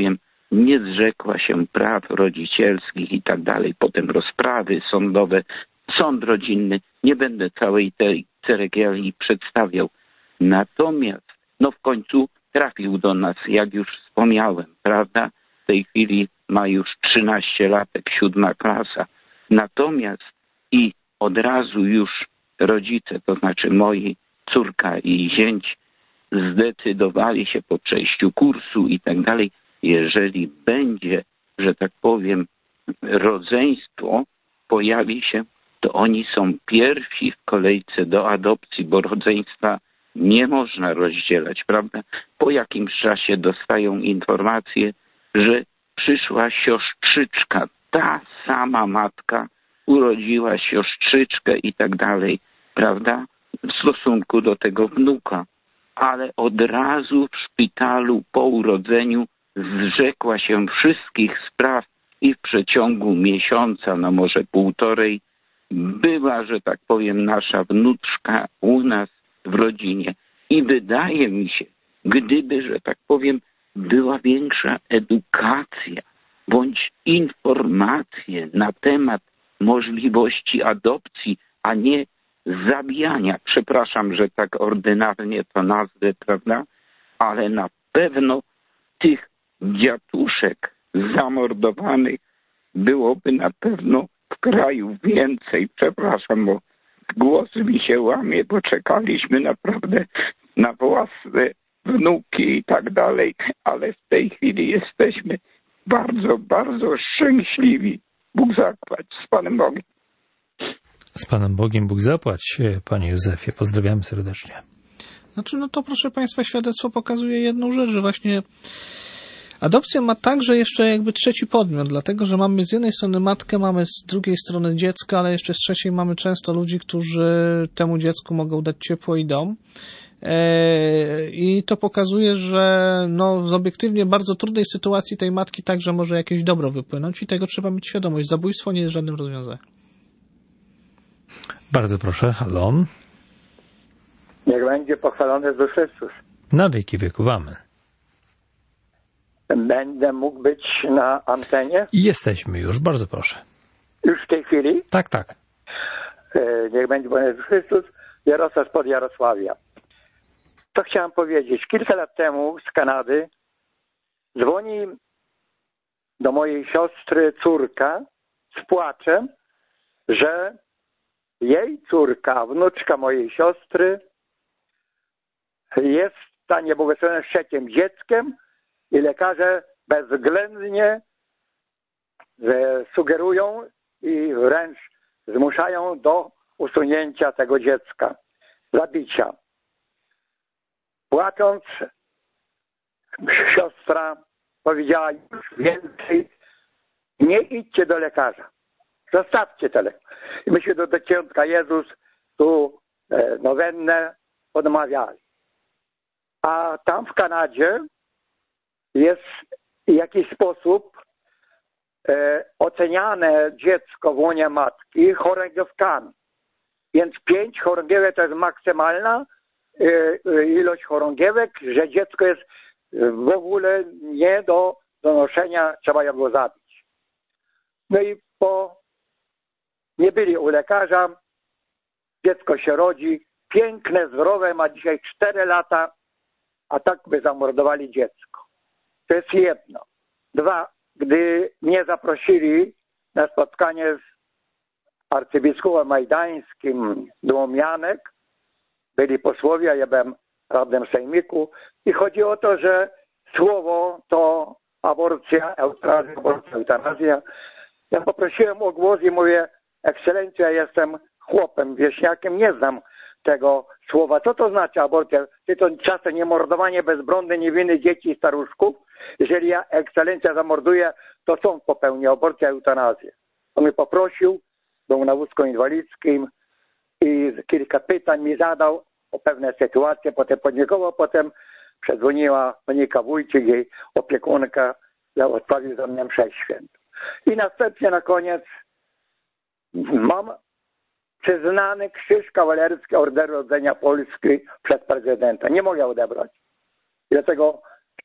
Speaker 10: nie zrzekła się praw rodzicielskich i tak dalej. Potem rozprawy sądowe, sąd rodzinny. Nie będę całej tej ceregielii przedstawiał. Natomiast no w końcu trafił do nas, jak już wspomniałem, prawda? W tej chwili ma już trzynaście latek, siódma klasa. Natomiast i od razu już rodzice, to znaczy moi córka i zięć, zdecydowali się po przejściu kursu i tak dalej, jeżeli będzie, że tak powiem, rodzeństwo pojawi się, to oni są pierwsi w kolejce do adopcji, bo rodzeństwa nie można rozdzielać, prawda? Po jakimś czasie dostają informację, że przyszła siostrzyczka, ta sama matka urodziła siostrzyczkę i tak dalej, prawda? W stosunku do tego wnuka. Ale od razu w szpitalu po urodzeniu zrzekła się wszystkich spraw i w przeciągu miesiąca, no może półtorej, była, że tak powiem, nasza wnuczka u nas w rodzinie. I wydaje mi się, gdyby, że tak powiem, była większa edukacja bądź informacje na temat możliwości adopcji, a nie zabijania, przepraszam, że tak ordynarnie to nazwę, prawda? Ale na pewno tych dziatuszek zamordowanych byłoby na pewno w kraju więcej. Przepraszam, bo głosy mi się łamie, bo czekaliśmy naprawdę na własne wnuki i tak dalej, ale w tej chwili jesteśmy bardzo, bardzo szczęśliwi. Bóg zapłać. Z Panem Bogiem.
Speaker 1: Z Panem Bogiem Bóg zapłać, Panie Józefie. Pozdrawiamy serdecznie.
Speaker 2: Znaczy, no to proszę Państwa, świadectwo pokazuje jedną rzecz, że właśnie adopcja ma także jeszcze jakby trzeci podmiot, dlatego że mamy z jednej strony matkę, mamy z drugiej strony dziecko, ale jeszcze z trzeciej mamy często ludzi, którzy temu dziecku mogą dać ciepło i dom. I to pokazuje, że no, z obiektywnie bardzo trudnej sytuacji tej matki także może jakieś dobro wypłynąć i tego trzeba mieć świadomość. Zabójstwo nie jest żadnym rozwiązaniem.
Speaker 1: Bardzo proszę, halo.
Speaker 11: Niech będzie pochwalony Jezus Chrystus.
Speaker 1: Na wieki wieków, amen.
Speaker 11: Będę mógł być na antenie?
Speaker 1: Jesteśmy już, bardzo proszę.
Speaker 11: Już w tej chwili?
Speaker 1: Tak, tak.
Speaker 11: Niech będzie Pan Jezus Chrystus. Jarosław spod Jarosławia. To chciałem powiedzieć. Kilka lat temu z Kanady dzwoni do mojej siostry córka z płaczem, że jej córka, wnuczka mojej siostry jest w stanie błogosławionym trzecim dzieckiem i lekarze bezwzględnie sugerują i wręcz zmuszają do usunięcia tego dziecka, zabicia. Płacząc, siostra powiedziała: już więcej nie idźcie do lekarza. Zostawcie tyle. I myśmy do, do księdza Jezus tu e, nowennę odmawiali. A tam w Kanadzie jest w jakiś sposób e, oceniane dziecko w łonie matki chorągiewkami. Więc pięć chorągiewek to jest maksymalna e, ilość chorągiewek, że dziecko jest w ogóle nie do donoszenia, trzeba go zabić. No i po nie byli u lekarza, dziecko się rodzi, piękne, zdrowe, ma dzisiaj cztery lata, a tak by zamordowali dziecko. To jest jedno. Dwa, gdy mnie zaprosili na spotkanie z arcybiskupem majdańskim Dłomianek, byli posłowie, ja byłem radnym sejmiku i chodzi o to, że słowo to aborcja, eutanazja, aborcja, eutanazja. Ja poprosiłem o głos i mówię: Ekscelencja, jestem chłopem, wieśniakiem, nie znam tego słowa. Co to znaczy aborcja? Czy to czasem nie mordowanie bezbronne, niewinnych dzieci i staruszków? Jeżeli ja, ekscelencja, zamorduję, to sąd popełni aborcję, eutanazję. On mnie poprosił, był na wózku inwalidzkim i kilka pytań mi zadał o pewne sytuacje, potem podziękował, potem przedzwoniła Monika Wójcik, jej opiekunka, ja odprawił za mnie mszę świętą. I następnie na koniec mam przyznany krzyż kawalerski Orderu Rdzenia Polski przez prezydenta. Nie mogę odebrać. Dlatego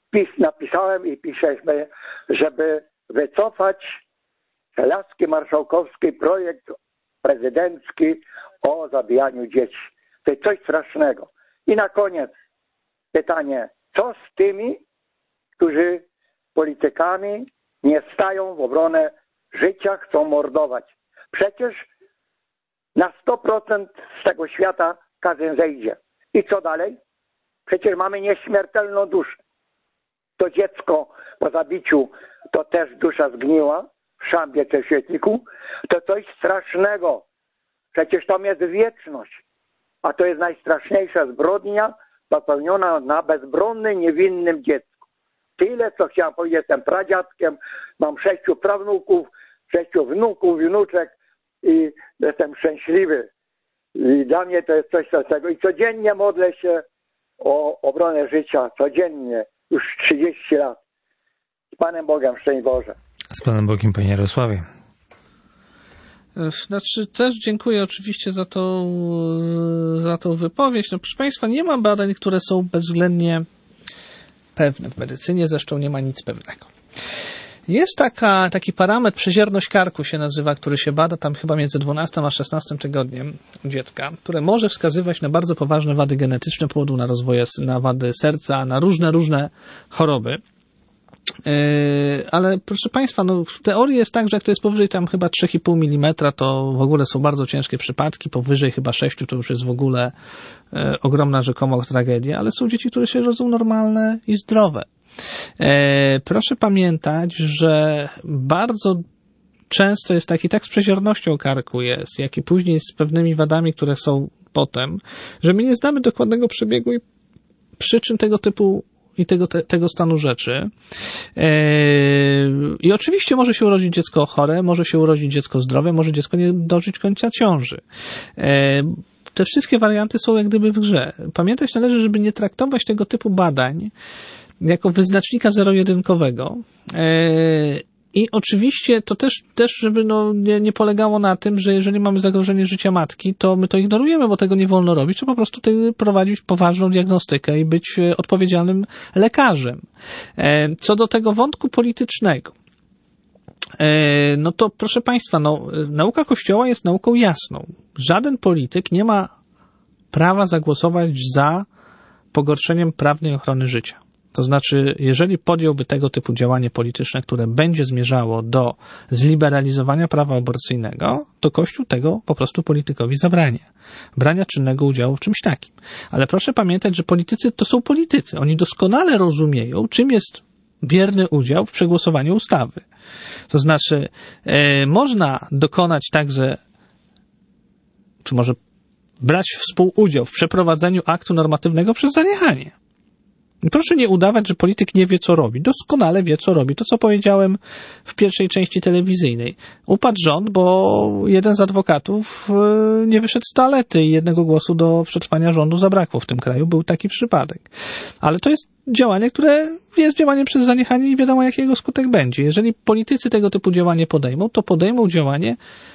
Speaker 11: pis, napisałem i piszemy, żeby wycofać laski marszałkowskiej projekt prezydencki o zabijaniu dzieci. To jest coś strasznego. I na koniec pytanie, co z tymi, którzy politykami nie stają w obronę życia, chcą mordować? Przecież na sto procent z tego świata każdy zejdzie. I co dalej? Przecież mamy nieśmiertelną duszę. To dziecko po zabiciu, to też dusza zgniła w szambie czy w świetliku. To coś strasznego. Przecież tam jest wieczność. A to jest najstraszniejsza zbrodnia popełniona na bezbronnym, niewinnym dziecku. Tyle, co chciałem powiedzieć, jestem pradziadkiem, mam sześciu prawnuków, sześciu wnuków, wnuczek i jestem szczęśliwy. I dla mnie to jest coś takiego. I codziennie modlę się o obronę życia, codziennie, już trzydzieści lat. Z Panem Bogiem, szczęść Boże.
Speaker 1: Z Panem Bogiem, Panie Jarosławie.
Speaker 2: Znaczy, też dziękuję oczywiście za tą, za tą wypowiedź. No, proszę Państwa, nie ma badań, które są bezwzględnie pewne. W medycynie zresztą nie ma nic pewnego. Jest taka, taki parametr, przezierność karku się nazywa, który się bada tam chyba między dwunastym a szesnastym tygodniem u dziecka, które może wskazywać na bardzo poważne wady genetyczne płodu, na rozwoje, na wady serca, na różne, różne choroby. Yy, ale proszę Państwa, no w teorii jest tak, że jak to jest powyżej tam chyba trzy i pół milimetra, to w ogóle są bardzo ciężkie przypadki, powyżej chyba sześciu to już jest w ogóle yy, ogromna rzekomo tragedia, ale są dzieci, które się rodzą normalne i zdrowe. Yy, proszę pamiętać, że bardzo często jest taki, tak z przeziernością karku jest, jak i później z pewnymi wadami, które są potem, że my nie znamy dokładnego przebiegu i przyczyn tego typu i tego, te, tego stanu rzeczy. I oczywiście może się urodzić dziecko chore, może się urodzić dziecko zdrowe, może dziecko nie dożyć końca ciąży. Te wszystkie warianty są jak gdyby w grze. Pamiętać należy, żeby nie traktować tego typu badań jako wyznacznika zero-jedynkowego. I oczywiście to też, też żeby no, nie, nie polegało na tym, że jeżeli mamy zagrożenie życia matki, to my to ignorujemy, bo tego nie wolno robić, trzeba po prostu prowadzić poważną diagnostykę i być odpowiedzialnym lekarzem. Co do tego wątku politycznego, no to proszę Państwa, no, nauka Kościoła jest nauką jasną. Żaden polityk nie ma prawa zagłosować za pogorszeniem prawnej ochrony życia. To znaczy, jeżeli podjąłby tego typu działanie polityczne, które będzie zmierzało do zliberalizowania prawa aborcyjnego, to Kościół tego po prostu politykowi zabrania. Brania czynnego udziału w czymś takim. Ale proszę pamiętać, że politycy to są politycy. Oni doskonale rozumieją, czym jest bierny udział w przegłosowaniu ustawy. To znaczy, e, można dokonać także, czy może brać współudział w przeprowadzeniu aktu normatywnego przez zaniechanie. Proszę nie udawać, że polityk nie wie, co robi. Doskonale wie, co robi. To, co powiedziałem w pierwszej części telewizyjnej. Upadł rząd, bo jeden z adwokatów nie wyszedł z toalety i jednego głosu do przetrwania rządu zabrakło w tym kraju. Był taki przypadek. Ale to jest działanie, które jest działaniem przez zaniechanie i wiadomo, jaki jego skutek będzie. Jeżeli politycy tego typu działanie podejmą, to podejmą działanie,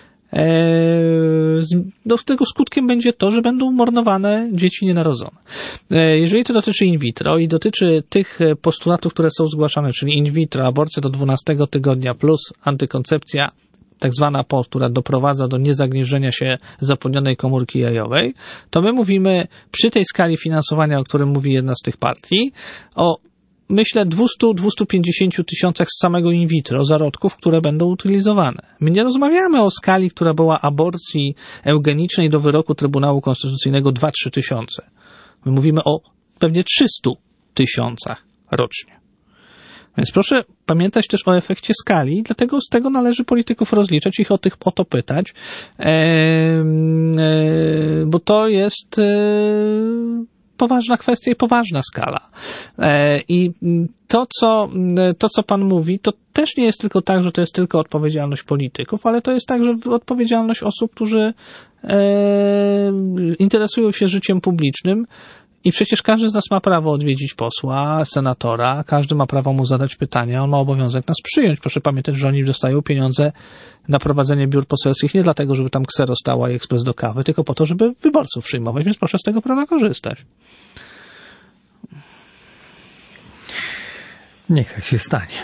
Speaker 2: no, tego skutkiem będzie to, że będą mordowane dzieci nienarodzone. Jeżeli to dotyczy in vitro i dotyczy tych postulatów, które są zgłaszane, czyli in vitro, aborcja do dwunastego tygodnia plus antykoncepcja tak zwana P O, która doprowadza do niezagnieżdżenia się zapłodnionej komórki jajowej, to my mówimy przy tej skali finansowania, o którym mówi jedna z tych partii, o myślę dwieście do dwustu pięćdziesięciu tysiącach z samego in vitro zarodków, które będą utylizowane. My nie rozmawiamy o skali, która była aborcji eugenicznej do wyroku Trybunału Konstytucyjnego dwa trzy tysiące. My mówimy o pewnie trzystu tysiącach rocznie. Więc proszę pamiętać też o efekcie skali, dlatego z tego należy polityków rozliczać, ich o, tych, o to pytać, e, e, bo to jest e, poważna kwestia i poważna skala. E, I to co, to, co pan mówi, to też nie jest tylko tak, że to jest tylko odpowiedzialność polityków, ale to jest także odpowiedzialność osób, którzy e, interesują się życiem publicznym. I przecież każdy z nas ma prawo odwiedzić posła, senatora, każdy ma prawo mu zadać pytania, on ma obowiązek nas przyjąć. Proszę pamiętać, że oni dostają pieniądze na prowadzenie biur poselskich nie dlatego, żeby tam ksero stała i ekspres do kawy, tylko po to, żeby wyborców przyjmować, więc proszę z tego prawa korzystać.
Speaker 1: Niech tak się stanie.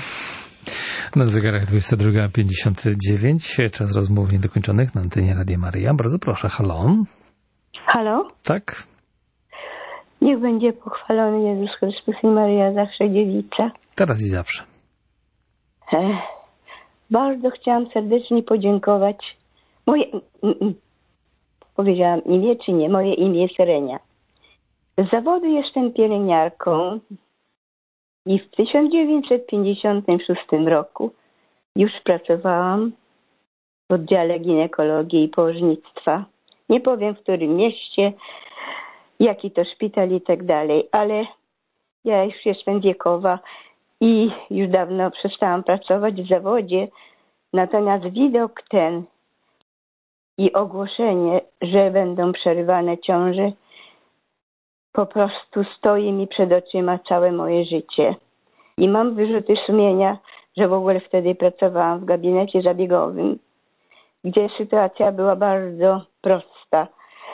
Speaker 1: Na zegarach dwudziesta druga pięćdziesiąt dziewięć. Czas rozmów niedokończonych na antenie Radia Maryja. Bardzo proszę. Halo?
Speaker 12: Halo?
Speaker 1: Tak?
Speaker 12: Niech będzie pochwalony Jezus Chrystus i Maryja zawsze dziewica.
Speaker 1: Teraz i zawsze.
Speaker 12: Ech, bardzo chciałam serdecznie podziękować. Moje... Powiedziałam imię czy nie? Moje imię jest Renia. Z zawodu jestem pielęgniarką i w tysiąc dziewięćset pięćdziesiątym szóstym roku już pracowałam w oddziale ginekologii i położnictwa. Nie powiem, w którym mieście, jaki to szpital i tak dalej, ale ja już jestem wiekowa i już dawno przestałam pracować w zawodzie. Natomiast widok ten i ogłoszenie, że będą przerywane ciąże, po prostu stoi mi przed oczyma całe moje życie. I mam wyrzuty sumienia, że w ogóle wtedy pracowałam w gabinecie zabiegowym, gdzie sytuacja była bardzo prosta.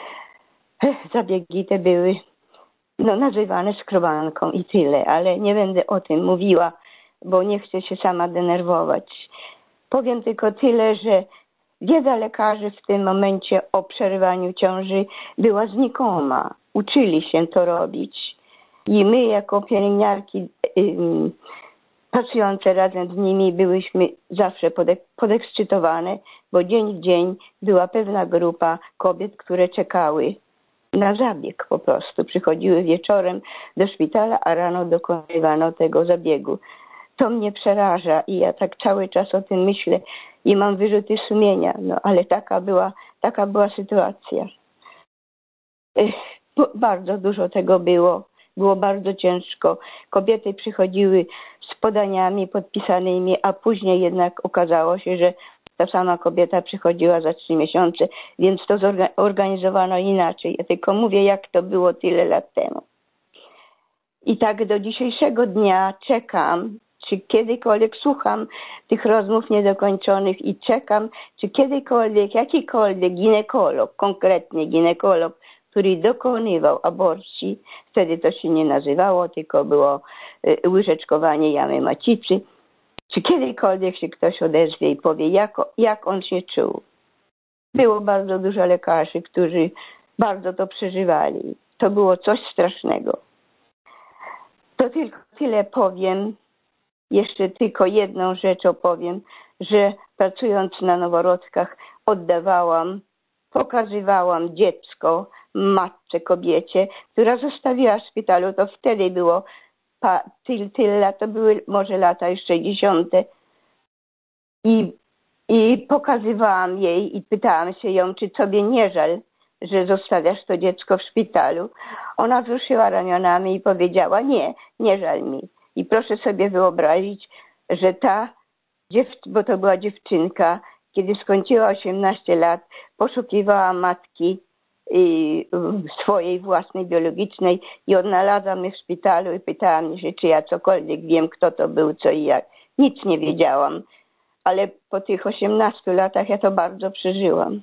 Speaker 12: Zabiegi te były no, nazywane skrobanką i tyle, ale nie będę o tym mówiła, bo nie chcę się sama denerwować. Powiem tylko tyle, że wiedza lekarzy w tym momencie o przerywaniu ciąży była znikoma. Uczyli się to robić. I my jako pielęgniarki yy, pracujące razem z nimi byłyśmy zawsze podek- podekscytowane, bo dzień w dzień była pewna grupa kobiet, które czekały na zabieg po prostu. Przychodziły wieczorem do szpitala, a rano dokonywano tego zabiegu. To mnie przeraża i ja tak cały czas o tym myślę i mam wyrzuty sumienia, no ale taka była, taka była sytuacja. Ech, bardzo dużo tego było, było bardzo ciężko. Kobiety przychodziły z podaniami podpisanymi, a później jednak okazało się, że ta sama kobieta przychodziła za trzy miesiące, więc to zorganizowano inaczej. Ja tylko mówię, jak to było tyle lat temu. I tak do dzisiejszego dnia czekam, czy kiedykolwiek słucham tych rozmów niedokończonych i czekam, czy kiedykolwiek jakikolwiek ginekolog, konkretnie ginekolog, który dokonywał aborcji, wtedy to się nie nazywało, tylko było łyżeczkowanie jamy macicy, czy kiedykolwiek się ktoś odezwie i powie, jak, jak on się czuł. Było bardzo dużo lekarzy, którzy bardzo to przeżywali. To było coś strasznego. To tylko tyle powiem. Jeszcze tylko jedną rzecz opowiem, że pracując na noworodkach oddawałam, pokazywałam dziecko matce, kobiecie, która zostawiła w szpitalu. To wtedy było pa, tyle, tyle lat, to były może lata już sześćdziesiąte. I, I pokazywałam jej i pytałam się ją, czy sobie nie żal, że zostawiasz to dziecko w szpitalu. Ona wzruszyła ramionami i powiedziała, nie, nie żal mi. I proszę sobie wyobrazić, że ta dziewczyna, bo to była dziewczynka, kiedy skończyła osiemnaście lat, poszukiwała matki i, swojej własnej biologicznej i odnalazła mnie w szpitalu i pytała mnie się, czy ja cokolwiek wiem, kto to był, co i jak. Nic nie wiedziałam, ale po tych osiemnastu latach ja to bardzo przeżyłam.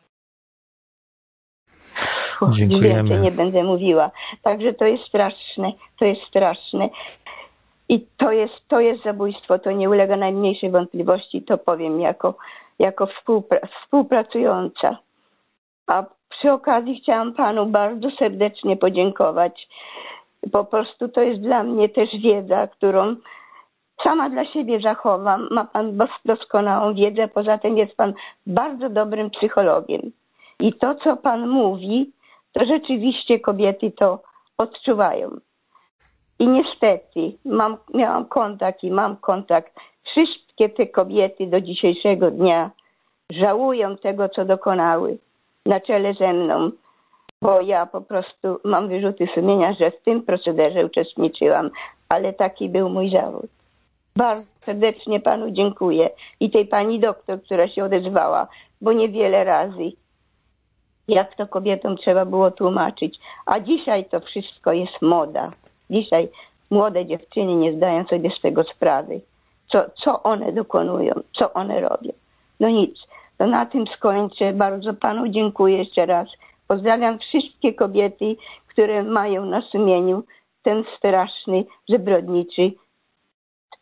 Speaker 1: Dziękujemy.
Speaker 12: Więcej nie będę mówiła. Także to jest straszne, to jest straszne. I to jest, to jest zabójstwo, to nie ulega najmniejszej wątpliwości, to powiem jako, jako współpra- współpracująca. A przy okazji chciałam panu bardzo serdecznie podziękować. Po prostu to jest dla mnie też wiedza, którą sama dla siebie zachowam. Ma pan doskonałą wiedzę, poza tym jest pan bardzo dobrym psychologiem. I to, co pan mówi, to rzeczywiście kobiety to odczuwają. I niestety mam, miałam kontakt i mam kontakt. Wszystkie te kobiety do dzisiejszego dnia żałują tego, co dokonały na czele ze mną, bo ja po prostu mam wyrzuty sumienia, że w tym procederze uczestniczyłam, ale taki był mój zawód. Bardzo serdecznie panu dziękuję i tej pani doktor, która się odezwała, bo niewiele razy. Jak to kobietom trzeba było tłumaczyć. A dzisiaj to wszystko jest moda. Dzisiaj młode dziewczyny nie zdają sobie z tego sprawy. Co, co one dokonują, co one robią. No nic, to na tym skończę. Bardzo panu dziękuję jeszcze raz. Pozdrawiam wszystkie kobiety, które mają na sumieniu ten straszny, zbrodniczy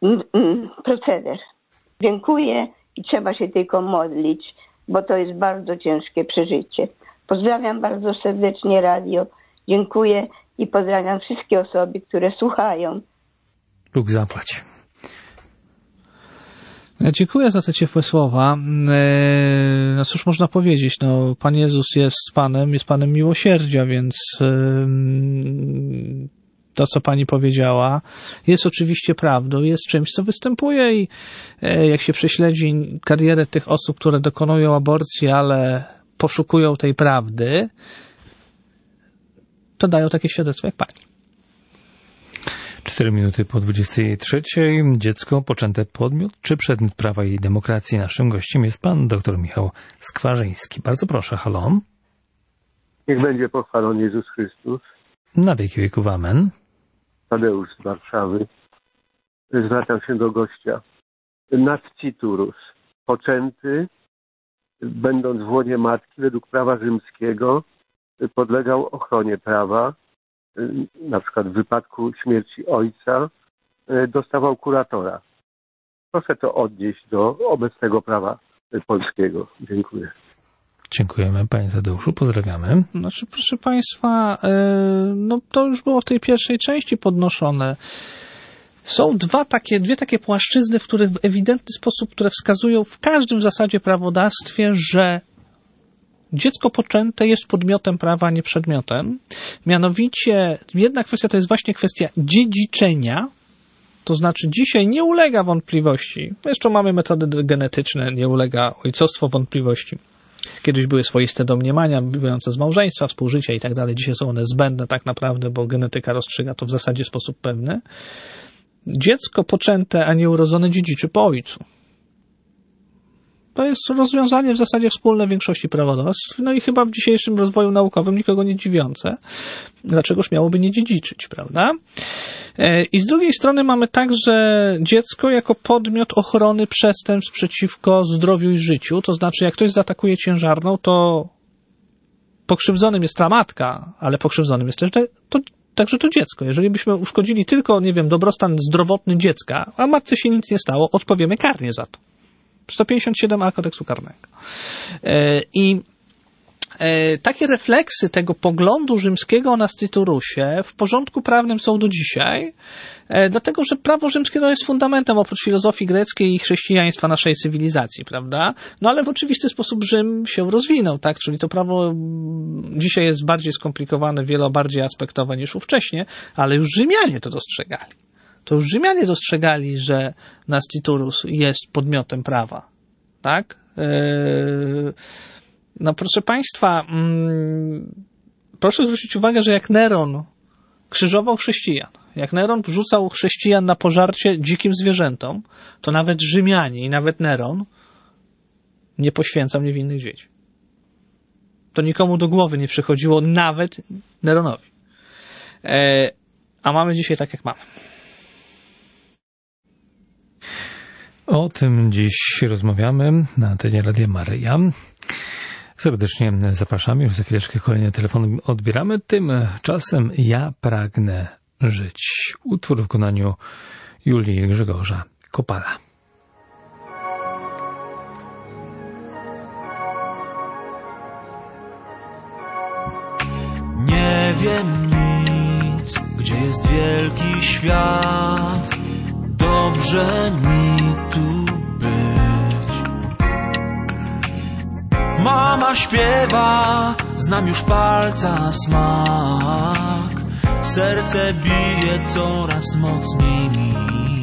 Speaker 12: proceder. Dziękuję i trzeba się tylko modlić, bo to jest bardzo ciężkie przeżycie. Pozdrawiam bardzo serdecznie radio. Dziękuję i pozdrawiam wszystkie osoby, które słuchają.
Speaker 1: Bóg zapłać.
Speaker 2: Ja dziękuję za te ciepłe słowa. No cóż można powiedzieć, no Pan Jezus jest Panem, jest Panem miłosierdzia, więc to, co Pani powiedziała, jest oczywiście prawdą, jest czymś, co występuje i jak się prześledzi karierę tych osób, które dokonują aborcji, ale poszukują tej prawdy, to dają takie świadectwo jak Pani.
Speaker 1: Cztery minuty po dwudziestej trzeciej. Dziecko, poczęte podmiot czy przedmiot prawa i demokracji? Naszym gościem jest pan dr Michał Skwarzyński. Bardzo proszę, halo.
Speaker 13: Niech będzie pochwalony Jezus Chrystus.
Speaker 1: Na wieki wieków, amen.
Speaker 13: Tadeusz z Warszawy. Zwracam się do gościa. Nasciturus, poczęty, będąc w łonie matki według prawa rzymskiego, podlegał ochronie prawa. Na przykład w wypadku śmierci ojca dostawał kuratora. Proszę to odnieść do obecnego prawa polskiego. Dziękuję.
Speaker 1: Dziękujemy panie Tadeuszu, pozdrawiamy.
Speaker 2: Znaczy, proszę państwa, no to już było w tej pierwszej części podnoszone. Są dwa takie, dwie takie płaszczyzny, w których w ewidentny sposób, które wskazują w każdym w zasadzie prawodawstwie, że dziecko poczęte jest podmiotem prawa, a nie przedmiotem. Mianowicie jedna kwestia to jest właśnie kwestia dziedziczenia. To znaczy dzisiaj nie ulega wątpliwości. Jeszcze mamy metody genetyczne, nie ulega ojcostwo wątpliwości. Kiedyś były swoiste domniemania biorące z małżeństwa, współżycia i tak dalej. Dzisiaj są one zbędne tak naprawdę, bo genetyka rozstrzyga to w zasadzie w sposób pewny. Dziecko poczęte, a nie urodzone dziedziczy po ojcu. To jest rozwiązanie w zasadzie wspólne większości prawodawstw, no i chyba w dzisiejszym rozwoju naukowym nikogo nie dziwiące. Dlaczegoż miałoby nie dziedziczyć, prawda? I z drugiej strony mamy także dziecko jako podmiot ochrony przestępstw przeciwko zdrowiu i życiu, to znaczy jak ktoś zaatakuje ciężarną, to pokrzywdzonym jest ta matka, ale pokrzywdzonym jest też to, także to dziecko. Jeżeli byśmy uszkodzili tylko, nie wiem, dobrostan zdrowotny dziecka, a matce się nic nie stało, odpowiemy karnie za to. sto pięćdziesiąt siedem a kodeksu karnego. I takie refleksy tego poglądu rzymskiego o nascyturusie w porządku prawnym są do dzisiaj, dlatego że prawo rzymskie to jest fundamentem oprócz filozofii greckiej i chrześcijaństwa naszej cywilizacji, prawda? No ale w oczywisty sposób Rzym się rozwinął, tak? Czyli to prawo dzisiaj jest bardziej skomplikowane, wielo bardziej aspektowe niż ówcześnie, ale już Rzymianie to dostrzegali. To już Rzymianie dostrzegali, że nasciturus jest podmiotem prawa. Tak? No proszę państwa, proszę zwrócić uwagę, że jak Neron krzyżował chrześcijan, jak Neron wrzucał chrześcijan na pożarcie dzikim zwierzętom, to nawet Rzymianie i nawet Neron nie poświęcał niewinnych dzieci. To nikomu do głowy nie przychodziło, nawet Neronowi. A mamy dzisiaj tak, jak mamy.
Speaker 1: O tym dziś rozmawiamy na antenie Radia Maryja. Serdecznie zapraszamy. Już za chwileczkę kolejny telefon odbieramy. Tymczasem Ja pragnę żyć. Utwór w wykonaniu Julii Grzegorza Kopala.
Speaker 14: Nie wiem nic, gdzie jest wielki świat. Dobrze mi tu być. Mama śpiewa, znam już palca smak. Serce bije coraz mocniej mi.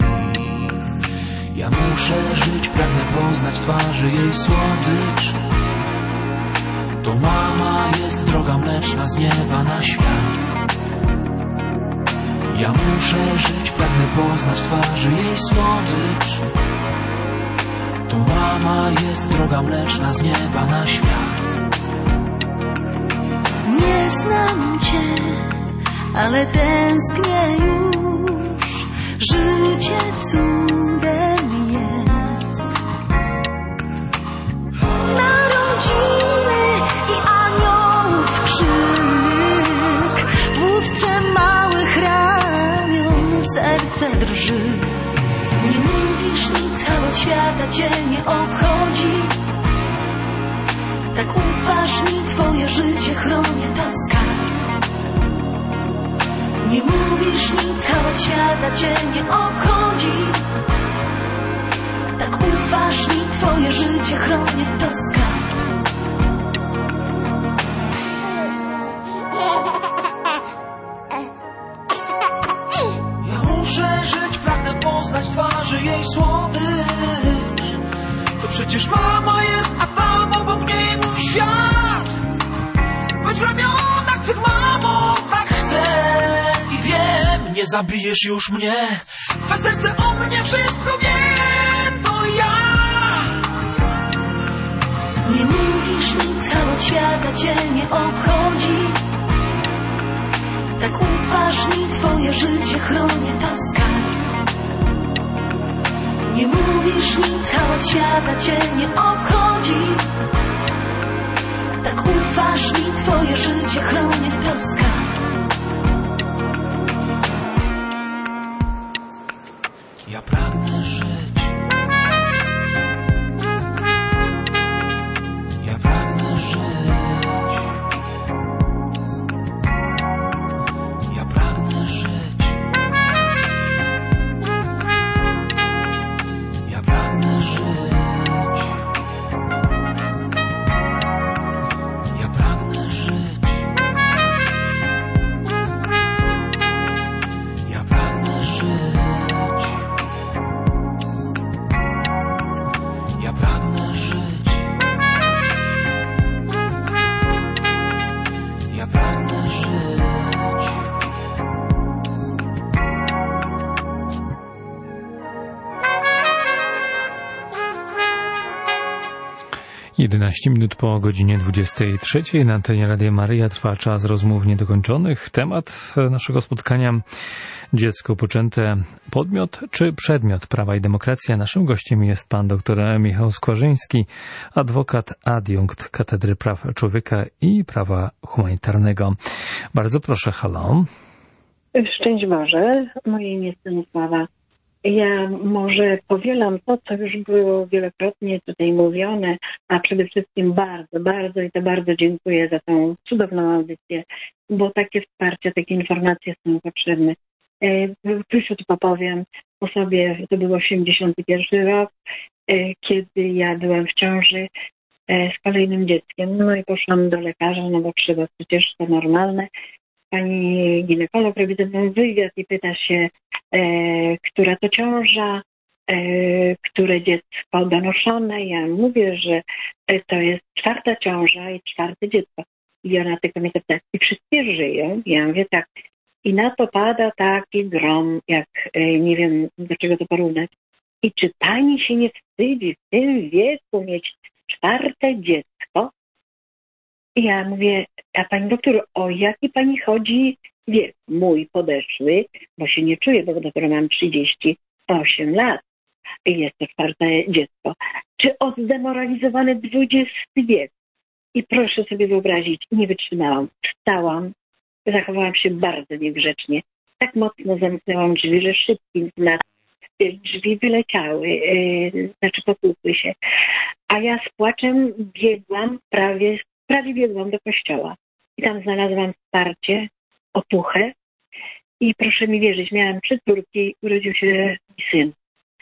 Speaker 14: Ja muszę żyć, pragnę poznać twarzy jej słodycz. To mama jest droga mleczna z nieba na świat. Ja muszę żyć, pragnę poznać twarzy jej słodycz. To mama jest droga mleczna z nieba na świat.
Speaker 15: Nie znam cię, ale tęsknię już. Życie cudem jest. Narodziny i aniołów krzyk, wódce małych ramion serce drży. mówisz nic, a od świata cię nie obchodzi. Tak ufasz mi, twoje życie chronię, to skarb. Nie mówisz nic, a od świata cię nie obchodzi. Tak ufasz mi, twoje życie chronię, to skarb.
Speaker 14: Ja muszę żyć, pragnę poznać twarzy jej słodycz. To przecież mama jest, a tam obok niej mój świat. Być w ramionach twych, mamo, tak chcę. I wiem, nie zabijesz już mnie. Twe serce o mnie wszystko wie, to ja.
Speaker 15: Nie mówisz nic, a od świata cię nie obchodzi. Tak ufasz mi, twoje życie chronię, to skarb. Nie mówisz nic, a od świata cię nie obchodzi. Tak ufasz mi, twoje życie chronię, to skarb.
Speaker 14: Ja pragnę żyć. Ja pragnę żyć. Ja pragnę żyć. Ja pragnę żyć. Ja pragnę żyć. Ja pragnę żyć. Ja pragnę żyć. Ja pragnę żyć.
Speaker 1: jedenaście minut po godzinie dwudziestej trzeciej na antenie Radia Maryja trwa czas rozmów niedokończonych. Temat naszego spotkania: dziecko poczęte, podmiot czy przedmiot prawa i demokracja. Naszym gościem jest pan dr Michał Skwarzyński, adwokat, adiunkt Katedry Praw Człowieka i Prawa Humanitarnego. Bardzo proszę, halo.
Speaker 8: Szczęść Boże, moje imię Stanisława. Ja może powielam to, co już było wielokrotnie tutaj mówione, a przede wszystkim bardzo, bardzo i to bardzo dziękuję za tą cudowną audycję, bo takie wsparcie, takie informacje są potrzebne. Króciutko powiem o sobie, to był osiemdziesiąty pierwszy rok, kiedy ja byłam w ciąży z kolejnym dzieckiem. No i poszłam do lekarza, no bo trzeba, przecież to normalne. Pani ginekolog robi ze mną wywiad i pyta się, e, która to ciąża, e, które dziecko donoszone. Ja mówię, że to jest czwarta ciąża i czwarte dziecko. I ona tylko mnie pyta, i wszystkie żyją? Ja mówię tak. I na to pada taki grom, jak e, nie wiem, do czego to porównać. I czy pani się nie wstydzi w tym wieku mieć czwarte dziecko? I ja mówię, a pani doktor, o jaki pani chodzi wiek? Mój podeszły, bo się nie czuję, bo dopiero mam trzydzieści osiem lat i jest to czwarte dziecko. Czy o zdemoralizowany dwudziesty wiek? I proszę sobie wyobrazić, nie wytrzymałam. Wstałam, zachowałam się bardzo niegrzecznie. Tak mocno zamknęłam drzwi, że szybkim znakiem drzwi wyleciały, yy, znaczy potłukły się. A ja z płaczem biegłam prawie Prawie biegłam do kościoła i tam znalazłam wsparcie, otuchę i proszę mi wierzyć, miałam trzy córki, urodził się syn.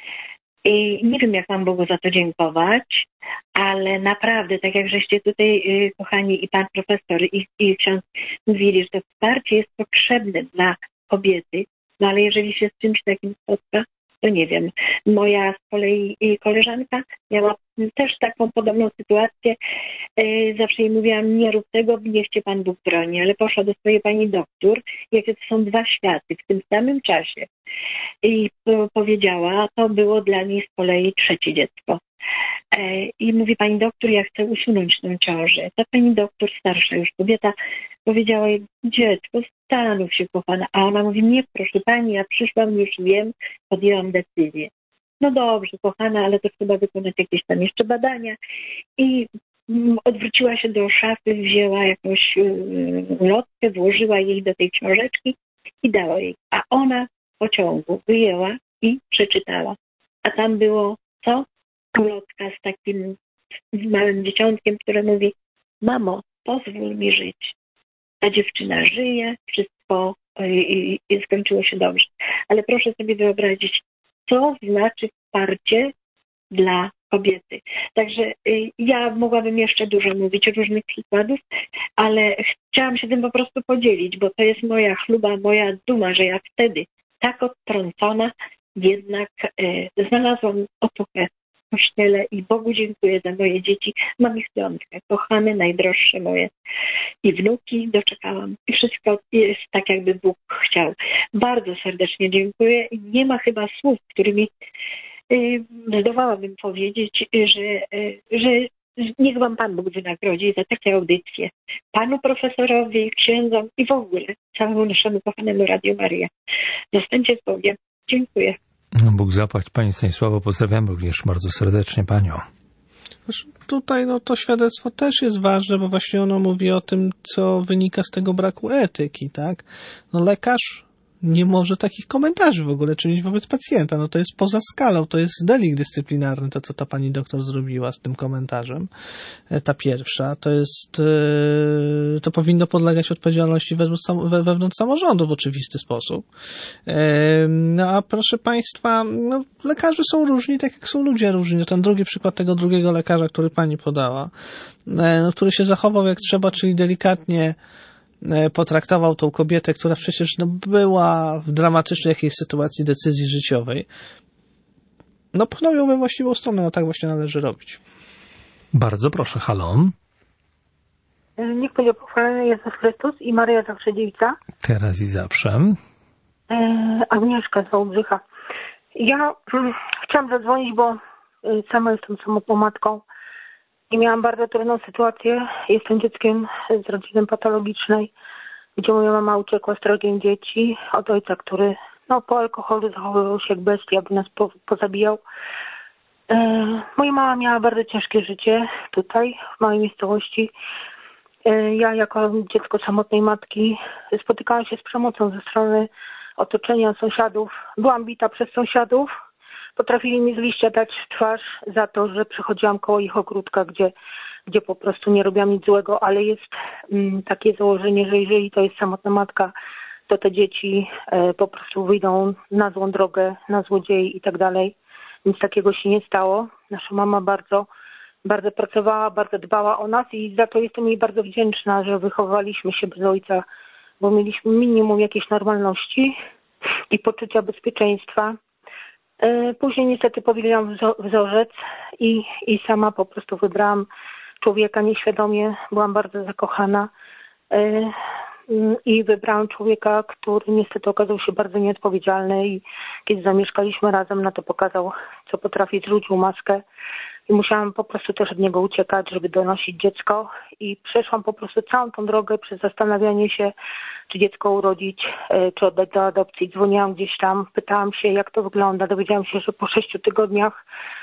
Speaker 8: I nie wiem, jak mam Bogu za to dziękować, ale naprawdę, tak jak żeście tutaj, kochani, i pan profesor, i, i ksiądz mówili, że to wsparcie jest potrzebne dla kobiety, no ale jeżeli się z czymś takim spotka, to nie wiem. Moja z kolei koleżanka miała też taką podobną sytuację. Zawsze jej mówiłam, nie rób tego, niech cię Pan Bóg broni, ale poszła do swojej pani doktor, jakie to są dwa światy w tym samym czasie. I powiedziała, to było dla niej z kolei trzecie dziecko. I mówi, pani doktor, ja chcę usunąć tę ciążę. Ta pani doktor, starsza już kobieta, powiedziała jej, dziecko, zastanów się, kochana. A ona mówi, nie, proszę pani, ja przyszłam, już wiem, podjęłam decyzję. No dobrze, kochana, ale to trzeba wykonać jakieś tam jeszcze badania. I odwróciła się do szafy, wzięła jakąś ulotkę, włożyła jej do tej książeczki i dała jej. A ona w pociągu wyjęła i przeczytała.
Speaker 16: a tam było co? Ulotka z takim małym dzieciątkiem, które mówi: mamo, pozwól mi żyć. Ta dziewczyna żyje, wszystko i, i skończyło się dobrze. Ale proszę sobie wyobrazić, co znaczy wsparcie dla kobiety. Także y, ja mogłabym jeszcze dużo mówić o różnych przykładów, ale chciałam się tym po prostu podzielić, bo to jest moja chluba, moja duma, że ja wtedy tak odtrącona jednak y, znalazłam otuchę w kościele i Bogu dziękuję za moje dzieci. Mam ich piątkę, kochane, najdroższe moje i wnuki doczekałam. I wszystko jest tak, jakby Bóg chciał. Bardzo serdecznie dziękuję i nie ma chyba słów, którymi y, zdołałabym powiedzieć, że, y, że niech wam Pan Bóg wynagrodzi za takie audycje. Panu profesorowi, księdzom i w ogóle całemu naszemu kochanemu Radio Maryja. Zostańcie z Bogiem. Dziękuję.
Speaker 1: Bóg zapłać. Pani Stanisławo, pozdrawiam również bardzo serdecznie Panią.
Speaker 2: Tutaj no, to świadectwo też jest ważne, bo właśnie ono mówi o tym, co wynika z tego braku etyki, tak? No lekarz nie może takich komentarzy w ogóle czynić wobec pacjenta. No to jest poza skalą, to jest delikt dyscyplinarny, to co ta pani doktor zrobiła z tym komentarzem. Ta pierwsza, to jest, to powinno podlegać odpowiedzialności wewnątrz samorządu w oczywisty sposób. No a proszę państwa, no, lekarze są różni, tak jak są ludzie różni. Ten drugi przykład tego drugiego lekarza, który pani podała, no, który się zachował jak trzeba, czyli delikatnie potraktował tą kobietę, która przecież no, była w dramatycznej jakiejś sytuacji decyzji życiowej. No pchnął ją we właściwą stronę, no tak właśnie należy robić.
Speaker 1: Bardzo proszę, halo.
Speaker 17: Niech będzie pochwalony Jezus Chrystus i Maryja Zawsze Dziewica.
Speaker 1: Teraz i zawsze.
Speaker 17: E, Agnieszka z Wałbrzycha. Ja hmm, chciałam zadzwonić, bo y, sama jestem samotną matką i miałam bardzo trudną sytuację. Jestem dzieckiem z rodziny patologicznej, gdzie moja mama uciekła z trogiem dzieci od ojca, który no, po alkoholu zachowywał się jak bestia, aby nas po, pozabijał. E, moja mama miała bardzo ciężkie życie tutaj, w małej miejscowości. E, ja jako dziecko samotnej matki spotykałam się z przemocą ze strony otoczenia, sąsiadów. Byłam bita przez sąsiadów. Potrafili mi z liścia dać w twarz za to, że przechodziłam koło ich ogródka, gdzie, gdzie po prostu nie robiłam nic złego, ale jest mm, takie założenie, że jeżeli to jest samotna matka, to te dzieci e, po prostu wyjdą na złą drogę, na złodziei i tak dalej. Nic takiego się nie stało. Nasza mama bardzo, bardzo pracowała, bardzo dbała o nas i za to jestem jej bardzo wdzięczna, że wychowaliśmy się bez ojca, bo mieliśmy minimum jakiejś normalności i poczucia bezpieczeństwa. Później niestety powieliłam wzorzec i, i sama po prostu wybrałam człowieka nieświadomie, byłam bardzo zakochana i wybrałam człowieka, który niestety okazał się bardzo nieodpowiedzialny i kiedy zamieszkaliśmy razem, no to pokazał, co potrafi, zrzucił maskę i musiałam po prostu też od niego uciekać, żeby donosić dziecko i przeszłam po prostu całą tą drogę przez zastanawianie się, czy dziecko urodzić, czy oddać do adopcji. Dzwoniłam gdzieś tam, pytałam się, jak to wygląda. Dowiedziałam się, że po sześciu tygodniach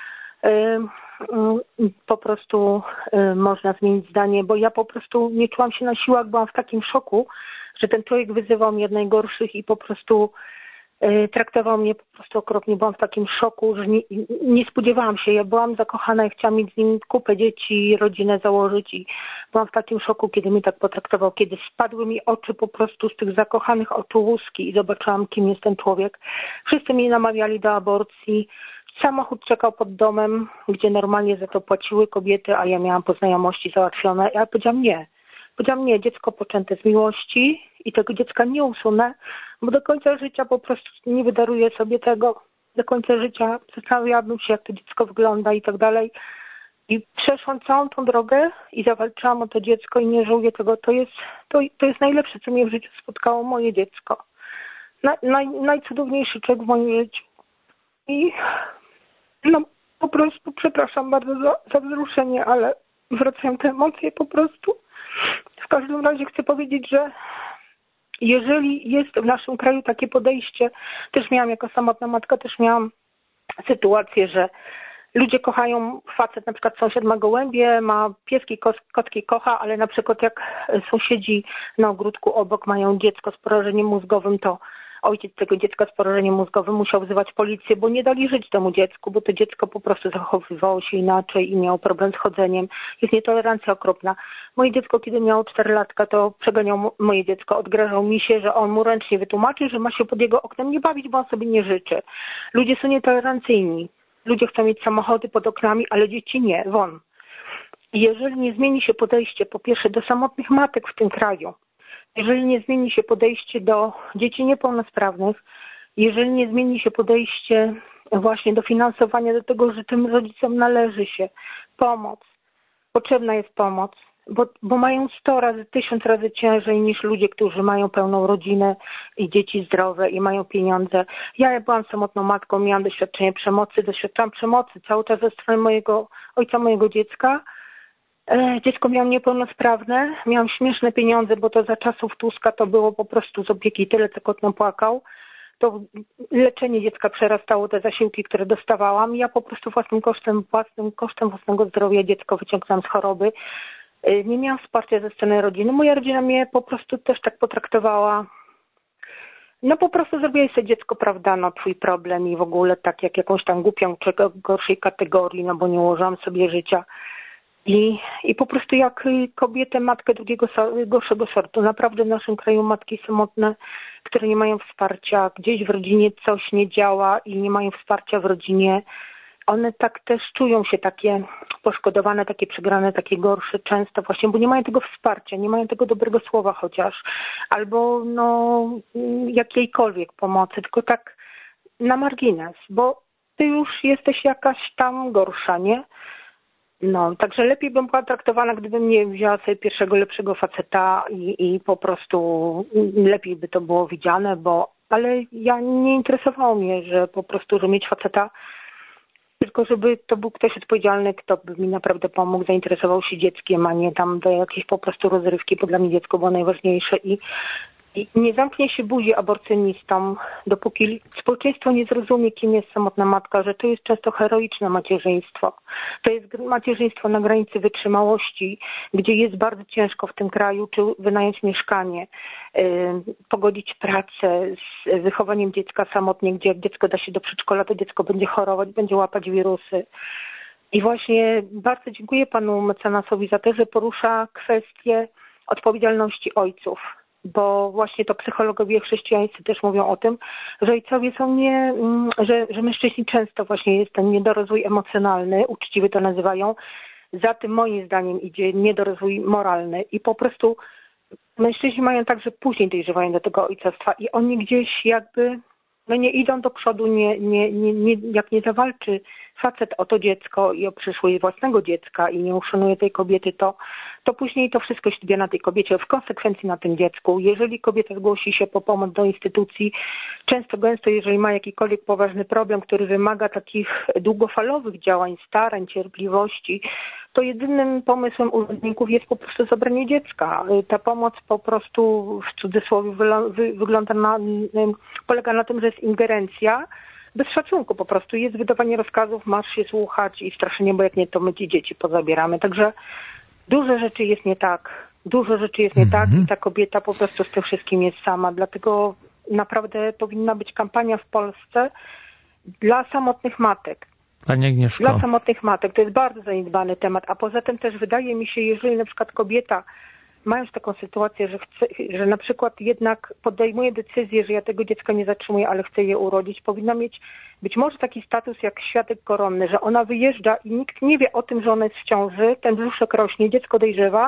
Speaker 17: po prostu można zmienić zdanie, bo ja po prostu nie czułam się na siłach, byłam w takim szoku, że ten człowiek wyzywał mnie od najgorszych i po prostu traktował mnie po prostu okropnie. Byłam w takim szoku, że nie, nie spodziewałam się. Ja byłam zakochana i chciałam mieć z nim kupę dzieci, rodzinę założyć i byłam w takim szoku, kiedy mnie tak potraktował, kiedy spadły mi oczy po prostu z tych zakochanych oczu łuski i zobaczyłam, kim jest ten człowiek. Wszyscy mnie namawiali do aborcji. Samochód czekał pod domem, gdzie normalnie za to płaciły kobiety, a ja miałam po znajomości załatwione. Ja powiedziałam nie. Powiedziałam nie, dziecko poczęte z miłości i tego dziecka nie usunę, bo do końca życia po prostu nie wydaruję sobie tego. Do końca życia zastanawiałabym się, jak to dziecko wygląda i tak dalej. I przeszłam całą tą drogę i zawalczyłam o to dziecko i nie żałuję tego. To jest, to, to jest najlepsze, co mnie w życiu spotkało, moje dziecko. Na, naj, najcudowniejszy człowiek w moim życiu. I no po prostu przepraszam bardzo za, za wzruszenie, ale wracają te emocje po prostu. W każdym razie chcę powiedzieć, że jeżeli jest w naszym kraju takie podejście, też miałam jako samotna matka, też miałam sytuację, że ludzie kochają, facet na przykład sąsiad ma gołębie, ma pieski, kotki kocha, ale na przykład jak sąsiedzi na ogródku obok mają dziecko z porażeniem mózgowym, to ojciec tego dziecka z porażeniem mózgowym musiał wzywać policję, bo nie dali żyć temu dziecku, bo to dziecko po prostu zachowywało się inaczej i miało problem z chodzeniem. Jest nietolerancja okropna. Moje dziecko, kiedy miało cztery latka, to przeganiał moje dziecko, odgrażał mi się, że on mu ręcznie wytłumaczył, że ma się pod jego oknem nie bawić, bo on sobie nie życzy. Ludzie są nietolerancyjni. Ludzie chcą mieć samochody pod oknami, ale dzieci nie, won. I jeżeli nie zmieni się podejście, po pierwsze, do samotnych matek w tym kraju, jeżeli nie zmieni się podejście do dzieci niepełnosprawnych, jeżeli nie zmieni się podejście właśnie do finansowania, do tego, że tym rodzicom należy się pomoc, potrzebna jest pomoc, bo, bo mają sto razy, tysiąc razy ciężej niż ludzie, którzy mają pełną rodzinę i dzieci zdrowe i mają pieniądze. Ja byłam samotną matką, miałam doświadczenie przemocy, doświadczałam przemocy cały czas ze strony mojego ojca, mojego dziecka. Dziecko miałam niepełnosprawne, miałam śmieszne pieniądze, bo to za czasów Tuska to było po prostu z opieki tyle, co kot nam płakał. To leczenie dziecka przerastało te zasiłki, które dostawałam. Ja po prostu własnym kosztem, własnym kosztem własnego zdrowia dziecko wyciągnęłam z choroby. Nie miałam wsparcia ze strony rodziny. Moja rodzina mnie po prostu też tak potraktowała. No po prostu zrobiłaś sobie dziecko, prawda, no twój problem i w ogóle tak jak jakąś tam głupią czy gorszej kategorii, no bo nie ułożyłam sobie życia. I, I po prostu jak kobietę, matkę drugiego, gorszego sortu. Naprawdę w naszym kraju matki samotne, które nie mają wsparcia, gdzieś w rodzinie coś nie działa i nie mają wsparcia w rodzinie, one tak też czują się takie poszkodowane, takie przegrane, takie gorsze często właśnie, bo nie mają tego wsparcia, nie mają tego dobrego słowa chociaż, albo no jakiejkolwiek pomocy, tylko tak na margines, bo ty już jesteś jakaś tam gorsza, nie? No, także lepiej bym była traktowana, gdybym nie wzięła sobie pierwszego lepszego faceta i, i po prostu lepiej by to było widziane, bo, ale ja nie interesowało mnie, że po prostu, że mieć faceta, tylko żeby to był ktoś odpowiedzialny, kto by mi naprawdę pomógł, zainteresował się dzieckiem, a nie tam do jakiejś po prostu rozrywki, bo dla mnie dziecko było najważniejsze i I nie zamknie się buzi aborcjonistom, dopóki społeczeństwo nie zrozumie, kim jest samotna matka, że to jest często heroiczne macierzyństwo. To jest macierzyństwo na granicy wytrzymałości, gdzie jest bardzo ciężko w tym kraju, czy wynająć mieszkanie, yy, pogodzić pracę z wychowaniem dziecka samotnie, gdzie jak dziecko da się do przedszkola, to dziecko będzie chorować, będzie łapać wirusy. I właśnie bardzo dziękuję panu mecenasowi za to, że porusza kwestię odpowiedzialności ojców. Bo właśnie to psychologowie chrześcijańscy też mówią o tym, że ojcowie są nie, że, że mężczyźni często właśnie jest ten niedorozwój emocjonalny, uczciwy to nazywają, za tym moim zdaniem idzie niedorozwój moralny i po prostu mężczyźni mają tak, że później dojrzewają do tego ojcostwa i oni gdzieś jakby no nie idą do przodu, nie, nie, nie, nie, jak nie zawalczy facet o to dziecko i o przyszłość własnego dziecka i nie uszanuje tej kobiety, to, to później to wszystko się na tej kobiecie, w konsekwencji na tym dziecku. Jeżeli kobieta zgłosi się po pomoc do instytucji, często gęsto, jeżeli ma jakikolwiek poważny problem, który wymaga takich długofalowych działań, starań, cierpliwości, to jedynym pomysłem urzędników jest po prostu zabranie dziecka. Ta pomoc po prostu w cudzysłowie wygląda na, polega na tym, że jest ingerencja bez szacunku po prostu. Jest wydawanie rozkazów, masz się słuchać i straszenie, bo jak nie, to my ci dzieci pozabieramy. Także dużo rzeczy jest nie tak. Dużo rzeczy jest nie tak i ta kobieta po prostu z tym wszystkim jest sama. Dlatego naprawdę powinna być kampania w Polsce dla samotnych matek.
Speaker 1: Pani Agnieszko.
Speaker 17: Dla samotnych matek. To jest bardzo zaniedbany temat. A poza tym też wydaje mi się, jeżeli na przykład kobieta, mając taką sytuację, że chce, że na przykład jednak podejmuje decyzję, że ja tego dziecka nie zatrzymuję, ale chcę je urodzić, powinna mieć być może taki status jak świadek koronny, że ona wyjeżdża i nikt nie wie o tym, że ona jest w ciąży, ten brzuszek rośnie, dziecko dojrzewa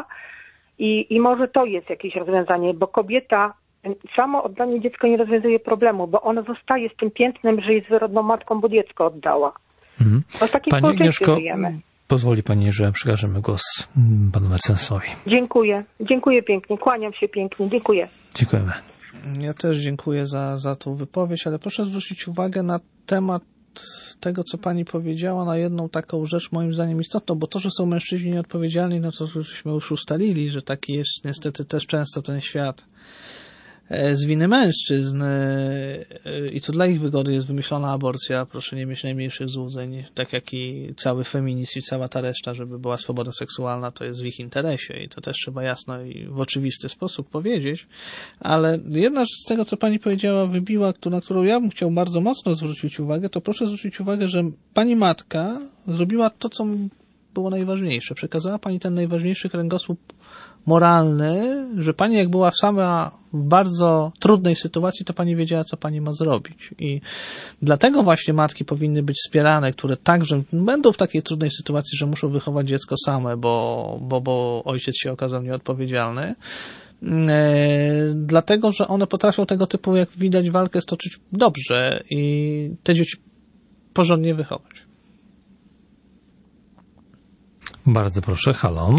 Speaker 17: i, i może to jest jakieś rozwiązanie, bo kobieta, samo oddanie dziecka nie rozwiązuje problemu, bo ona zostaje z tym piętnem, że jest wyrodną matką, bo dziecko oddała.
Speaker 1: Mhm.
Speaker 17: Bo w takim
Speaker 1: Pani Agnieszko,
Speaker 17: żyjemy.
Speaker 1: Pozwoli Pani, że przekażemy głos panu mecenasowi.
Speaker 17: Dziękuję. Dziękuję pięknie. Kłaniam się pięknie. Dziękuję.
Speaker 1: Dziękujemy.
Speaker 2: Ja też dziękuję za, za tą wypowiedź, ale proszę zwrócić uwagę na temat tego, co Pani powiedziała, na jedną taką rzecz moim zdaniem istotną, bo to, że są mężczyźni nieodpowiedzialni, no to żeśmy już ustalili, że taki jest niestety też często ten świat. z winy mężczyzn i to dla ich wygody jest wymyślona aborcja, proszę nie mieć najmniejszych złudzeń, tak jak i cały feminizm i cała ta reszta, żeby była swoboda seksualna, to jest w ich interesie i to też trzeba jasno i w oczywisty sposób powiedzieć, ale jedna rzecz z tego, co pani powiedziała, wybiła, na którą ja bym chciał bardzo mocno zwrócić uwagę, to proszę zwrócić uwagę, że pani matka zrobiła to, co było najważniejsze. Przekazała pani ten najważniejszy kręgosłup moralny, że pani jak była sama w bardzo trudnej sytuacji, to pani wiedziała, co pani ma zrobić. I dlatego właśnie matki powinny być wspierane, które także będą w takiej trudnej sytuacji, że muszą wychować dziecko same, bo, bo, bo ojciec się okazał nieodpowiedzialny. E, dlatego, że one potrafią tego typu, jak widać, walkę stoczyć dobrze i te dzieci porządnie wychować.
Speaker 1: Bardzo proszę, halo.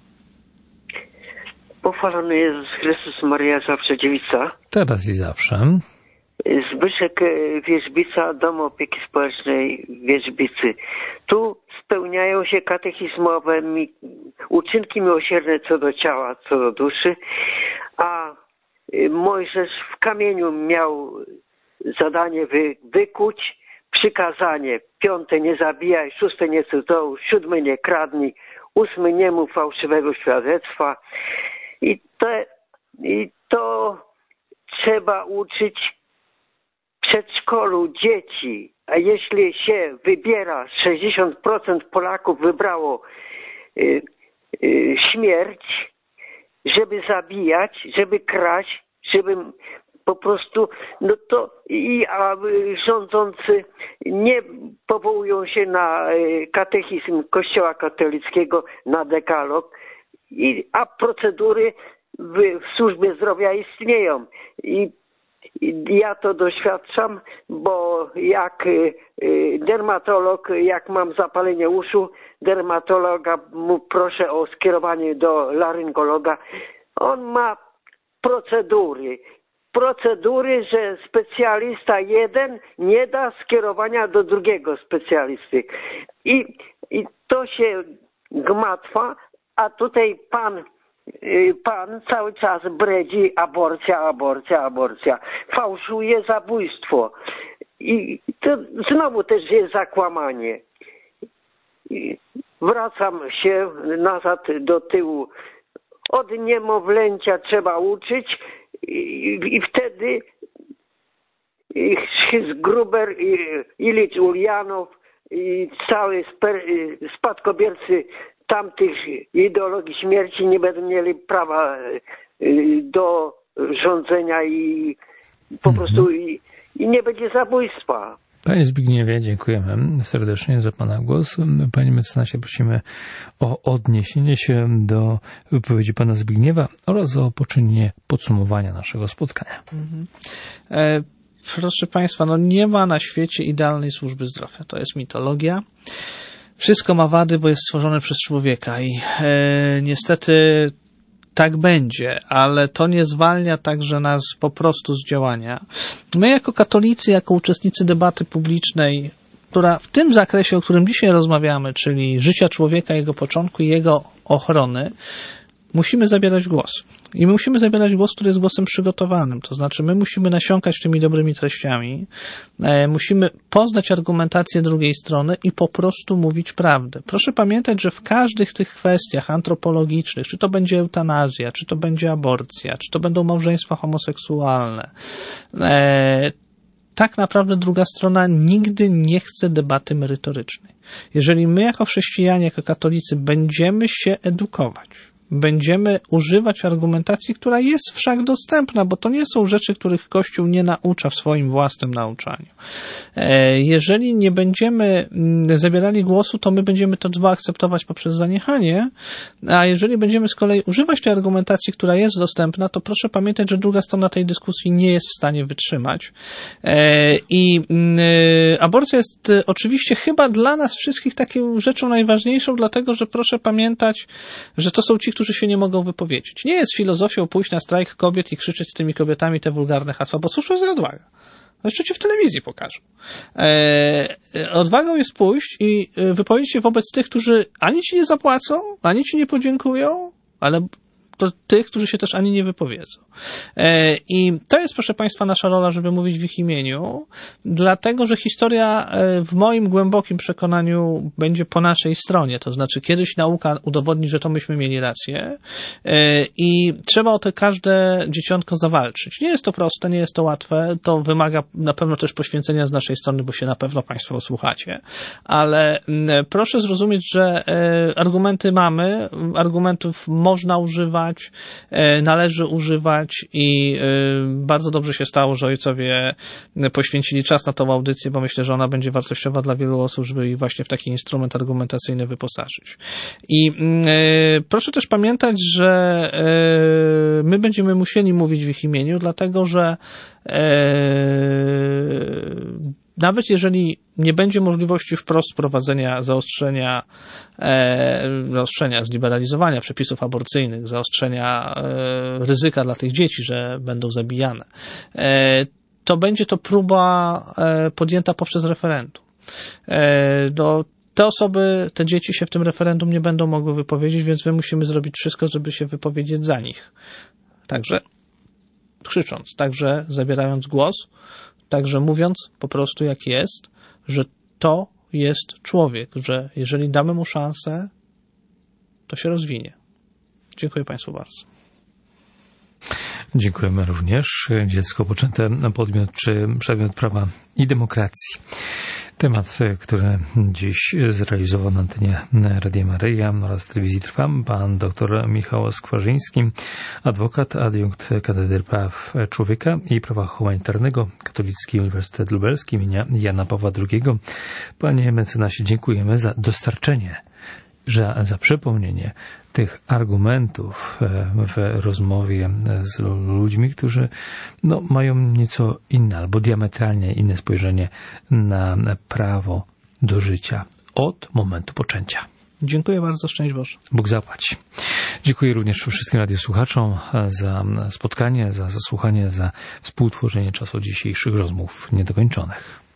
Speaker 18: Pochwalony Jezus Chrystus, Maria zawsze dziewica.
Speaker 1: Teraz i zawsze.
Speaker 18: Zbyszek Wierzbica, Dom Opieki Społecznej Wierzbicy. Tu spełniają się katechizmowe mi, uczynki miłosierne co do ciała, co do duszy, a Mojżesz w kamieniu miał zadanie wy, wykuć przykazanie. Piąte nie zabijaj, szóste nie cudzoł, siódme nie kradnij, ósmy nie mów fałszywego świadectwa. I to, I to trzeba uczyć w przedszkolu dzieci. A jeśli się wybiera, sześćdziesiąt procent Polaków wybrało y, y, śmierć, żeby zabijać, żeby kraść, żeby po prostu, no to i a rządzący nie powołują się na katechizm Kościoła katolickiego, na dekalog, i, a procedury w, w służbie zdrowia istnieją. I, i ja to doświadczam, bo jak y, dermatolog, jak mam zapalenie uszu, dermatologa mu proszę o skierowanie do laryngologa. On ma procedury. Procedury, że specjalista jeden nie da skierowania do drugiego specjalisty. I, i to się gmatwa, a tutaj pan, pan cały czas bredzi aborcja, aborcja, aborcja. Fałszuje zabójstwo. I to znowu też jest zakłamanie. I wracam się nazad do tyłu. Od niemowlęcia trzeba uczyć, I, i wtedy Gruber, Ilicz Uljanow i cały sper, spadkobiercy tamtych ideologii śmierci nie będą mieli prawa do rządzenia i po prostu i, i nie będzie zabójstwa.
Speaker 1: Panie Zbigniewie, dziękujemy serdecznie za Pana głos. Panie mecenasie, prosimy o odniesienie się do wypowiedzi Pana Zbigniewa oraz o poczynienie podsumowania naszego spotkania.
Speaker 2: Mhm. E, proszę Państwa, no nie ma na świecie idealnej służby zdrowia. To jest mitologia. Wszystko ma wady, bo jest stworzone przez człowieka i e, niestety tak będzie, ale to nie zwalnia także nas po prostu z działania. My jako katolicy, jako uczestnicy debaty publicznej, która w tym zakresie, o którym dzisiaj rozmawiamy, czyli życia człowieka, jego początku i jego ochrony, musimy zabierać głos. I my musimy zabierać głos, który jest głosem przygotowanym. To znaczy, my musimy nasiąkać tymi dobrymi treściami, e, musimy poznać argumentację drugiej strony i po prostu mówić prawdę. Proszę pamiętać, że w każdych tych kwestiach antropologicznych, czy to będzie eutanazja, czy to będzie aborcja, czy to będą małżeństwa homoseksualne, e, tak naprawdę druga strona nigdy nie chce debaty merytorycznej. Jeżeli my jako chrześcijanie, jako katolicy będziemy się edukować, będziemy używać argumentacji, która jest wszak dostępna, bo to nie są rzeczy, których Kościół nie naucza w swoim własnym nauczaniu. Jeżeli nie będziemy zabierali głosu, to my będziemy to dwa akceptować poprzez zaniechanie, a jeżeli będziemy z kolei używać tej argumentacji, która jest dostępna, to proszę pamiętać, że druga strona tej dyskusji nie jest w stanie wytrzymać. I aborcja jest oczywiście chyba dla nas wszystkich taką rzeczą najważniejszą, dlatego, że proszę pamiętać, że to są ci, którzy się nie mogą wypowiedzieć. Nie jest filozofią pójść na strajk kobiet i krzyczeć z tymi kobietami te wulgarne hasła, bo cóż to za odwaga? Jeszcze ci w telewizji pokażą. E, odwagą jest pójść i wypowiedzieć się wobec tych, którzy ani ci nie zapłacą, ani ci nie podziękują, ale tych, którzy się też ani nie wypowiedzą. I to jest, proszę Państwa, nasza rola, żeby mówić w ich imieniu, dlatego, że historia w moim głębokim przekonaniu będzie po naszej stronie, to znaczy kiedyś nauka udowodni, że to myśmy mieli rację i trzeba o to każde dzieciątko zawalczyć. Nie jest to proste, nie jest to łatwe, to wymaga na pewno też poświęcenia z naszej strony, bo się na pewno Państwo słuchacie, ale proszę zrozumieć, że argumenty mamy, argumentów można używać, należy używać i bardzo dobrze się stało, że ojcowie poświęcili czas na tą audycję, bo myślę, że ona będzie wartościowa dla wielu osób, żeby ich właśnie w taki instrument argumentacyjny wyposażyć. I proszę też pamiętać, że my będziemy musieli mówić w ich imieniu, dlatego że nawet jeżeli nie będzie możliwości wprost wprowadzenia zaostrzenia, e, zaostrzenia, zliberalizowania przepisów aborcyjnych, zaostrzenia e, ryzyka dla tych dzieci, że będą zabijane, e, to będzie to próba e, podjęta poprzez referendum. E, do, te osoby, te dzieci się w tym referendum nie będą mogły wypowiedzieć, więc my musimy zrobić wszystko, żeby się wypowiedzieć za nich. Także krzycząc, także zabierając głos, także mówiąc po prostu jak jest, że to jest człowiek, że jeżeli damy mu szansę, to się rozwinie. Dziękuję Państwu bardzo.
Speaker 1: Dziękujemy również. Dziecko poczęte, podmiot czy przedmiot prawa i demokracji. Temat, który dziś zrealizował na antenie Radia Maryja oraz Telewizji Trwa pan dr Michał Skwarzyński, adwokat, adiunkt Katedry Praw Człowieka i Prawa Humanitarnego, Katolicki Uniwersytet Lubelski imienia Jana Pawła drugiego. Panie mecenasie, dziękujemy za dostarczenie, że za przypomnienie tych argumentów w rozmowie z ludźmi, którzy no, mają nieco inne albo diametralnie inne spojrzenie na prawo do życia od momentu poczęcia.
Speaker 2: Dziękuję bardzo, szczęść Boże.
Speaker 1: Bóg zapłać. Dziękuję również wszystkim radiosłuchaczom za spotkanie, za zasłuchanie, za współtworzenie czasu dzisiejszych rozmów niedokończonych.